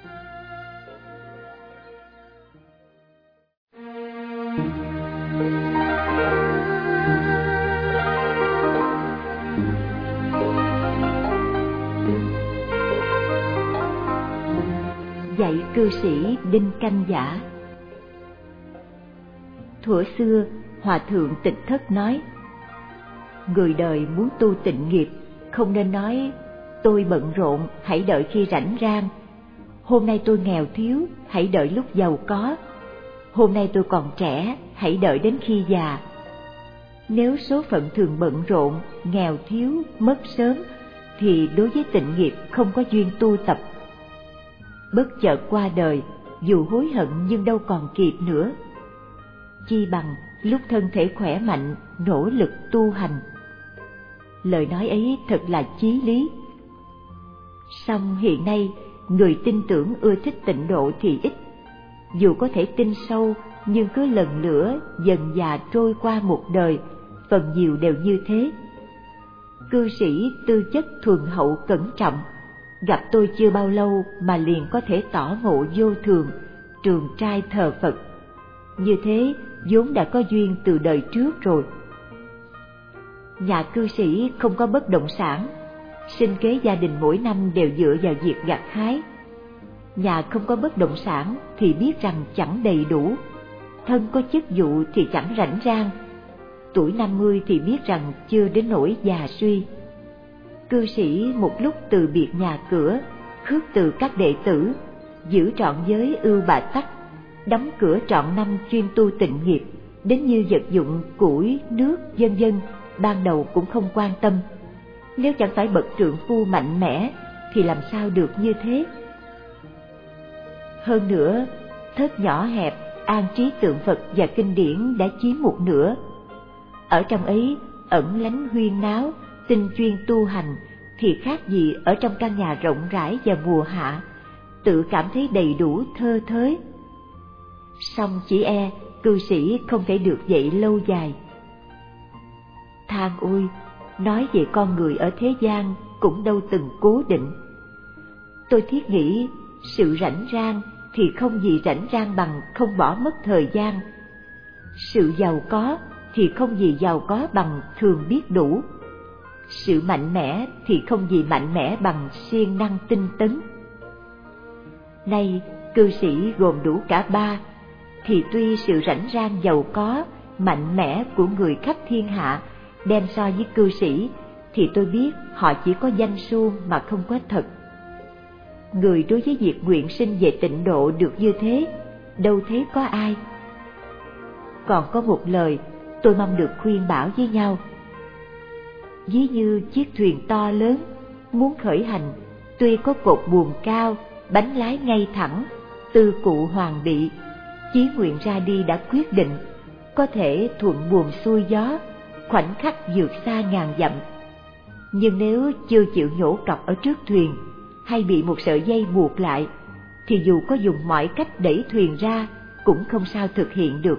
Dạy cư sĩ Đinh Canh Giả. Thuở xưa, Hòa thượng Tịch Thất nói: người đời muốn tu tịnh nghiệp, không nên nói tôi bận rộn, hãy đợi khi rảnh rang. Hôm nay tôi nghèo thiếu, hãy đợi lúc giàu có. Hôm nay tôi còn trẻ, hãy đợi đến khi già. Nếu số phận thường bận rộn, nghèo thiếu, mất sớm, thì đối với tịnh nghiệp không có duyên tu tập. Bất chợt qua đời, dù hối hận nhưng đâu còn kịp nữa. Chi bằng lúc thân thể khỏe mạnh, nỗ lực tu hành. Lời nói ấy thật là chí lý. Song hiện nay, người tin tưởng ưa thích tịnh độ thì ít. Dù có thể tin sâu, nhưng cứ lần lữa dần dà trôi qua một đời, phần nhiều đều như thế. Cư sĩ tư chất thuần hậu cẩn trọng, gặp tôi chưa bao lâu mà liền có thể tỏ ngộ vô thường, trường trai thờ Phật. Như thế vốn đã có duyên từ đời trước rồi. Nhà cư sĩ không có bất động sản, sinh kế gia đình mỗi năm đều dựa vào việc gặt hái. Nhà không có bất động sản thì biết rằng chẳng đầy đủ, thân có chức vụ thì chẳng rảnh rang, tuổi 50 thì biết rằng chưa đến nỗi già suy. Cư sĩ một lúc từ biệt nhà cửa, khước từ các đệ tử, giữ trọn giới ưu bà tắc, đóng cửa trọn năm chuyên tu tịnh nghiệp, đến như vật dụng củi, nước, vân vân, ban đầu cũng không quan tâm. Nếu chẳng phải bậc trượng phu mạnh mẽ thì làm sao được như thế? Hơn nữa, thất nhỏ hẹp, an trí tượng Phật và kinh điển đã chiếm một nửa. Ở trong ấy ẩn lánh huyên náo, tinh chuyên tu hành thì khác gì ở trong căn nhà rộng rãi và mùa hạ, tự cảm thấy đầy đủ thơ thới. Song chỉ e cư sĩ không thể được vậy lâu dài. Than ôi, nói về con người ở thế gian cũng đâu từng cố định. Tôi thiết nghĩ sự rảnh rang thì không gì rảnh rang bằng không bỏ mất thời gian. Sự giàu có thì không gì giàu có bằng thường biết đủ. Sự mạnh mẽ thì không gì mạnh mẽ bằng siêng năng tinh tấn. Nay cư sĩ gồm đủ cả ba, thì tuy sự rảnh rang giàu có, mạnh mẽ của người khắp thiên hạ đem so với cư sĩ, thì tôi biết họ chỉ có danh suông mà không có thật. Người đối với việc nguyện sinh về tịnh độ được như thế, đâu thế có ai. Còn có một lời tôi mong được khuyên bảo với nhau. Ví như chiếc thuyền to lớn, muốn khởi hành, tuy có cột buồm cao, bánh lái ngay thẳng, tư cụ hoàn bị, chí nguyện ra đi đã quyết định, có thể thuận buồm xuôi gió, khoảnh khắc vượt xa ngàn dặm. Nhưng nếu chưa chịu nhổ cọc ở trước thuyền, hay bị một sợi dây buộc lại, thì dù có dùng mọi cách đẩy thuyền ra, cũng không sao thực hiện được.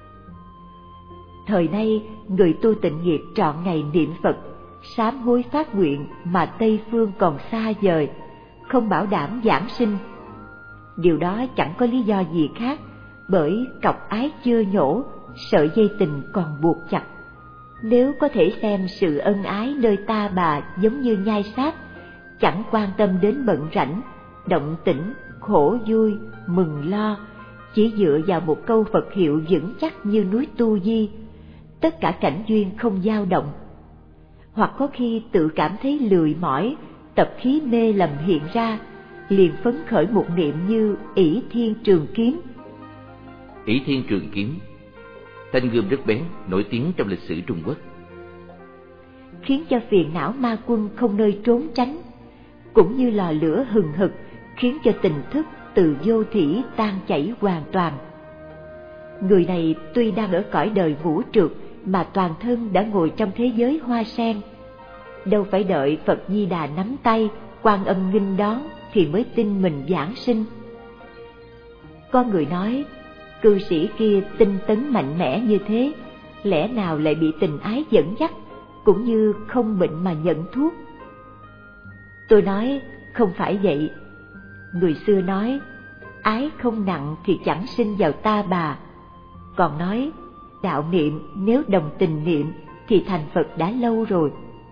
Thời nay, người tu tịnh nghiệp trọn ngày niệm Phật, sám hối phát nguyện mà Tây Phương còn xa vời, không bảo đảm giảng sinh. Điều đó chẳng có lý do gì khác, bởi cọc ái chưa nhổ, sợi dây tình còn buộc chặt. Nếu có thể xem sự ân ái nơi ta bà giống như nhai xác, chẳng quan tâm đến bận rảnh, động tĩnh, khổ vui, mừng lo, chỉ dựa vào một câu Phật hiệu vững chắc như núi Tu Di, tất cả cảnh duyên không dao động. Hoặc có khi tự cảm thấy lười mỏi, tập khí mê lầm hiện ra, liền phấn khởi một niệm như ỷ thiên trường kiếm. Ỷ thiên trường kiếm, thanh gươm rất bén, nổi tiếng trong lịch sử Trung Quốc, khiến cho phiền não ma quân không nơi trốn tránh, cũng như lò lửa hừng hực khiến cho tình thức từ vô thỉ tan chảy hoàn toàn. Người này tuy đang ở cõi đời vũ trượt mà toàn thân đã ngồi trong thế giới hoa sen, đâu phải đợi Phật Di Đà nắm tay, Quan Âm nghênh đón thì mới tin mình giảng sinh. Có người nói, cư sĩ kia tinh tấn mạnh mẽ như thế, lẽ nào lại bị tình ái dẫn dắt, cũng như không bệnh mà nhận thuốc? Tôi nói, không phải vậy. Người xưa nói, ái không nặng thì chẳng sinh vào ta bà. Còn nói, đạo niệm nếu đồng tình niệm thì thành Phật đã lâu rồi.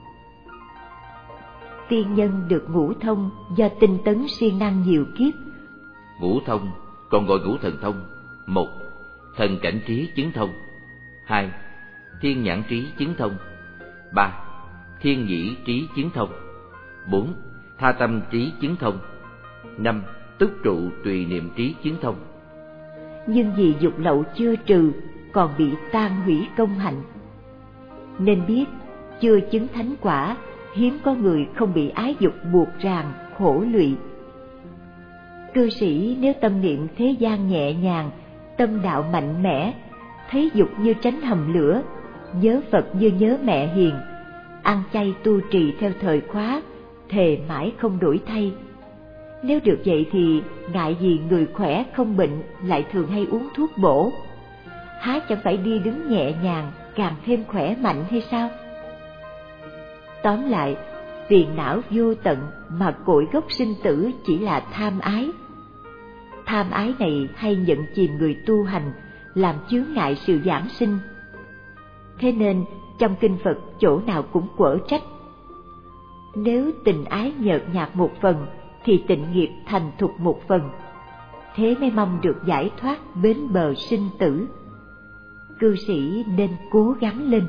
Tiên nhân được ngũ thông do tinh tấn siêng năng nhiều kiếp. Ngũ thông còn gọi ngũ thần thông: 1. Thần cảnh trí chứng thông. 2. Thiên nhãn trí chứng thông. 3. Thiên nhĩ trí chứng thông. 4. Tha tâm trí chứng thông. 5. Túc trụ tùy niệm trí chứng thông. Nhưng vì dục lậu chưa trừ, còn bị tan hủy công hạnh. Nên biết, chưa chứng thánh quả, hiếm có người không bị ái dục buộc ràng, khổ lụy. Cư sĩ nếu tâm niệm thế gian nhẹ nhàng, tâm đạo mạnh mẽ, thấy dục như tránh hầm lửa, nhớ Phật như nhớ mẹ hiền, ăn chay tu trì theo thời khóa, thề mãi không đổi thay. Nếu được vậy thì ngại gì người khỏe không bệnh lại thường hay uống thuốc bổ? Há chẳng phải đi đứng nhẹ nhàng càng thêm khỏe mạnh hay sao? Tóm lại, phiền não vô tận mà cội gốc sinh tử chỉ là tham ái. Tham ái này hay nhận chìm người tu hành, làm chướng ngại sự giảng sinh. Thế nên trong kinh Phật chỗ nào cũng quở trách: nếu tình ái nhợt nhạt một phần thì tịnh nghiệp thành thục một phần, thế mới mong được giải thoát bến bờ sinh tử. Cư sĩ nên cố gắng lên.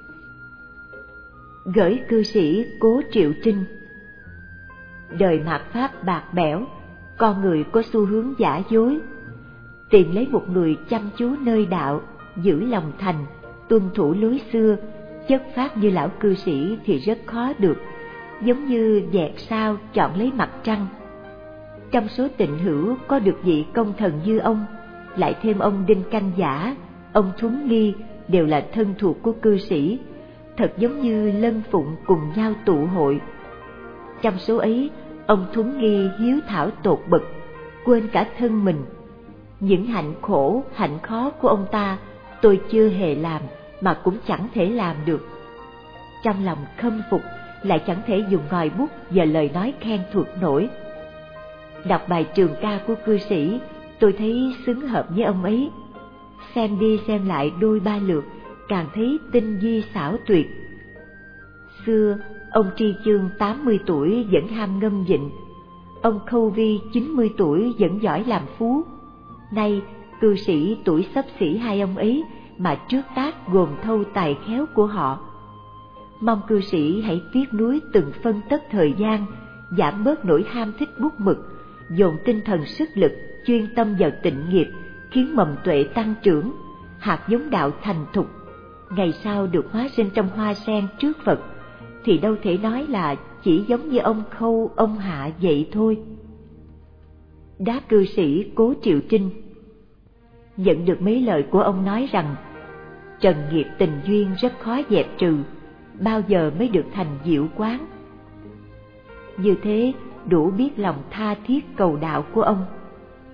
Gửi cư sĩ Cố Triệu Trinh. Đời mạt pháp bạc bẽo, con người có xu hướng giả dối. Tìm lấy một người chăm chú nơi đạo, giữ lòng thành, tuân thủ lối xưa, chất phác như lão cư sĩ thì rất khó được, giống như dẹt sao chọn lấy mặt trăng. Trong số tịnh hữu có được vị công thần như ông, lại thêm ông Đinh Canh Giả, ông Thuấn Nghi đều là thân thuộc của cư sĩ, thật giống như lân phụng cùng nhau tụ hội. Trong số ấy, ông Thuấn Nghi hiếu thảo tột bậc, quên cả thân mình. Những hạnh khổ, hạnh khó của ông ta tôi chưa hề làm mà cũng chẳng thể làm được. Trong lòng khâm phục, lại chẳng thể dùng ngòi bút và lời nói khen thuật nổi. Đọc bài trường ca của cư sĩ, tôi thấy xứng hợp với ông ấy. Xem đi xem lại đôi ba lượt, càng thấy tinh vi xảo tuyệt. Xưa, ông Tri Chương 80 tuổi vẫn ham ngâm vịnh, ông Khâu Vi 90 tuổi vẫn giỏi làm phú. Nay, cư sĩ tuổi xấp xỉ hai ông ấy mà trước tác gồm thâu tài khéo của họ. Mong cư sĩ hãy tiếc nuối từng phân tất thời gian, giảm bớt nỗi ham thích bút mực, dồn tinh thần sức lực chuyên tâm vào tịnh nghiệp, khiến mầm tuệ tăng trưởng, hạt giống đạo thành thục. Ngày sau được hóa sinh trong hoa sen trước Phật, thì đâu thể nói là chỉ giống như ông Khâu, ông Hạ vậy thôi. Đáp cư sĩ Cố Triệu Trinh. Nhận được mấy lời của ông nói rằng trần nghiệp tình duyên rất khó dẹp trừ, bao giờ mới được thành diệu quán. Như thế đủ biết lòng tha thiết cầu đạo của ông.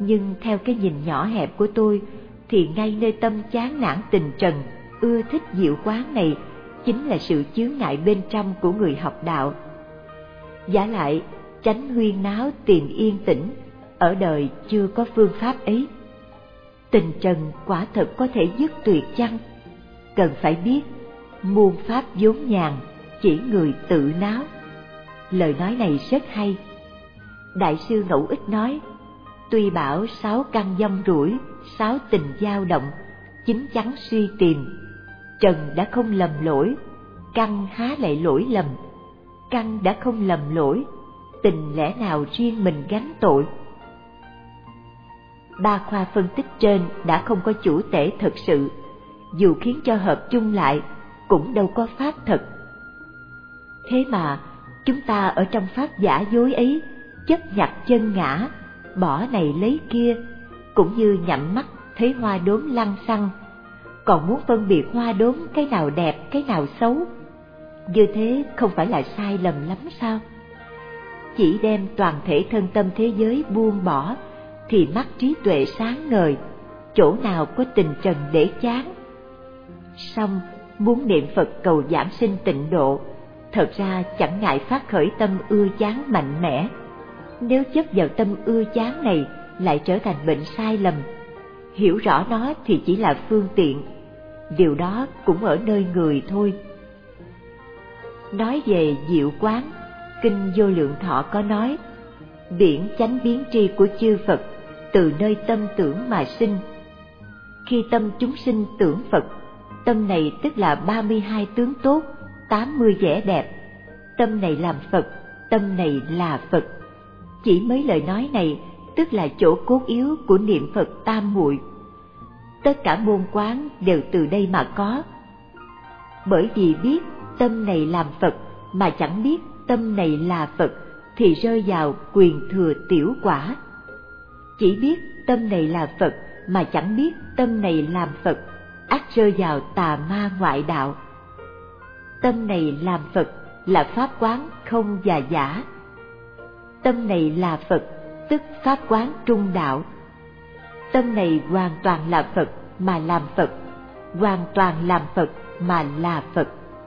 Nhưng theo cái nhìn nhỏ hẹp của tôi thì ngay nơi tâm chán nản tình trần, ưa thích diệu quán này chính là sự chướng ngại bên trong của người học đạo. Vả lại, tránh huyên náo tìm yên tĩnh, ở đời chưa có phương pháp ấy. Tình trần quả thật có thể dứt tuyệt chăng? Cần phải biết, muôn pháp vốn nhàn, chỉ người tự náo. Lời nói này rất hay. Đại sư Ngẫu Ích nói, tuy bảo 6 căn dông rủi, 6 tình dao động, chín chắn suy tìm. Trần đã không lầm lỗi, căn há lại lỗi lầm. Căn đã không lầm lỗi, tình lẽ nào riêng mình gánh tội. Ba khoa phân tích trên đã không có chủ tể thật sự, dù khiến cho hợp chung lại cũng đâu có pháp thật. Thế mà chúng ta ở trong pháp giả dối ấy chấp nhặt chân ngã, bỏ này lấy kia, cũng như nhắm mắt thấy hoa đốm lăng xăng, còn muốn phân biệt hoa đốm cái nào đẹp cái nào xấu. Như thế không phải là sai lầm lắm sao? Chỉ đem toàn thể thân tâm thế giới buông bỏ thì mắt trí tuệ sáng ngời, chỗ nào có tình trần để chán. Song muốn niệm Phật cầu giảng sinh tịnh độ, thật ra chẳng ngại phát khởi tâm ưa chán mạnh mẽ. Nếu chấp vào tâm ưa chán này lại trở thành bệnh sai lầm, hiểu rõ nó thì chỉ là phương tiện, điều đó cũng ở nơi người thôi. Nói về diệu quán, Kinh Vô Lượng Thọ có nói, biển chánh biến tri của chư Phật từ nơi tâm tưởng mà sinh. Khi tâm chúng sinh tưởng Phật, tâm này tức là 32 tướng tốt, 80 vẻ đẹp. Tâm này làm Phật, tâm này là Phật. Chỉ mấy lời nói này tức là chỗ cốt yếu của niệm Phật tam muội. Tất cả môn quán đều từ đây mà có. Bởi vì biết tâm này làm Phật mà chẳng biết tâm này là Phật thì rơi vào quyền thừa tiểu quả. Chỉ biết tâm này là Phật mà chẳng biết tâm này làm Phật, ắt rơi vào tà ma ngoại đạo. Tâm này làm Phật là pháp quán không và giả. Tâm này là Phật tức pháp quán trung đạo. Tâm này hoàn toàn là Phật mà làm Phật, hoàn toàn làm Phật mà là Phật.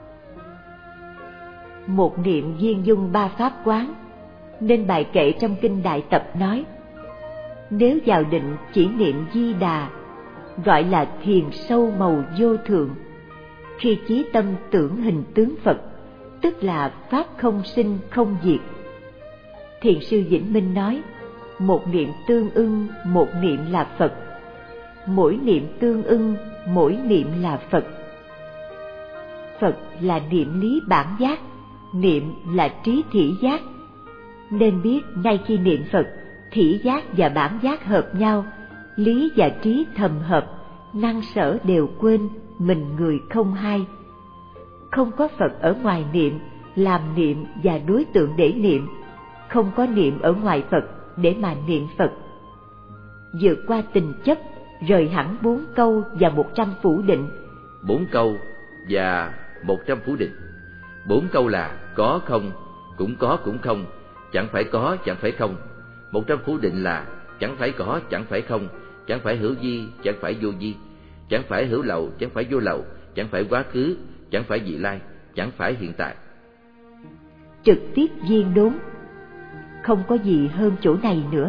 Một niệm viên dung ba pháp quán, nên bài kệ trong Kinh Đại Tập nói, nếu vào định chỉ niệm Di Đà, gọi là thiền sâu màu vô thượng. Khi chí tâm tưởng hình tướng Phật, tức là pháp không sinh không diệt. Thiền sư Vĩnh Minh nói, một niệm tương ưng, một niệm là Phật. Mỗi niệm tương ưng, mỗi niệm là Phật. Phật là niệm lý bản giác, niệm là trí thị giác. Nên biết ngay khi niệm Phật, thị giác và bản giác hợp nhau, lý và trí thầm hợp, năng sở đều quên, mình người không hay. Không có Phật ở ngoài niệm, làm niệm và đối tượng để niệm. Không có niệm ở ngoài Phật để mà niệm Phật. Vượt qua tình chấp, rời hẳn 4 câu và 100 phủ định. 4 câu và 100 phủ định. 4 câu là có không, cũng có cũng không, chẳng phải có chẳng phải không. 100 phủ định là chẳng phải có chẳng phải không, chẳng phải hữu vi chẳng phải vô vi, chẳng phải hữu lậu chẳng phải vô lậu, chẳng phải quá khứ chẳng phải vị lai, chẳng phải hiện tại. Trực tiếp viên đốn, không có gì hơn chỗ này nữa.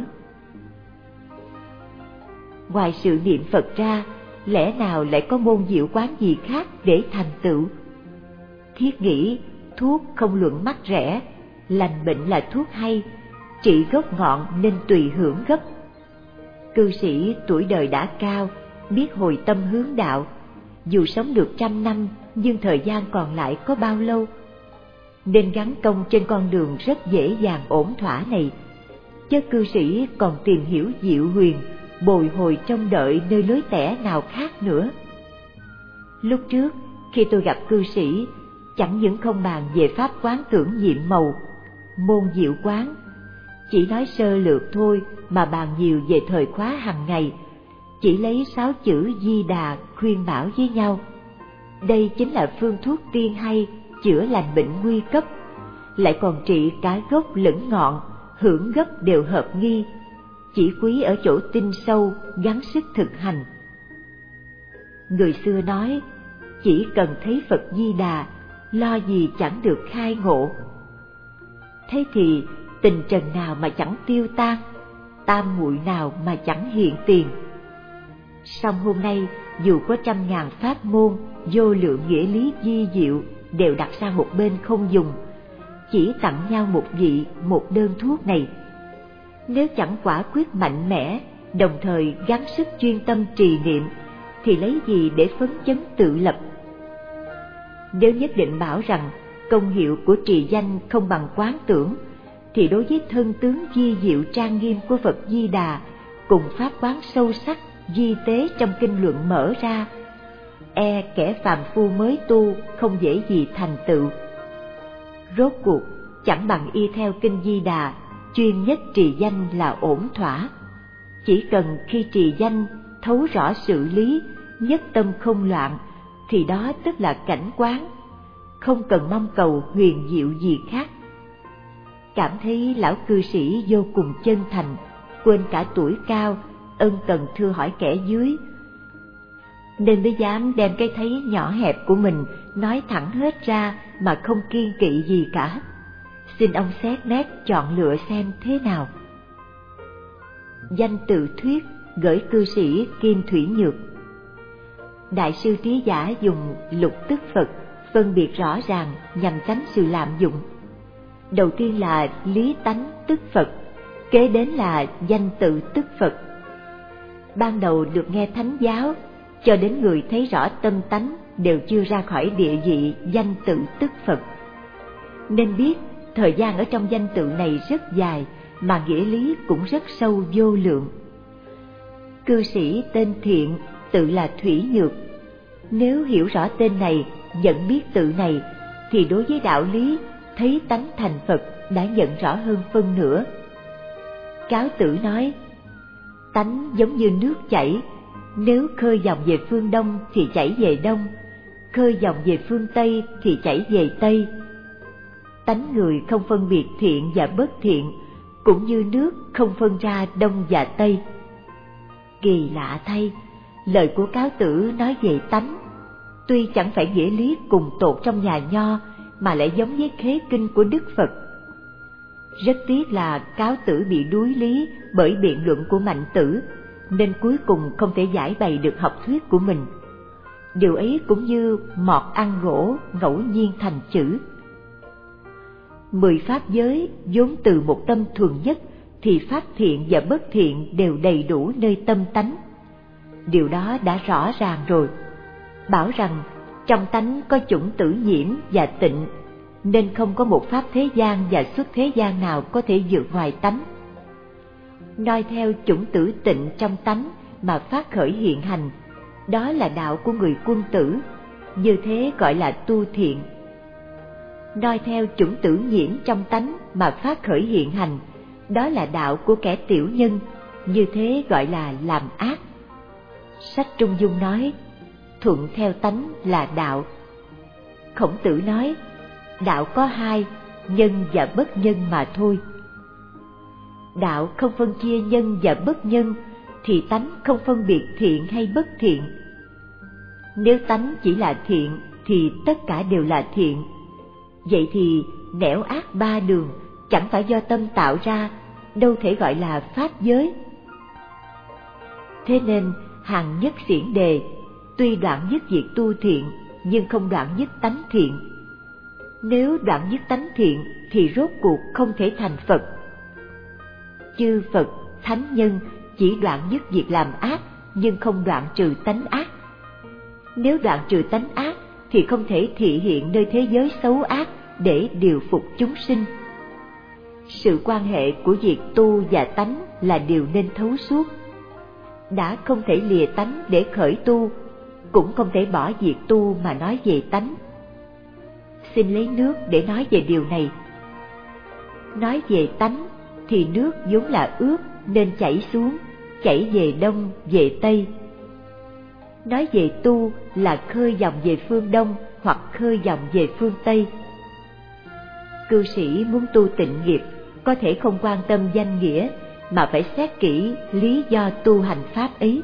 Ngoài sự niệm Phật ra, lẽ nào lại có môn diệu quán gì khác để thành tựu? Thiết nghĩ thuốc không luận mắc rẻ, lành bệnh là thuốc hay, trị gốc ngọn nên tùy hưởng gốc. Cư sĩ tuổi đời đã cao, biết hồi tâm hướng đạo, dù sống được 100 năm nhưng thời gian còn lại có bao lâu, nên gắn công trên con đường rất dễ dàng ổn thỏa này. Chứ cư sĩ còn tìm hiểu diệu huyền, bồi hồi trông đợi nơi lối tẻ nào khác nữa. Lúc trước khi tôi gặp cư sĩ, chẳng những không bàn về pháp quán tưởng nhiệm màu, môn diệu quán, chỉ nói sơ lược thôi mà bàn nhiều về thời khóa hàng ngày, chỉ lấy 6 chữ Di Đà khuyên bảo với nhau. Đây chính là phương thuốc tiên hay, chữa lành bệnh nguy cấp, lại còn trị cả gốc lẫn ngọn, hưởng gấp đều hợp nghi. chỉ quý ở chỗ tin sâu, gắng sức thực hành. Người xưa nói, chỉ cần thấy Phật Di Đà, lo gì chẳng được khai ngộ. Thế thì tình trần nào mà chẳng tiêu tan, tam muội nào mà chẳng hiện tiền. Song hôm nay dù có 100.000 pháp môn, vô lượng nghĩa lý di diệu đều đặt sang một bên không dùng, chỉ tặng nhau một vị, một đơn thuốc này. Nếu chẳng quả quyết mạnh mẽ, đồng thời gắng sức chuyên tâm trì niệm, thì lấy gì để phấn chấn tự lập? Nếu nhất định bảo rằng công hiệu của trì danh không bằng quán tưởng, thì đối với thân tướng di diệu trang nghiêm của Phật Di Đà cùng pháp quán sâu sắc di tế trong kinh luận mở ra, kẻ phàm phu mới tu không dễ gì thành tựu. Rốt cuộc chẳng bằng y theo kinh Di Đà, chuyên nhất trì danh là ổn thỏa. Chỉ cần khi trì danh thấu rõ sự lý, nhất tâm không loạn, thì đó tức là cảnh quán, không cần mong cầu huyền diệu gì khác. Cảm thấy lão cư sĩ vô cùng chân thành, quên cả tuổi cao, ân cần thưa hỏi kẻ dưới, nên mới dám đem cái thấy nhỏ hẹp của mình nói thẳng hết ra mà không kiêng kỵ gì cả. Xin ông xét nét chọn lựa xem thế nào. Danh tự thuyết gửi cư sĩ Kim Thủy Nhược. Đại sư Trí Giả dùng lục tức Phật phân biệt rõ ràng nhằm tránh sự lạm dụng. Đầu tiên là lý tánh tức Phật, kế đến là danh tự tức Phật. Ban đầu được nghe thánh giáo, cho đến người thấy rõ tâm tánh đều chưa ra khỏi địa vị danh tự tức Phật. Nên biết thời gian ở trong danh tự này rất dài, mà nghĩa lý cũng rất sâu vô lượng. Cư sĩ tên Thiện, tự là Thủy Nhược. Nếu hiểu rõ tên này, nhận biết tự này, thì đối với đạo lý thấy tánh thành Phật đã nhận rõ hơn phân nửa. Cáo Tử nói, tánh giống như nước chảy, nếu khơi dòng về phương Đông thì chảy về Đông, khơi dòng về phương Tây thì chảy về Tây. Tánh người không phân biệt thiện và bất thiện, cũng như nước không phân ra Đông và Tây. Kỳ lạ thay, lời của Cáo Tử nói về tánh, tuy chẳng phải nghĩa lý cùng tột trong nhà Nho, mà lại giống với khế kinh của Đức Phật. Rất tiếc là Cáo Tử bị đuối lý bởi biện luận của Mạnh Tử, nên cuối cùng không thể giải bày được học thuyết của mình. Điều ấy cũng như mọt ăn gỗ ngẫu nhiên thành chữ. 10 pháp giới vốn từ một tâm thuần nhất, thì pháp thiện và bất thiện đều đầy đủ nơi tâm tánh. Điều đó đã rõ ràng rồi. Bảo rằng trong tánh có chủng tử nhiễm và tịnh, nên không có một pháp thế gian và xuất thế gian nào có thể vượt ngoài tánh. Noi theo chủng tử tịnh trong tánh mà phát khởi hiện hành, đó là đạo của người quân tử, như thế gọi là tu thiện. Noi theo chủng tử nhiễm trong tánh mà phát khởi hiện hành, đó là đạo của kẻ tiểu nhân, như thế gọi là làm ác. Sách Trung Dung nói, thuận theo tánh là đạo. Khổng Tử nói, đạo có hai, nhân và bất nhân mà thôi. Đạo không phân chia nhân và bất nhân, thì tánh không phân biệt thiện hay bất thiện. Nếu tánh chỉ là thiện, thì tất cả đều là thiện. Vậy thì nẻo ác ba đường chẳng phải do tâm tạo ra, đâu thể gọi là pháp giới. Thế nên hàng nhất xiển đề tuy đoạn dứt việc tu thiện, nhưng không đoạn dứt tánh thiện. Nếu đoạn dứt tánh thiện thì rốt cuộc không thể thành Phật. Chư Phật, thánh nhân chỉ đoạn dứt việc làm ác, nhưng không đoạn trừ tánh ác. Nếu đoạn trừ tánh ác thì không thể thị hiện nơi thế giới xấu ác để điều phục chúng sinh. Sự quan hệ của việc tu và tánh là điều nên thấu suốt. Đã không thể lìa tánh để khởi tu, cũng không thể bỏ việc tu mà nói về tánh. Xin lấy nước để nói về điều này. Nói về tánh thì nước vốn là ướt nên chảy xuống, chảy về Đông, về Tây. Nói về tu là khơi dòng về phương Đông hoặc khơi dòng về phương Tây. Cư sĩ muốn tu tịnh nghiệp, có thể không quan tâm danh nghĩa, mà phải xét kỹ lý do tu hành pháp ấy.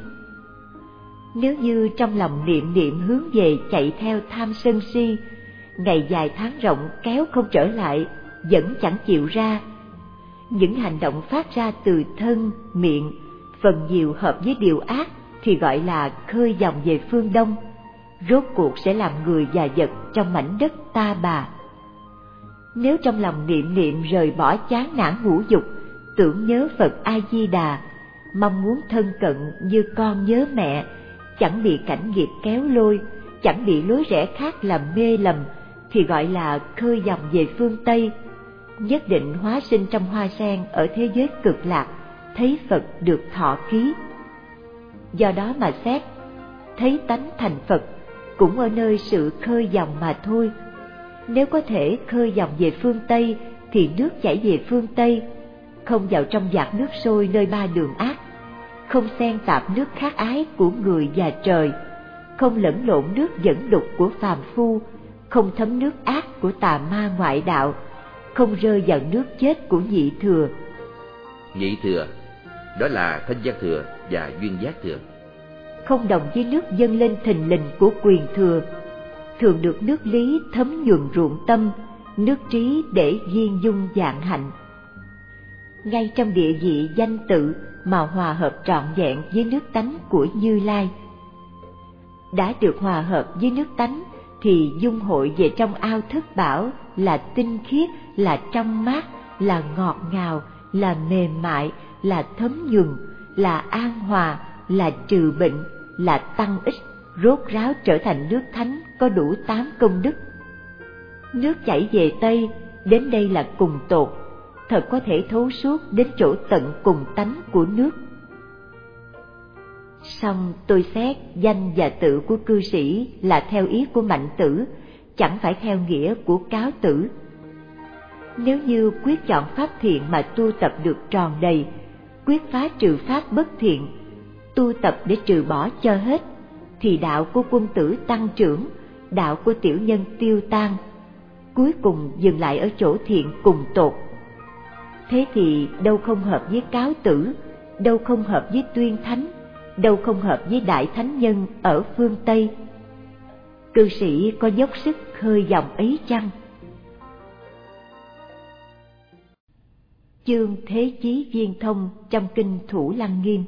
Nếu như trong lòng niệm niệm hướng về chạy theo tham sân si, ngày dài tháng rộng kéo không trở lại, vẫn chẳng chịu ra. Những hành động phát ra từ thân, miệng, phần nhiều hợp với điều ác thì gọi là khơi dòng về phương Đông, rốt cuộc sẽ làm người và vật trong mảnh đất ta bà. Nếu trong lòng niệm niệm rời bỏ chán nản ngũ dục, tưởng nhớ Phật A-di-đà, mong muốn thân cận như con nhớ mẹ, chẳng bị cảnh nghiệp kéo lôi, chẳng bị lối rẽ khác làm mê lầm, thì gọi là khơi dòng về phương Tây, nhất định hóa sinh trong hoa sen ở thế giới cực lạc, thấy Phật được thọ ký. Do đó mà xét, thấy tánh thành Phật cũng ở nơi sự khơi dòng mà thôi. Nếu có thể khơi dòng về phương Tây thì nước chảy về phương Tây, không vào trong vạc nước sôi nơi ba đường ác, không xen tạp nước khát ái của người và trời, không lẫn lộn nước dẫn đục của phàm phu, không thấm nước ác của tà ma ngoại đạo, không rơi vào nước chết của nhị thừa. Nhị thừa, đó là thanh văn thừa và duyên giác thừa. Không đồng với nước dâng lên thình lình của quyền thừa, thường được nước lý thấm nhuần ruộng tâm, nước trí để viên dung vạn hạnh. Ngay trong địa vị danh tự mà hòa hợp trọn vẹn với nước tánh của Như Lai. Đã được hòa hợp với nước tánh thì dung hội về trong ao thức bảo là tinh khiết, là trong mát, là ngọt ngào, là mềm mại, là thấm nhuần, là an hòa, là trừ bệnh, là tăng ích, rốt ráo trở thành nước thánh có đủ 8 công đức. Nước chảy về Tây, đến đây là cùng tột, thật có thể thấu suốt đến chỗ tận cùng tánh của nước. Song tôi xét danh và tự của cư sĩ là theo ý của Mạnh Tử, chẳng phải theo nghĩa của Cáo Tử. Nếu như quyết chọn pháp thiện mà tu tập được tròn đầy, quyết phá trừ pháp bất thiện, tu tập để trừ bỏ cho hết, thì đạo của quân tử tăng trưởng, đạo của tiểu nhân tiêu tan, cuối cùng dừng lại ở chỗ thiện cùng tột. Thế thì đâu không hợp với Cáo Tử, đâu không hợp với Tuyên Thánh, đâu không hợp với Đại Thánh Nhân ở phương Tây. Cư sĩ có dốc sức khơi dòng ấy chăng? Chương Thế Chí Viên Thông trong kinh Thủ Lăng Nghiêm.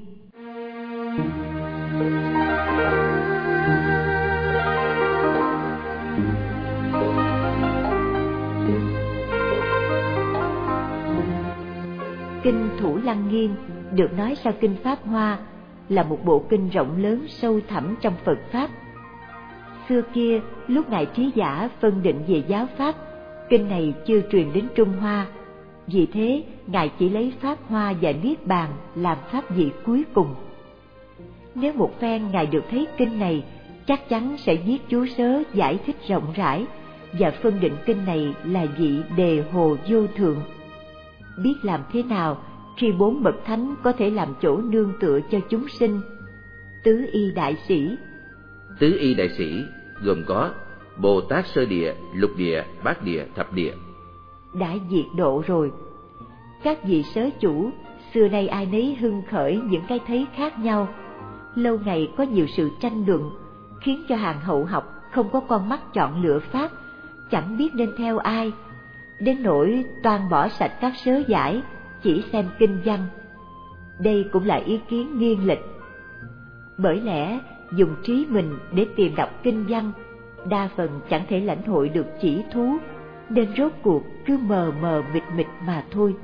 Kinh Thủ Lăng Nghiêm được nói sau kinh Pháp Hoa là một bộ kinh rộng lớn sâu thẳm trong Phật Pháp. Xưa kia, lúc Ngài Trí Giả phân định về giáo Pháp, kinh này chưa truyền đến Trung Hoa. Vì thế, Ngài chỉ lấy Pháp Hoa và Niết Bàn làm pháp vị cuối cùng. Nếu một phen Ngài được thấy kinh này, chắc chắn sẽ viết chú sớ giải thích rộng rãi và phân định kinh này là vị đề hồ vô thượng. Biết làm thế nào khi 4 bậc thánh có thể làm chỗ nương tựa cho chúng sinh? Tứ y đại sĩ. Tứ y đại sĩ gồm có Bồ Tát Sơ Địa, Lục Địa, Bát Địa, Thập Địa. Đã diệt độ rồi. Các vị sớ chủ xưa nay ai nấy hưng khởi những cái thấy khác nhau, lâu ngày có nhiều sự tranh luận, khiến cho hàng hậu học không có con mắt chọn lựa pháp, chẳng biết nên theo ai, đến nỗi toan bỏ sạch các sớ giải, chỉ xem kinh văn. Đây cũng là ý kiến nghiêng lệch. Bởi lẽ dùng trí mình để tìm đọc kinh văn, đa phần chẳng thể lãnh hội được chỉ thú, nên rốt cuộc cứ mờ mờ mịt mịt mà thôi.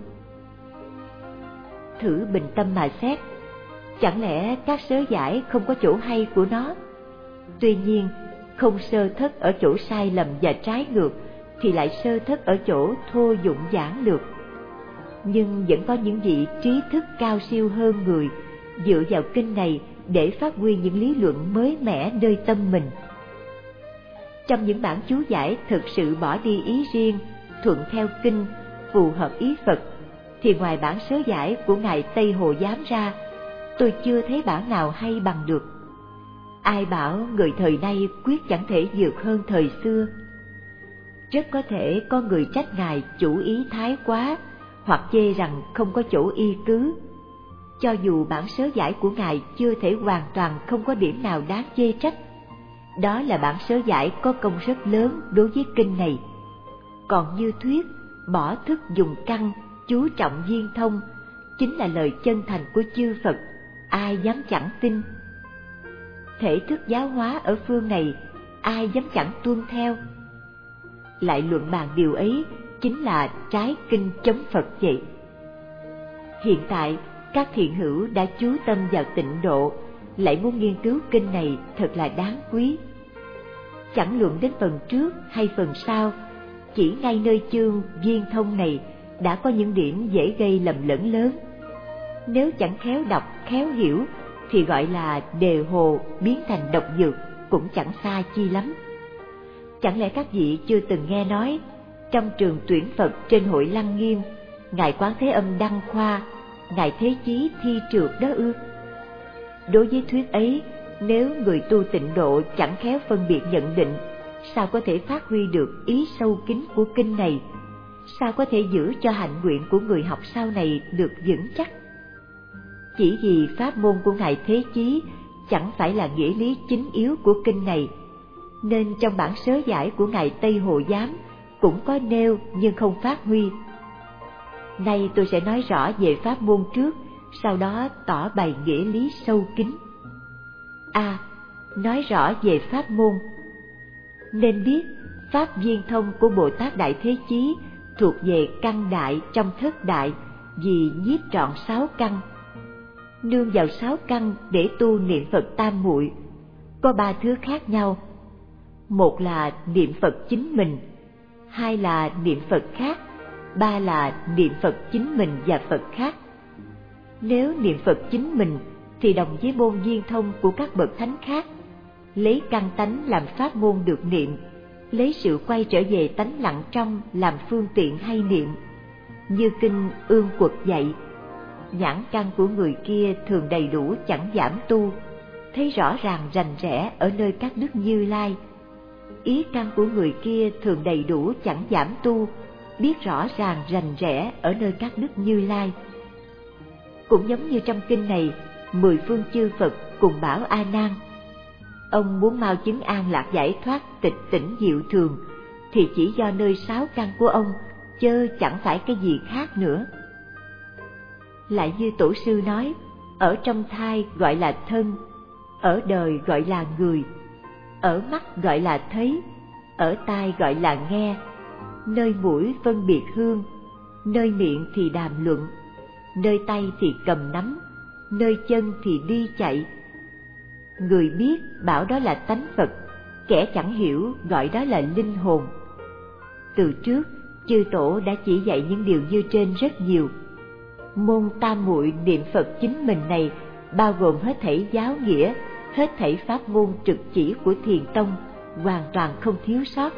Thử bình tâm mà xét, chẳng lẽ các sớ giải không có chỗ hay của nó? Tuy nhiên, không sơ thất ở chỗ sai lầm và trái ngược, thì lại sơ thất ở chỗ thô dụng giản lược. Nhưng vẫn có những vị trí thức cao siêu hơn người, dựa vào kinh này để phát huy những lý luận mới mẻ nơi tâm mình. Trong những bản chú giải thực sự bỏ đi ý riêng, thuận theo kinh, phù hợp ý Phật, thì ngoài bản sớ giải của Ngài Tây Hồ Giám ra, tôi chưa thấy bản nào hay bằng được. Ai bảo người thời nay quyết chẳng thể vượt hơn thời xưa? Rất có thể có người trách Ngài chủ ý thái quá, hoặc chê rằng không có chỗ y cứ. cho dù bản sớ giải của Ngài chưa thể hoàn toàn không có điểm nào đáng chê trách. Đó là bản sớ giải có công rất lớn đối với kinh này. Còn như thuyết bỏ thức dùng căn, chú trọng viên thông, chính là lời chân thành của chư Phật, ai dám chẳng tin. Thể thức giáo hóa ở phương này, ai dám chẳng tuân theo. Lại luận bàn điều ấy chính là trái kinh chống Phật vậy. Hiện tại, các thiện hữu đã chú tâm vào tịnh độ, lại muốn nghiên cứu kinh này thật là đáng quý. Chẳng luận đến phần trước hay phần sau, chỉ ngay nơi chương viên thông này đã có những điểm dễ gây lầm lẫn lớn. Nếu chẳng khéo đọc, khéo hiểu thì gọi là đề hồ biến thành độc dược cũng chẳng xa chi lắm. Chẳng lẽ các vị chưa từng nghe nói trong trường tuyển Phật trên hội Lăng Nghiêm, Ngài Quán Thế Âm đăng khoa, Ngài Thế Chí thi trượt đó ư? Đối với thuyết ấy, nếu người tu tịnh độ chẳng khéo phân biệt nhận định, sao có thể phát huy được ý sâu kín của kinh này? Sao có thể giữ cho hạnh nguyện của người học sau này được vững chắc? Chỉ vì pháp môn của Ngài Thế Chí chẳng phải là nghĩa lý chính yếu của kinh này, nên trong bản sớ giải của Ngài Tây Hồ Giám cũng có nêu nhưng không phát huy. Nay tôi sẽ nói rõ về pháp môn trước, sau đó tỏ bày nghĩa lý sâu kín. A. Nói rõ về pháp môn. Nên biết pháp viên thông của Bồ Tát Đại Thế Chí thuộc về căn đại trong thất đại, vì nhiếp trọn 6 căn. Nương vào 6 căn để tu niệm Phật tam muội có 3 thứ khác nhau. Một là niệm Phật chính mình, hai là niệm Phật khác, ba là niệm Phật chính mình và Phật khác. Nếu niệm Phật chính mình thì đồng với môn viên thông của các bậc thánh khác, lấy căn tánh làm pháp môn được niệm, lấy sự quay trở về tánh lặng trong làm phương tiện hay niệm. Như kinh Ương Quật dạy, nhãn căn của người kia thường đầy đủ chẳng giảm tu, thấy rõ ràng rành rẽ ở nơi các đức Như Lai. Ý căn của người kia thường đầy đủ chẳng giảm tu, biết rõ ràng rành rẽ ở nơi các đức Như Lai. Cũng giống như trong kinh này, 10 phương chư Phật cùng bảo A Nan: ông muốn mau chứng an lạc giải thoát tịch tỉnh diệu thường, thì chỉ do nơi 6 căn của ông, chớ chẳng phải cái gì khác nữa. Lại như tổ sư nói, ở trong thai gọi là thân, ở đời gọi là người, ở mắt gọi là thấy, ở tai gọi là nghe, nơi mũi phân biệt hương, nơi miệng thì đàm luận, nơi tay thì cầm nắm, nơi chân thì đi chạy. Người biết bảo đó là tánh Phật, kẻ chẳng hiểu gọi đó là linh hồn. Từ trước, chư tổ đã chỉ dạy những điều như trên rất nhiều. Môn tam muội niệm Phật chính mình này bao gồm hết thảy giáo nghĩa, hết thảy pháp môn trực chỉ của Thiền Tông, hoàn toàn không thiếu sót.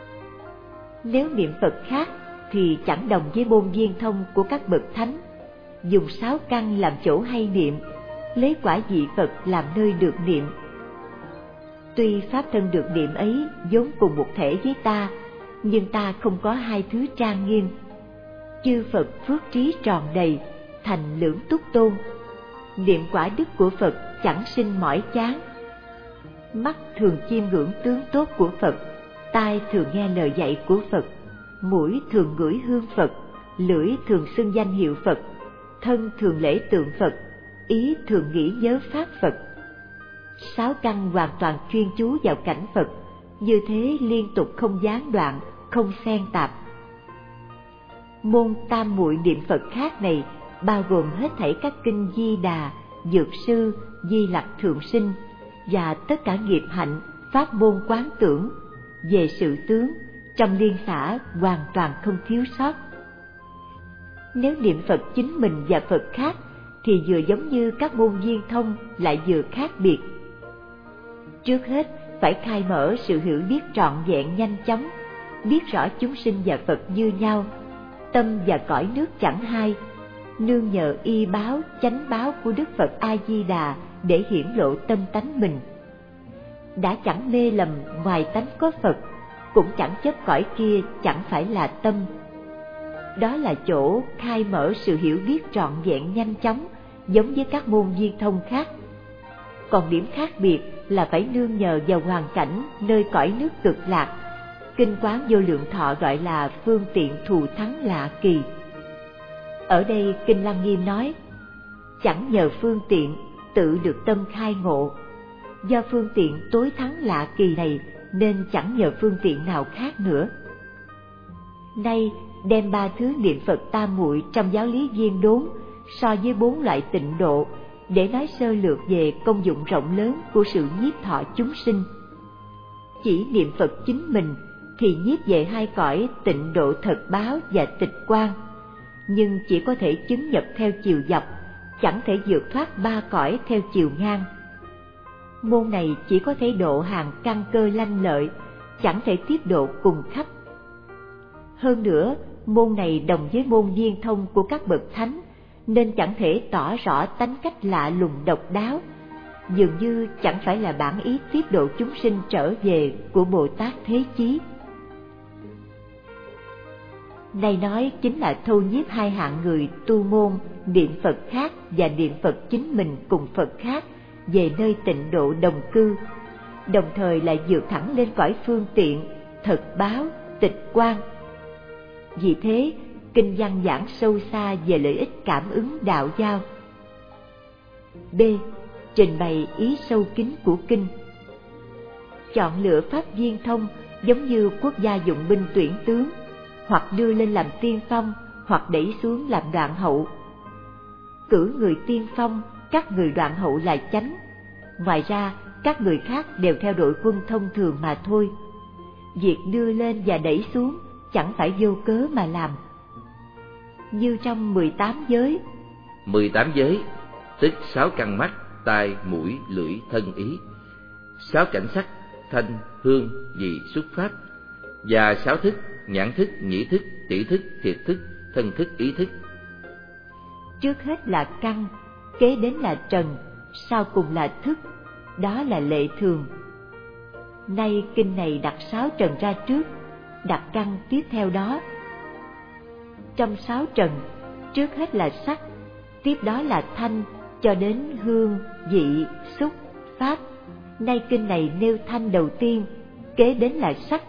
Nếu niệm Phật khác thì chẳng đồng với môn viên thông của các bậc thánh, dùng 6 căn làm chỗ hay niệm, lấy quả vị Phật làm nơi được niệm. Tuy pháp thân được niệm ấy vốn cùng một thể với ta, nhưng ta không có hai thứ trang nghiêm. Chư Phật phước trí tròn đầy, thành lưỡng túc tôn. Niệm quả đức của Phật chẳng sinh mỏi chán. Mắt thường chiêm ngưỡng tướng tốt của Phật, tai thường nghe lời dạy của Phật, mũi thường ngửi hương Phật, lưỡi thường xưng danh hiệu Phật, thân thường lễ tượng Phật, ý thường nghĩ nhớ pháp Phật. 6 căn hoàn toàn chuyên chú vào cảnh Phật, như thế liên tục không gián đoạn, không xen tạp. Môn tam muội niệm Phật khác này bao gồm hết thảy các kinh Di Đà, Dược Sư, Di Lặc Thượng Sinh và tất cả nghiệp hạnh, pháp môn quán tưởng, về sự tướng, trong liên xã hoàn toàn không thiếu sót. Nếu niệm Phật chính mình và Phật khác thì vừa giống như các môn viên thông, lại vừa khác biệt. Trước hết phải khai mở sự hiểu biết trọn vẹn nhanh chóng, biết rõ chúng sinh và Phật như nhau, tâm và cõi nước chẳng hai, nương nhờ y báo, chánh báo của Đức Phật A Di Đà để hiển lộ tâm tánh mình. Đã chẳng mê lầm ngoài tánh có Phật, cũng chẳng chấp cõi kia chẳng phải là tâm. Đó là chỗ khai mở sự hiểu biết trọn vẹn nhanh chóng, giống với các môn viên thông khác. Còn điểm khác biệt là phải nương nhờ vào hoàn cảnh nơi cõi nước Cực Lạc. Kinh Quán Vô Lượng Thọ gọi là phương tiện thù thắng lạ kỳ. Ở đây Kinh Lăng Nghiêm nói, chẳng nhờ phương tiện tự được tâm khai ngộ. Do phương tiện tối thắng lạ kỳ này nên chẳng nhờ phương tiện nào khác nữa. Nay đem 3 thứ niệm Phật tam muội trong giáo lý Viên Đốn so với 4 loại tịnh độ để nói sơ lược về công dụng rộng lớn của sự nhiếp thọ chúng sinh. Chỉ niệm Phật chính mình thì nhiếp về 2 cõi tịnh độ thật báo và tịch quang, nhưng chỉ có thể chứng nhập theo chiều dọc, chẳng thể vượt thoát 3 cõi theo chiều ngang. Môn này chỉ có thể độ hàng căn cơ lanh lợi, chẳng thể tiếp độ cùng khắp. Hơn nữa, môn này đồng với môn viên thông của các bậc thánh, nên chẳng thể tỏ rõ tánh cách lạ lùng độc đáo, dường như chẳng phải là bản ý tiếp độ chúng sinh trở về của Bồ Tát Thế Chí. Này nói chính là thâu nhiếp 2 hạng người tu môn niệm Phật khác và niệm Phật chính mình cùng Phật khác về nơi tịnh độ đồng cư, đồng thời lại vượt thẳng lên cõi phương tiện, thật báo, tịch quang. Vì thế, kinh văn giảng sâu xa về lợi ích cảm ứng đạo giao. B. Trình bày ý sâu kín của kinh. Chọn lựa pháp viên thông giống như quốc gia dụng binh tuyển tướng, hoặc đưa lên làm tiên phong, hoặc đẩy xuống làm đoạn hậu. Cử người tiên phong, các người đoạn hậu là chánh. Ngoài ra, các người khác đều theo đội quân thông thường mà thôi. Việc đưa lên và đẩy xuống chẳng phải vô cớ mà làm. Như trong 18 giới. 18 giới, tức 6 căn mắt, tai, mũi, lưỡi, thân, ý, 6 cảnh sắc, thanh, hương, vị, xúc pháp, và 6 thức, nhãn thức, nhĩ thức, tỷ thức, thiệt thức, thân thức, ý thức. Trước hết là căn, kế đến là trần, sau cùng là thức, đó là lệ thường. Nay kinh này đặt 6 trần ra trước, đặt căn tiếp theo đó. Trong 6 trần, trước hết là sắc, tiếp đó là thanh, cho đến hương, vị, xúc, pháp. Nay kinh này nêu thanh đầu tiên, kế đến là sắc.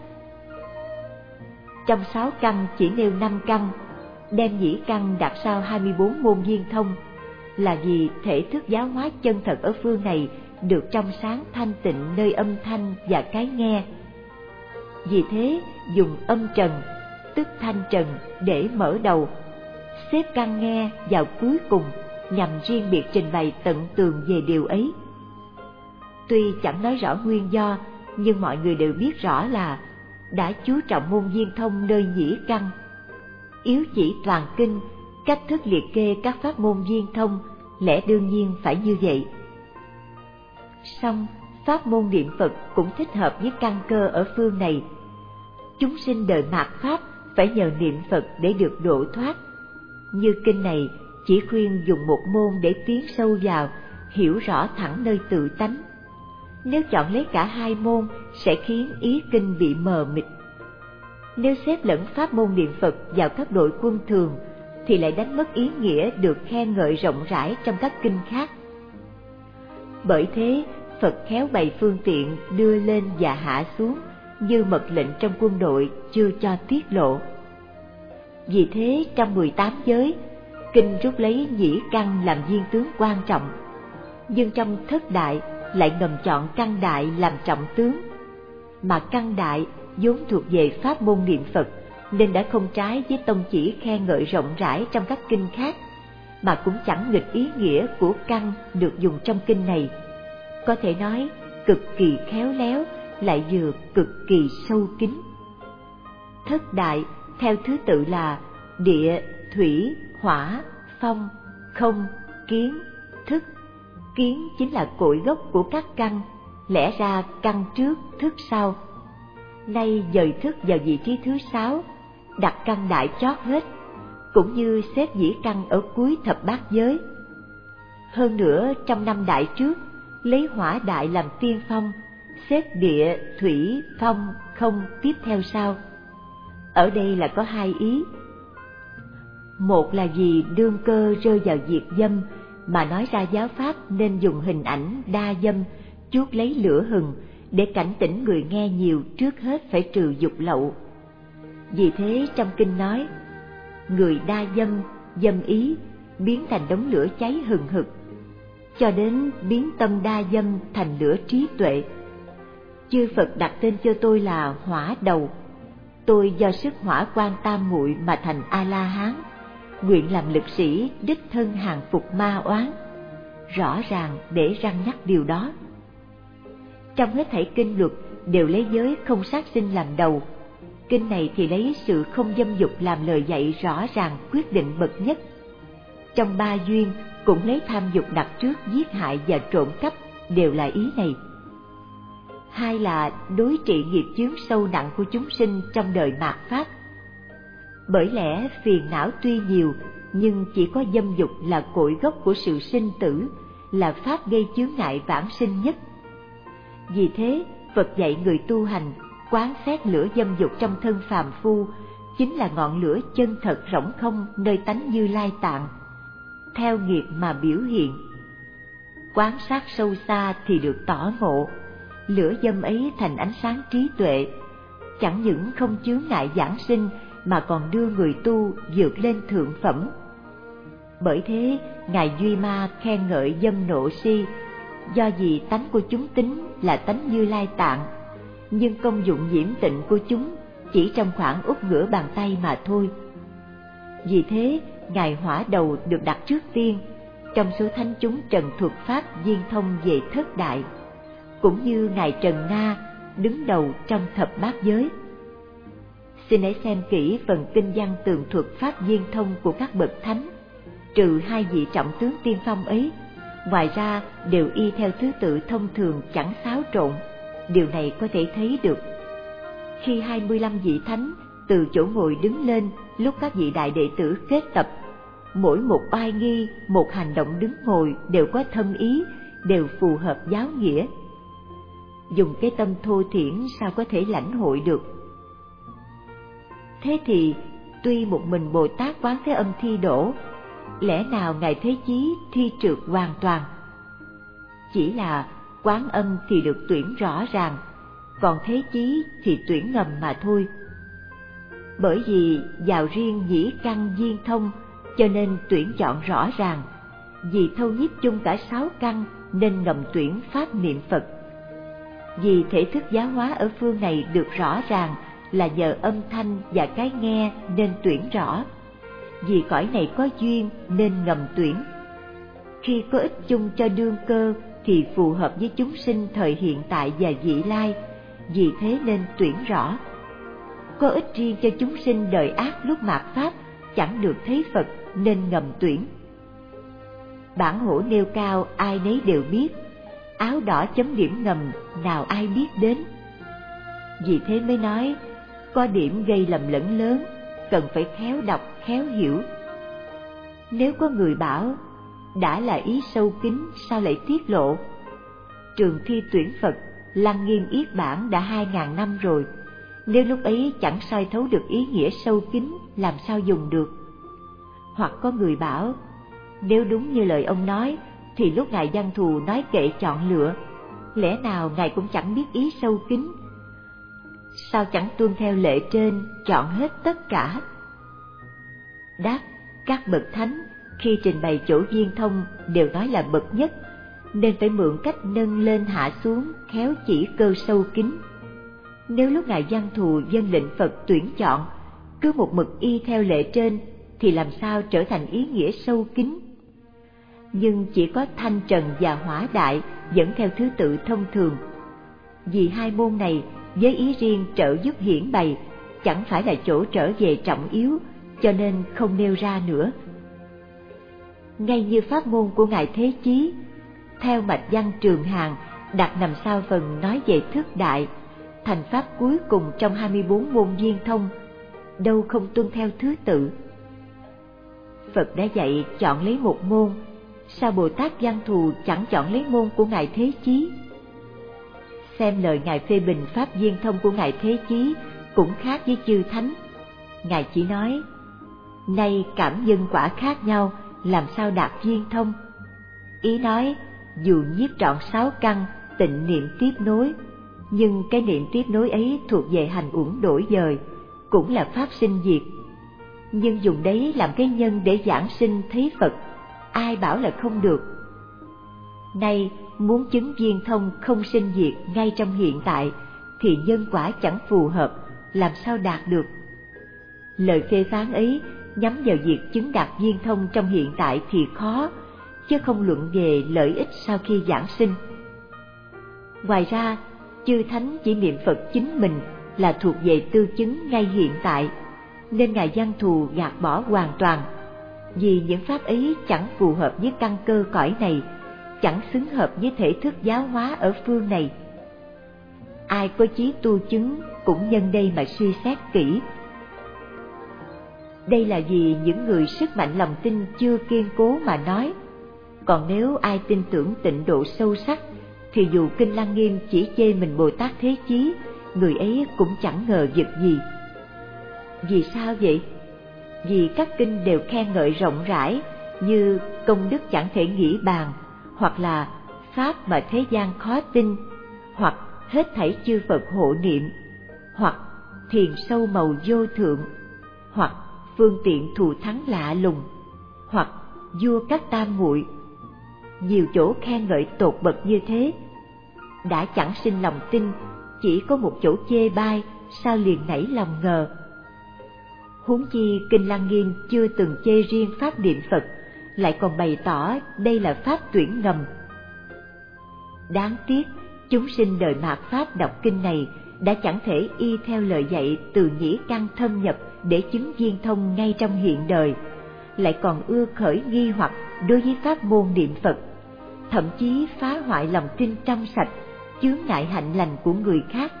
Trong 6 căn chỉ nêu 5 căn, đem nhĩ căn đặt sau 24 môn viên thông, là vì thể thức giáo hóa chân thật ở phương này được trong sáng thanh tịnh nơi âm thanh và cái nghe. Vì thế dùng âm trần, tức thanh trần để mở đầu, xếp căn nghe vào cuối cùng nhằm riêng biệt trình bày tận tường về điều ấy. Tuy chẳng nói rõ nguyên do, nhưng mọi người đều biết rõ là đã chú trọng môn viên thông nơi nhĩ căn. Yếu chỉ toàn kinh, cách thức liệt kê các pháp môn viên thông, lẽ đương nhiên phải như vậy. Song pháp môn niệm Phật cũng thích hợp với căn cơ ở phương này. Chúng sinh đời mạt pháp phải nhờ niệm Phật để được độ thoát. Như kinh này chỉ khuyên dùng một môn để tiến sâu vào, hiểu rõ thẳng nơi tự tánh. Nếu chọn lấy cả 2 môn sẽ khiến ý kinh bị mờ mịt. Nếu xếp lẫn pháp môn niệm Phật vào các đội quân thường thì lại đánh mất ý nghĩa được khen ngợi rộng rãi trong các kinh khác. Bởi thế, Phật khéo bày phương tiện đưa lên và hạ xuống như mật lệnh trong quân đội chưa cho tiết lộ. Vì thế, trong 18 giới, kinh rút lấy nhĩ căn làm viên tướng quan trọng, nhưng trong thất đại lại ngầm chọn căn đại làm trọng tướng. Mà căn đại vốn thuộc về pháp môn niệm Phật nên đã không trái với tông chỉ khen ngợi rộng rãi trong các kinh khác, mà cũng chẳng nghịch ý nghĩa của căn được dùng trong kinh này. Có thể nói cực kỳ khéo léo, lại vừa cực kỳ sâu kín. Thất đại theo thứ tự là địa, thủy, hỏa, phong, không, kiến, thức. Kiến chính là cội gốc của các căn, lẽ ra căn trước, thức sau. Nay dời thức vào vị trí thứ 6, đặt căn đại chót hết, cũng như xếp dĩ căn ở cuối thập bát giới. Hơn nữa, trong 5 đại trước, lấy hỏa đại làm tiên phong, xếp địa, thủy, phong, không tiếp theo sau. Ở đây là có 2 ý. Một là vì đương cơ rơi vào diệt dâm mà nói ra giáo pháp nên dùng hình ảnh đa dâm chuốt lấy lửa hừng để cảnh tỉnh người nghe nhiều, trước hết phải trừ dục lậu. Vì thế trong kinh nói, người đa dâm, dâm ý biến thành đống lửa cháy hừng hực, cho đến biến tâm đa dâm thành lửa trí tuệ. Chư Phật đặt tên cho tôi là Hỏa Đầu. Tôi do sức hỏa quan tam muội mà thành A-la-hán, nguyện làm lực sĩ đích thân hàng phục ma oán. Rõ ràng để răn nhắc điều đó. Trong hết thảy kinh luật đều lấy giới không sát sinh làm đầu. Kinh này thì lấy sự không dâm dục làm lời dạy rõ ràng quyết định bậc nhất. Trong ba duyên cũng lấy tham dục đặt trước giết hại và trộm cắp, đều là ý này. Hai là đối trị nghiệp chướng sâu nặng của chúng sinh trong đời mạt Pháp. Bởi lẽ phiền não tuy nhiều, nhưng chỉ có dâm dục là cội gốc của sự sinh tử, là pháp gây chướng ngại vãng sinh nhất. Vì thế, Phật dạy người tu hành quán xét lửa dâm dục trong thân phàm phu chính là ngọn lửa chân thật rỗng không nơi tánh Như Lai Tạng, theo nghiệp mà biểu hiện. Quán sát sâu xa thì được tỏ ngộ, lửa dâm ấy thành ánh sáng trí tuệ, chẳng những không chướng ngại giảng sinh mà còn đưa người tu vượt lên thượng phẩm. Bởi thế, Ngài Duy Ma khen ngợi dâm nộ si, do vì tánh của chúng tính là tánh Như Lai Tạng, nhưng công dụng nhiễm tịnh của chúng chỉ trong khoảng út ngửa bàn tay mà thôi. Vì thế, Ngài Hỏa Đầu được đặt trước tiên trong số thánh chúng trần thuật pháp viên thông về thất đại, cũng như Ngài Trần Na đứng đầu trong thập bát giới. Xin hãy xem kỹ phần kinh văn tường thuật pháp viên thông của các bậc thánh. Trừ hai vị trọng tướng tiên phong ấy, ngoài ra đều y theo thứ tự thông thường, chẳng xáo trộn. Điều này có thể thấy được khi 25 vị thánh từ chỗ ngồi đứng lên lúc các vị đại đệ tử kết tập. Mỗi một oai nghi, một hành động đứng ngồi đều có thâm ý, đều phù hợp giáo nghĩa. Dùng cái tâm thô thiển sao có thể lãnh hội được. Thế thì tuy một mình Bồ Tát Quán Thế Âm thi đổ, lẽ nào Ngài Thế Chí thi trượt hoàn toàn? Chỉ là Quán Âm thì được tuyển rõ ràng, còn Thế Chí thì tuyển ngầm mà thôi. Bởi vì vào riêng nhĩ căn viên thông, cho nên tuyển chọn rõ ràng. Vì thâu nhiếp chung cả 6 căn nên ngầm tuyển pháp niệm Phật. Vì thể thức giáo hóa ở phương này được rõ ràng là nhờ âm thanh và cái nghe nên tuyển rõ. Vì cõi này có duyên nên ngầm tuyển. Khi có ích chung cho đương cơ thì phù hợp với chúng sinh thời hiện tại và vị lai, vì thế nên tuyển rõ. Có ích riêng cho chúng sinh đời ác lúc mạt Pháp chẳng được thấy Phật nên ngầm tuyển. Bản hổ nêu cao ai nấy đều biết, áo đỏ chấm điểm ngầm nào ai biết đến. Vì thế mới nói, có điểm gây lầm lẫn lớn, cần phải khéo đọc, khéo hiểu. Nếu có người bảo, đã là ý sâu kín sao lại tiết lộ? Trường thi tuyển Phật, Lăng Nghiêm Yết Bản đã 2000 năm rồi, nếu lúc ấy chẳng soi thấu được ý nghĩa sâu kín, làm sao dùng được? Hoặc có người bảo, nếu đúng như lời ông nói, thì lúc Ngài Văn Thù nói kệ chọn lựa, lẽ nào Ngài cũng chẳng biết ý sâu kín? Sao chẳng tuân theo lệ trên, chọn hết tất cả? Đáp, các bậc thánh khi trình bày chỗ viên thông đều nói là bậc nhất, nên phải mượn cách nâng lên hạ xuống, khéo chỉ cơ sâu kín. Nếu lúc Ngài Văn Thù dâng lệnh Phật tuyển chọn, cứ một mực y theo lệ trên, thì làm sao trở thành ý nghĩa sâu kín? Nhưng chỉ có thanh trần và hỏa đại vẫn theo thứ tự thông thường. Vì hai môn này với ý riêng trợ giúp hiển bày, chẳng phải là chỗ trở về trọng yếu, cho nên không nêu ra nữa. Ngay như pháp môn của Ngài Thế Chí, theo mạch văn Trường Hàn đặt nằm sau phần nói về thức đại, thành pháp cuối cùng trong 24 môn viên thông, đâu không tuân theo thứ tự. Phật đã dạy chọn lấy một môn, sao Bồ Tát Văn Thù chẳng chọn lấy môn của Ngài Thế Chí? Xem lời Ngài phê bình pháp viên thông của Ngài Thế Chí cũng khác với chư thánh. Ngài chỉ nói, nay cảm nhân quả khác nhau, làm sao đạt viên thông? Ý nói, dù nhiếp trọn 6 căn, tịnh niệm tiếp nối, nhưng cái niệm tiếp nối ấy thuộc về hành uẩn đổi dời, cũng là pháp sinh diệt. Nhưng dùng đấy làm cái nhân để giảng sinh thấy Phật, ai bảo là không được. Nay muốn chứng viên thông không sinh diệt ngay trong hiện tại thì nhân quả chẳng phù hợp, làm sao đạt được. Lời phê phán ấy nhắm vào việc chứng đạt viên thông trong hiện tại thì khó, chứ không luận về lợi ích sau khi giảng sinh. Ngoài ra, chư thánh chỉ niệm Phật chính mình là thuộc về tư chứng ngay hiện tại, nên Ngài Văn Thù gạt bỏ hoàn toàn, vì những pháp ấy chẳng phù hợp với căn cơ cõi này, chẳng xứng hợp với thể thức giáo hóa ở phương này. Ai có chí tu chứng cũng nhân đây mà suy xét kỹ. Đây là vì những người sức mạnh lòng tin chưa kiên cố mà nói. Còn nếu ai tin tưởng tịnh độ sâu sắc, thì dù Kinh Lăng Nghiêm chỉ chê mình Bồ Tát Thế Chí, người ấy cũng chẳng ngờ vực gì. Vì sao vậy? Vì các kinh đều khen ngợi rộng rãi, như công đức chẳng thể nghĩ bàn, hoặc là pháp mà thế gian khó tin, hoặc hết thảy chư Phật hộ niệm, hoặc thiền sâu màu vô thượng, hoặc phương tiện thù thắng lạ lùng, hoặc vua các tam muội. Nhiều chỗ khen ngợi tột bậc như thế, đã chẳng sinh lòng tin, chỉ có một chỗ chê bai, sao liền nảy lòng ngờ. Huống chi Kinh Lăng Nghiêm chưa từng chê riêng pháp niệm Phật, lại còn bày tỏ đây là pháp tuyển ngầm. Đáng tiếc, chúng sinh đời mạt Pháp đọc kinh này đã chẳng thể y theo lời dạy từ nhĩ căn thâm nhập để chứng viên thông ngay trong hiện đời, lại còn ưa khởi nghi hoặc đối với pháp môn niệm Phật, thậm chí phá hoại lòng tin trong sạch, chướng ngại hạnh lành của người khác.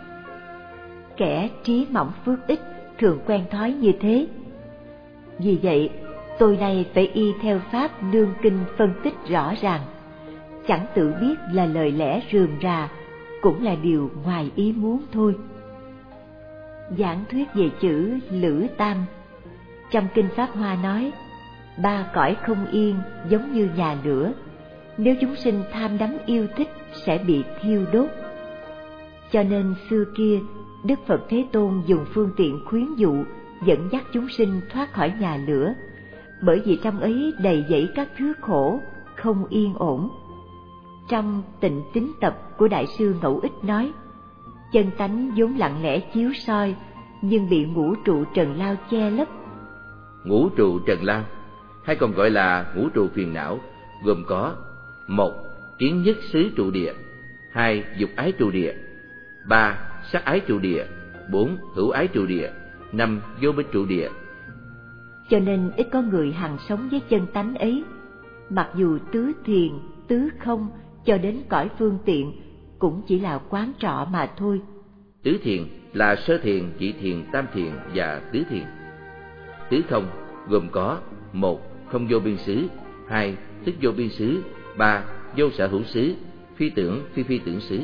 Kẻ trí mỏng phước ít thường quen thói như thế. Vì vậy, tôi nay phải y theo pháp nương kinh phân tích rõ ràng, chẳng tự biết là lời lẽ rườm rà, cũng là điều ngoài ý muốn thôi. Giảng thuyết về chữ Lữ Tam. Trong Kinh Pháp Hoa nói, 3 cõi không yên giống như nhà lửa, nếu chúng sinh tham đắm yêu thích sẽ bị thiêu đốt. Cho nên xưa kia, Đức Phật Thế Tôn dùng phương tiện khuyến dụ, dẫn dắt chúng sinh thoát khỏi nhà lửa, bởi vì trong ấy đầy dẫy các thứ khổ, không yên ổn. Trong Tịnh Tín Tập của Đại sư Ngẫu Ích nói, chân tánh vốn lặng lẽ chiếu soi, nhưng bị ngũ trụ trần lao che lấp. Ngũ trụ trần lao, hay còn gọi là ngũ trụ phiền não, gồm có: 1. Kiến nhất xứ trụ địa, 2. Dục ái trụ địa, 3. Sắc ái trụ địa, 4. Hữu ái trụ địa, 5. Vô minh trụ địa. Cho nên ít có người hằng sống với chân tánh ấy, mặc dù tứ thiền, tứ không cho đến cõi phương tiện cũng chỉ là quán trọ mà thôi. Tứ thiền là sơ thiền, nhị thiền, tam thiền và tứ thiền. Tứ không gồm có: 1. Không vô biên xứ, 2. Thức vô biên xứ, 3. Vô sở hữu xứ, phi tưởng, phi tưởng xứ.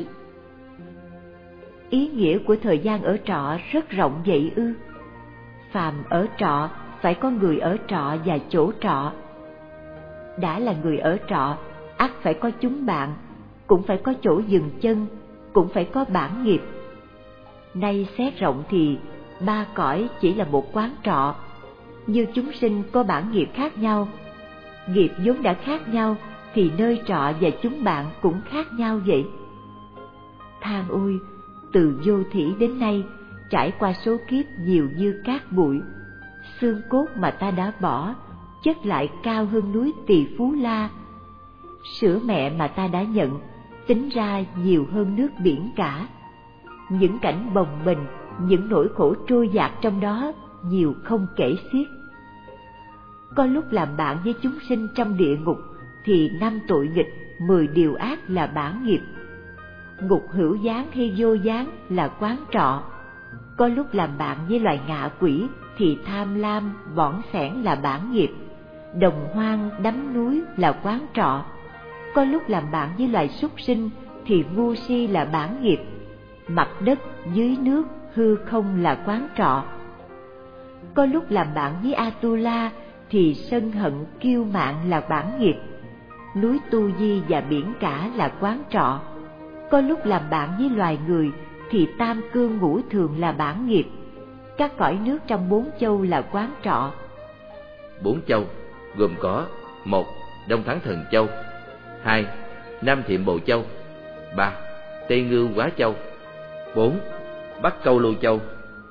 Ý nghĩa của thời gian ở trọ rất rộng vậy ư? Phàm ở trọ phải có người ở trọ và chỗ trọ. Đã là người ở trọ, ắt phải có chúng bạn, cũng phải có chỗ dừng chân, cũng phải có bản nghiệp. Nay xét rộng thì 3 cõi chỉ là một quán trọ. Như chúng sinh có bản nghiệp khác nhau, nghiệp vốn đã khác nhau, thì nơi trọ và chúng bạn cũng khác nhau vậy. Than ôi, từ vô thỉ đến nay, trải qua số kiếp nhiều như cát bụi, xương cốt mà ta đã bỏ, chất lại cao hơn núi Tỳ Phú La. Sữa mẹ mà ta đã nhận, tính ra nhiều hơn nước biển cả. Những cảnh bồng bềnh, những nỗi khổ trôi dạt trong đó nhiều không kể xiết. Có lúc làm bạn với chúng sinh trong địa ngục thì 5 tội nghịch, 10 điều ác là bản nghiệp. Ngục hữu gián hay vô gián là quán trọ. Có lúc làm bạn với loài ngạ quỷ thì tham lam, bỏn xẻn là bản nghiệp. Đồng hoang, đắm núi là quán trọ. Có lúc làm bạn với loài súc sinh thì ngu si là bản nghiệp. Mặt đất, dưới nước, hư không là quán trọ. Có lúc làm bạn với Atula thì sân hận, kiêu mạn là bản nghiệp. núi Tu Di và biển cả là quán trọ. Có lúc làm bạn với loài người thì tam cương ngũ thường là bản nghiệp. Các cõi nước trong 4 châu là quán trọ. 4 châu gồm có: 1. Đông Thắng Thần Châu, 2. Nam Thiệm Bồ Châu, 3. Tây Ngưu Quá Châu, 4. Bắc Câu Lô Châu.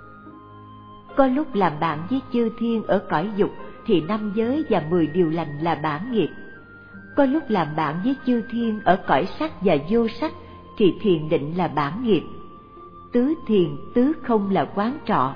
Có lúc làm bạn với chư thiên ở cõi dục thì 5 giới và 10 điều lành là bản nghiệp. Có lúc làm bạn với chư thiên ở cõi sắc và vô sắc thì thiền định là bản nghiệp. Tứ thiền tứ không là quán trọ.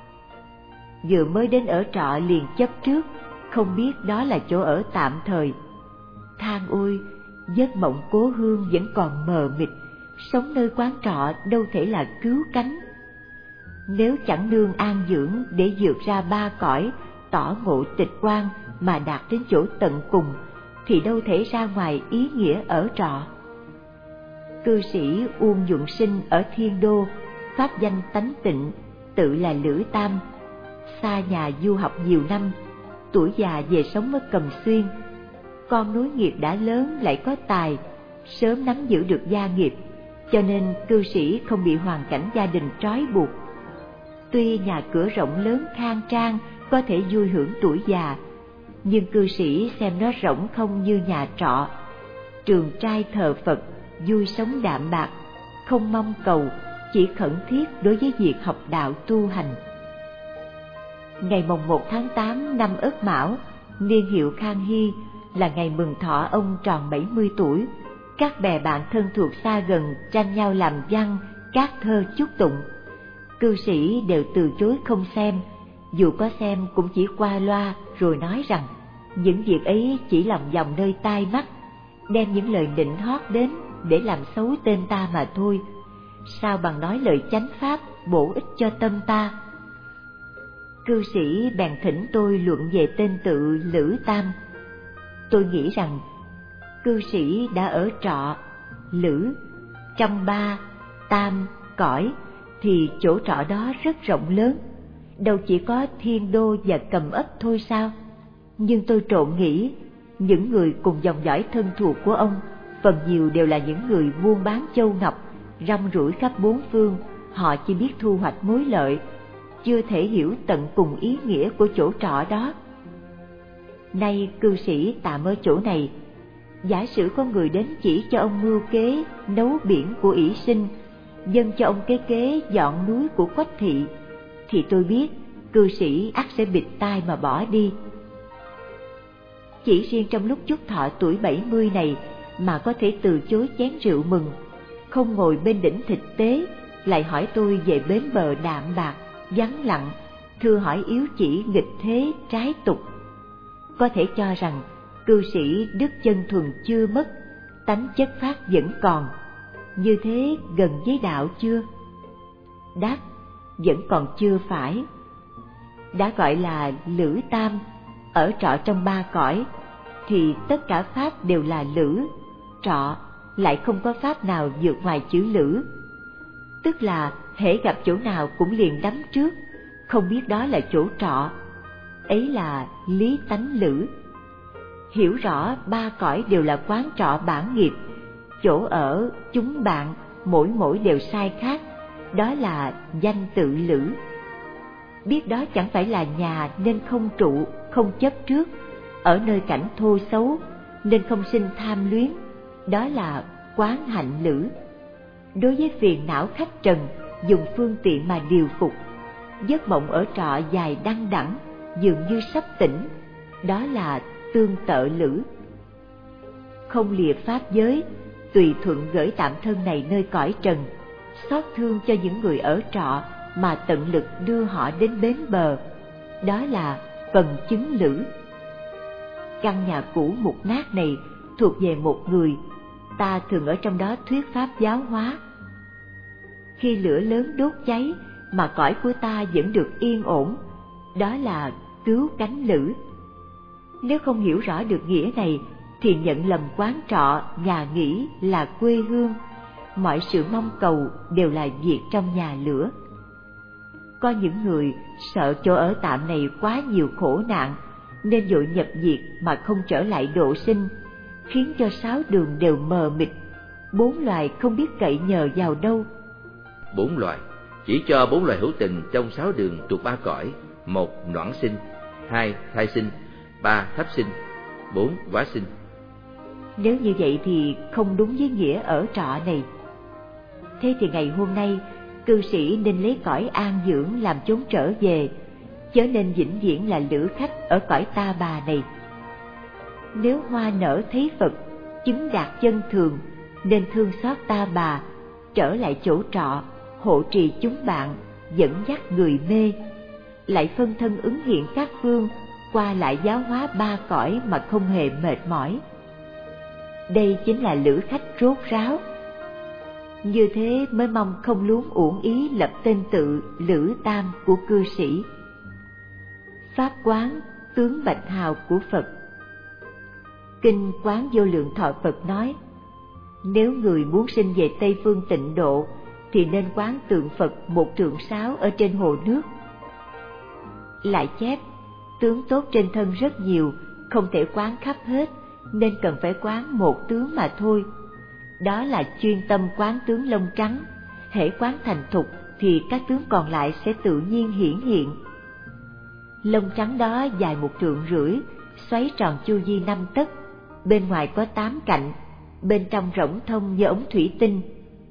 Vừa mới đến ở trọ liền chấp trước, không biết đó là chỗ ở tạm thời. Than ôi, giấc mộng cố hương vẫn còn mờ mịt, sống nơi quán trọ đâu thể là cứu cánh. Nếu chẳng nương an dưỡng để vượt ra 3 cõi, tỏ ngộ tịch quan mà đạt đến chỗ tận cùng, thì đâu thể ra ngoài ý nghĩa ở trọ. Cư sĩ Uông Nhuận Sinh ở Thiên Đô, pháp danh Tánh Tịnh, tự là Lữ Tam, xa nhà du học nhiều năm, tuổi già về sống ở Cầm Xuyên. Con nối nghiệp đã lớn lại có tài, sớm nắm giữ được gia nghiệp, cho nên cư sĩ không bị hoàn cảnh gia đình trói buộc. Tuy nhà cửa rộng lớn khang trang có thể vui hưởng tuổi già, nhưng cư sĩ xem nó rỗng không như nhà trọ. Trường trai thờ Phật, vui sống đạm bạc, không mong cầu, chỉ khẩn thiết đối với việc học đạo tu hành. Ngày mồng 1 tháng 8 năm Ất Mão, niên hiệu Khang Hy, là ngày mừng thọ ông tròn 70 tuổi. Các bè bạn thân thuộc xa gần tranh nhau làm văn, các thơ chúc tụng. Cư sĩ đều từ chối không xem, dù có xem cũng chỉ qua loa rồi nói rằng những việc ấy chỉ lòng vòng nơi tai mắt, đem những lời nịnh hót đến để làm xấu tên ta mà thôi. Sao bằng nói lời chánh pháp bổ ích cho tâm ta? Cư sĩ bèn thỉnh tôi luận về tên tự Lữ Tam. Tôi nghĩ rằng cư sĩ đã ở trọ Lữ trong 3, Tam cõi thì chỗ trọ đó rất rộng lớn, đâu chỉ có Thiên Đô và Cầm Ấp thôi sao? Nhưng tôi trộn nghĩ, những người cùng dòng dõi thân thuộc của ông phần nhiều đều là những người buôn bán châu ngọc, rong ruổi khắp 4 phương. Họ chỉ biết thu hoạch mối lợi, chưa thể hiểu tận cùng ý nghĩa của chỗ trọ đó. Nay cư sĩ tạm ở chỗ này, giả sử có người đến chỉ cho ông mưu kế nấu biển của ỷ sinh, dâng cho ông cái kế dọn núi của Quách thị, thì tôi biết cư sĩ ắt sẽ bịt tai mà bỏ đi. Chỉ riêng trong lúc chúc thọ tuổi 70 này mà có thể từ chối chén rượu mừng, không ngồi bên đỉnh thịt tế, lại hỏi tôi về bến bờ đạm bạc, vắng lặng, thưa hỏi yếu chỉ nghịch thế trái tục. Có thể cho rằng cư sĩ đức chân thuần chưa mất, tánh chất phát vẫn còn. Như thế gần với đạo chưa? Đáp, vẫn còn chưa phải. Đã gọi là Lữ Tam, ở trọ trong 3 cõi, thì tất cả pháp đều là lữ, trọ, lại không có pháp nào vượt ngoài chữ lữ. Tức là hễ gặp chỗ nào cũng liền đắm trước, không biết đó là chỗ trọ. Ấy là lý tánh lữ. Hiểu rõ 3 cõi đều là quán trọ bản nghiệp, chỗ ở, chúng bạn, mỗi đều sai khác, đó là danh tự lữ. Biết đó chẳng phải là nhà nên không trụ, không chấp trước, ở nơi cảnh thô xấu nên không sinh tham luyến, đó là quán hạnh lữ. Đối với phiền não khách trần, dùng phương tiện mà điều phục. Giấc mộng ở trọ dài đăng đẳng, dường như sắp tỉnh, đó là tương tự lữ. Không lìa pháp giới, tùy thuận gửi tạm thân này nơi cõi trần, xót thương cho những người ở trọ mà tận lực đưa họ đến bến bờ, đó là phần chứng lữ. Căn nhà cũ mục nát này thuộc về một người, ta thường ở trong đó thuyết pháp giáo hóa. Khi lửa lớn đốt cháy mà cõi của ta vẫn được yên ổn, đó là cứu cánh lữ. Nếu không hiểu rõ được nghĩa này thì nhận lầm quán trọ, nhà nghỉ là quê hương, mọi sự mong cầu đều là việc trong nhà lửa. Có những người sợ chỗ ở tạm này quá nhiều khổ nạn nên vội nhập diệt mà không trở lại độ sinh, khiến cho 6 đường đều mờ mịt, 4 loài không biết cậy nhờ vào đâu. 4 loài chỉ cho 4 loài hữu tình trong 6 đường thuộc 3 cõi: 1. Noãn sinh, 2. Thai sinh, 3. Thấp sinh, 4. Hóa sinh. Nếu như vậy thì không đúng với nghĩa ở trọ này. Thế thì ngày hôm nay, cư sĩ nên lấy cõi an dưỡng làm chốn trở về, chớ nên vĩnh viễn là lữ khách ở cõi ta bà này. Nếu hoa nở thấy Phật, chứng đạt chân thường, nên thương xót ta bà, trở lại chỗ trọ, hộ trì chúng bạn, dẫn dắt người mê, lại phân thân ứng hiện các phương, qua lại giáo hóa 3 cõi mà không hề mệt mỏi. Đây chính là lữ khách rốt ráo. Như thế mới mong không luống uổng ý lập tên tự Lữ Tam của cư sĩ. Pháp quán tướng bạch hào của Phật. Kinh Quán Vô Lượng Thọ Phật nói, nếu người muốn sinh về Tây Phương Tịnh Độ thì nên quán tượng Phật 1 trượng 6 ở trên hồ nước. Lại chép, tướng tốt trên thân rất nhiều, không thể quán khắp hết, nên cần phải quán 1 tướng mà thôi. Đó là chuyên tâm quán tướng lông trắng, hễ quán thành thục thì các tướng còn lại sẽ tự nhiên hiển hiện. Lông trắng đó dài 1,5 trượng, xoáy tròn chu vi 5 tấc, bên ngoài có 8 cạnh, bên trong rỗng thông như ống thủy tinh.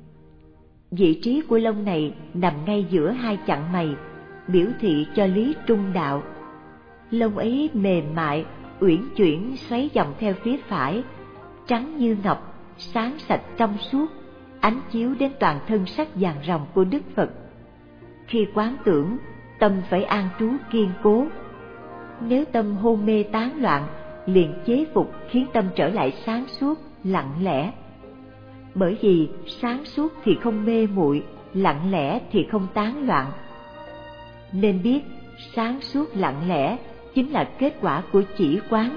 Vị trí của lông này nằm ngay giữa 2 chặn mày, biểu thị cho lý trung đạo. Lông ấy mềm mại, uyển chuyển xoáy vòng theo phía phải, trắng như ngọc, sáng sạch trong suốt, ánh chiếu đến toàn thân sắc vàng ròng của Đức Phật. Khi quán tưởng, tâm phải an trú kiên cố. Nếu tâm hôn mê tán loạn, liền chế phục khiến tâm trở lại sáng suốt, lặng lẽ. Bởi vì sáng suốt thì không mê muội, lặng lẽ thì không tán loạn. Nên biết sáng suốt lặng lẽ chính là kết quả của chỉ quán.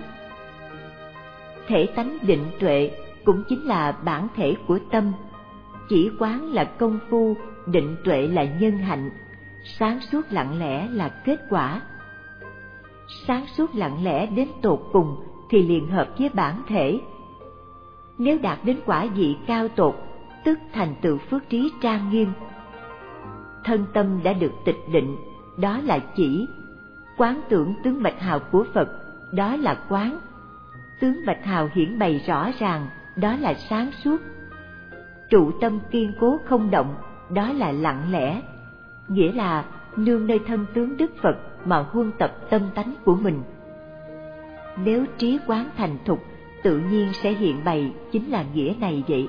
Thể tánh định tuệ cũng chính là bản thể của tâm. Chỉ quán là công phu, định tuệ là nhân hạnh, sáng suốt lặng lẽ là kết quả. Sáng suốt lặng lẽ đến tột cùng thì liền hợp với bản thể. Nếu đạt đến quả vị cao tột, tức thành tựu phước trí trang nghiêm. Thân tâm đã được tịch định, đó là chỉ. Quán tưởng tướng bạch hào của Phật, đó là quán. Tướng bạch hào hiển bày rõ ràng, đó là sáng suốt. Trụ tâm kiên cố không động, đó là lặng lẽ. Nghĩa là nương nơi thân tướng Đức Phật mà huân tập tâm tánh của mình. Nếu trí quán thành thục, tự nhiên sẽ hiện bày chính là nghĩa này vậy.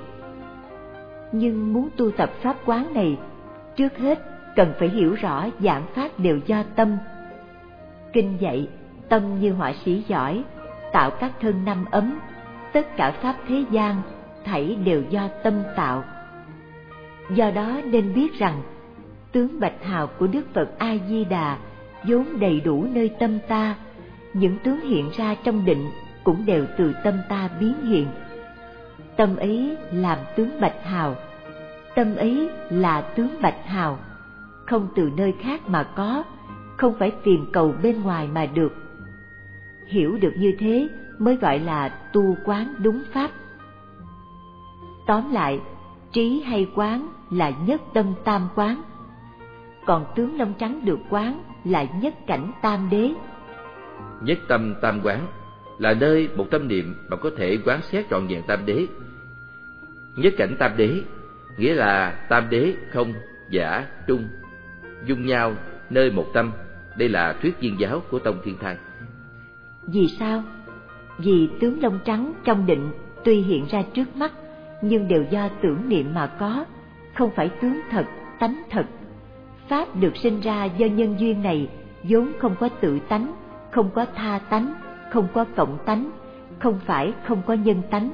Nhưng muốn tu tập pháp quán này, trước hết cần phải hiểu rõ vạn pháp đều do tâm. Kinh dạy, tâm như họa sĩ giỏi, tạo các thân 5 ấm, tất cả pháp thế gian, thảy đều do tâm tạo. Do đó nên biết rằng, tướng bạch hào của Đức Phật A-di-đà vốn đầy đủ nơi tâm ta, những tướng hiện ra trong định cũng đều từ tâm ta biến hiện. Tâm ấy làm tướng bạch hào, tâm ấy là tướng bạch hào, không từ nơi khác mà có, không phải tìm cầu bên ngoài mà được. Hiểu được như thế mới gọi là tu quán đúng pháp. Tóm lại, trí hay quán là nhất tâm tam quán, còn tướng lông trắng được quán là nhất cảnh tam đế. Nhất tâm tam quán là nơi một tâm niệm mà có thể quán xét trọn vẹn tam đế. Nhất cảnh tam đế nghĩa là tam đế không, giả, trung, dung nhau nơi một tâm. Đây là thuyết viên giáo của tông Thiên Thai. Vì sao? Vì tướng lông trắng trong định tuy hiện ra trước mắt, nhưng đều do tưởng niệm mà có, không phải tướng thật, tánh thật. Pháp được sinh ra do nhân duyên này vốn không có tự tánh, không có tha tánh, không có cộng tánh, không phải không có nhân tánh.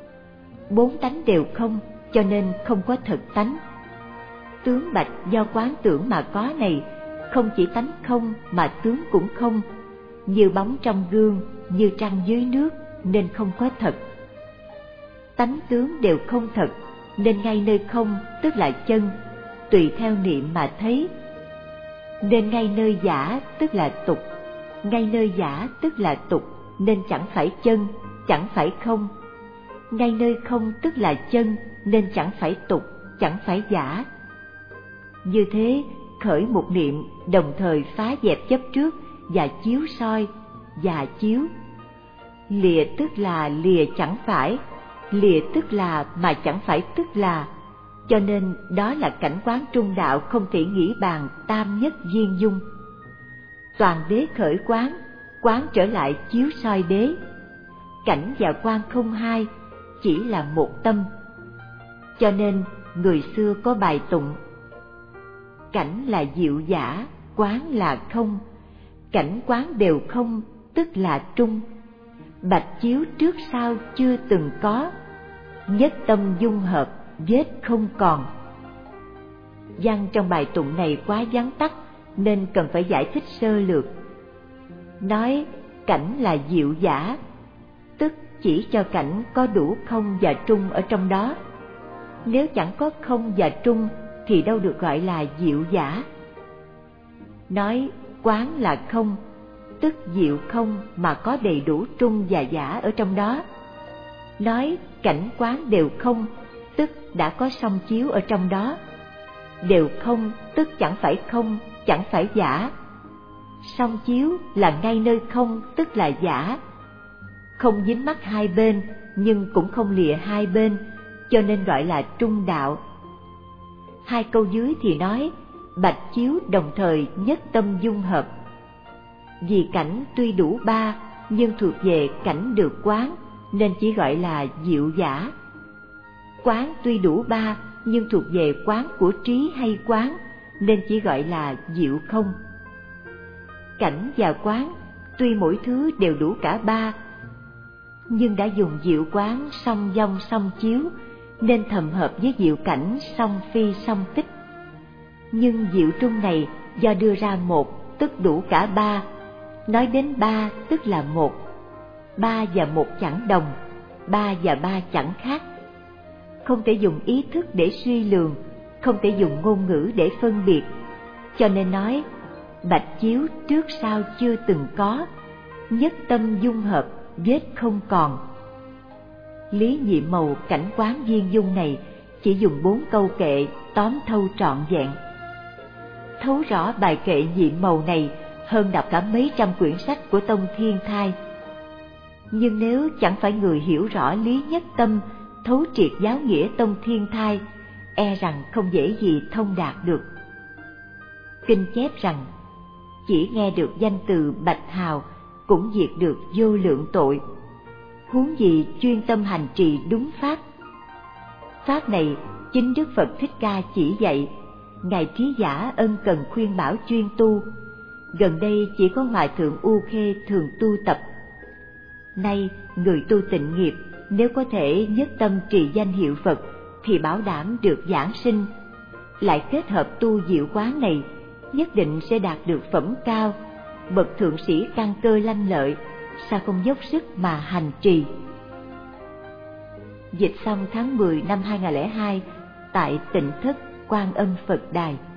4 tánh đều không, cho nên không có thực tánh. Tướng bạch do quán tưởng mà có này, không chỉ tánh không mà tướng cũng không, như bóng trong gương, như trăng dưới nước, nên không có thật. Tánh tướng đều không thật, nên ngay nơi không tức là chân, tùy theo niệm mà thấy. Nên ngay nơi giả tức là tục, ngay nơi giả tức là tục, nên chẳng phải chân, chẳng phải không. ngay nơi không tức là chân, nên chẳng phải tục, chẳng phải giả. Như thế, khởi một niệm đồng thời phá dẹp chấp trước và chiếu soi và chiếu. Lìa tức là lìa chẳng phải, lìa tức là mà chẳng phải tức là, cho nên đó là cảnh quán trung đạo không thể nghĩ bàn tam nhất viên dung. Toàn đế khởi quán, quán trở lại chiếu soi đế. Cảnh và quan không hai, chỉ là một tâm. Cho nên người xưa có bài tụng: cảnh là diệu giả, quán là không, cảnh quán đều không, tức là trung. Bạch chiếu trước sau chưa từng có, nhất tâm dung hợp, vết không còn. Văn trong bài tụng này quá vắn tắt nên cần phải giải thích sơ lược. Nói cảnh là diệu giả, tức chỉ cho cảnh có đủ không và trung ở trong đó. Nếu chẳng có không và trung thì đâu được gọi là diệu giả. Nói quán là không, tức diệu không mà có đầy đủ trung và giả ở trong đó. Nói cảnh quán đều không, tức đã có song chiếu ở trong đó. Đều không, tức chẳng phải không, chẳng phải giả. Song chiếu là ngay nơi không, tức là giả. Không dính mắc hai bên, nhưng cũng không lìa hai bên, cho nên gọi là trung đạo. Hai câu dưới thì nói bạch chiếu đồng thời nhất tâm dung hợp. Vì cảnh tuy đủ ba, nhưng thuộc về cảnh được quán, nên chỉ gọi là diệu giả. Quán tuy đủ ba, nhưng thuộc về quán của trí hay quán, nên chỉ gọi là diệu không. Cảnh và quán tuy mỗi thứ đều đủ cả ba, nhưng đã dùng diệu quán song vong song chiếu, nên thầm hợp với diệu cảnh song phi song tích. Nhưng diệu trung này do đưa ra một, tức đủ cả ba. Nói đến ba tức là một. Ba và một chẳng đồng, ba và ba chẳng khác. Không thể dùng ý thức để suy lường, không thể dùng ngôn ngữ để phân biệt. Cho nên nói bạch chiếu trước sau chưa từng có, nhất tâm dung hợp, vết không còn. Lý nhị màu cảnh quán viên dung này chỉ dùng 4 câu kệ tóm thâu trọn vẹn. Thấu rõ bài kệ nhị màu này hơn đọc cả mấy trăm quyển sách của Tông Thiên Thai. Nhưng nếu chẳng phải người hiểu rõ lý nhất tâm, thấu triệt giáo nghĩa Tông Thiên Thai, e rằng không dễ gì thông đạt được. Kinh chép rằng chỉ nghe được danh từ Bạch Hào cũng diệt được vô lượng tội, huống gì chuyên tâm hành trì đúng pháp. Pháp này chính Đức Phật Thích Ca chỉ dạy, Ngài Trí Giả ân cần khuyên bảo chuyên tu. Gần đây chỉ có Hòa Thượng U Khê thường tu tập. Nay người tu tịnh nghiệp nếu có thể nhất tâm trì danh hiệu Phật thì bảo đảm được giảng sinh. Lại kết hợp tu diệu quán này, nhất định sẽ đạt được phẩm cao, bậc thượng sĩ căn cơ lanh lợi, sao không dốc sức mà hành trì. Dịch xong tháng 10 năm 2002 tại Tịnh Thất Quan Âm Phật Đài.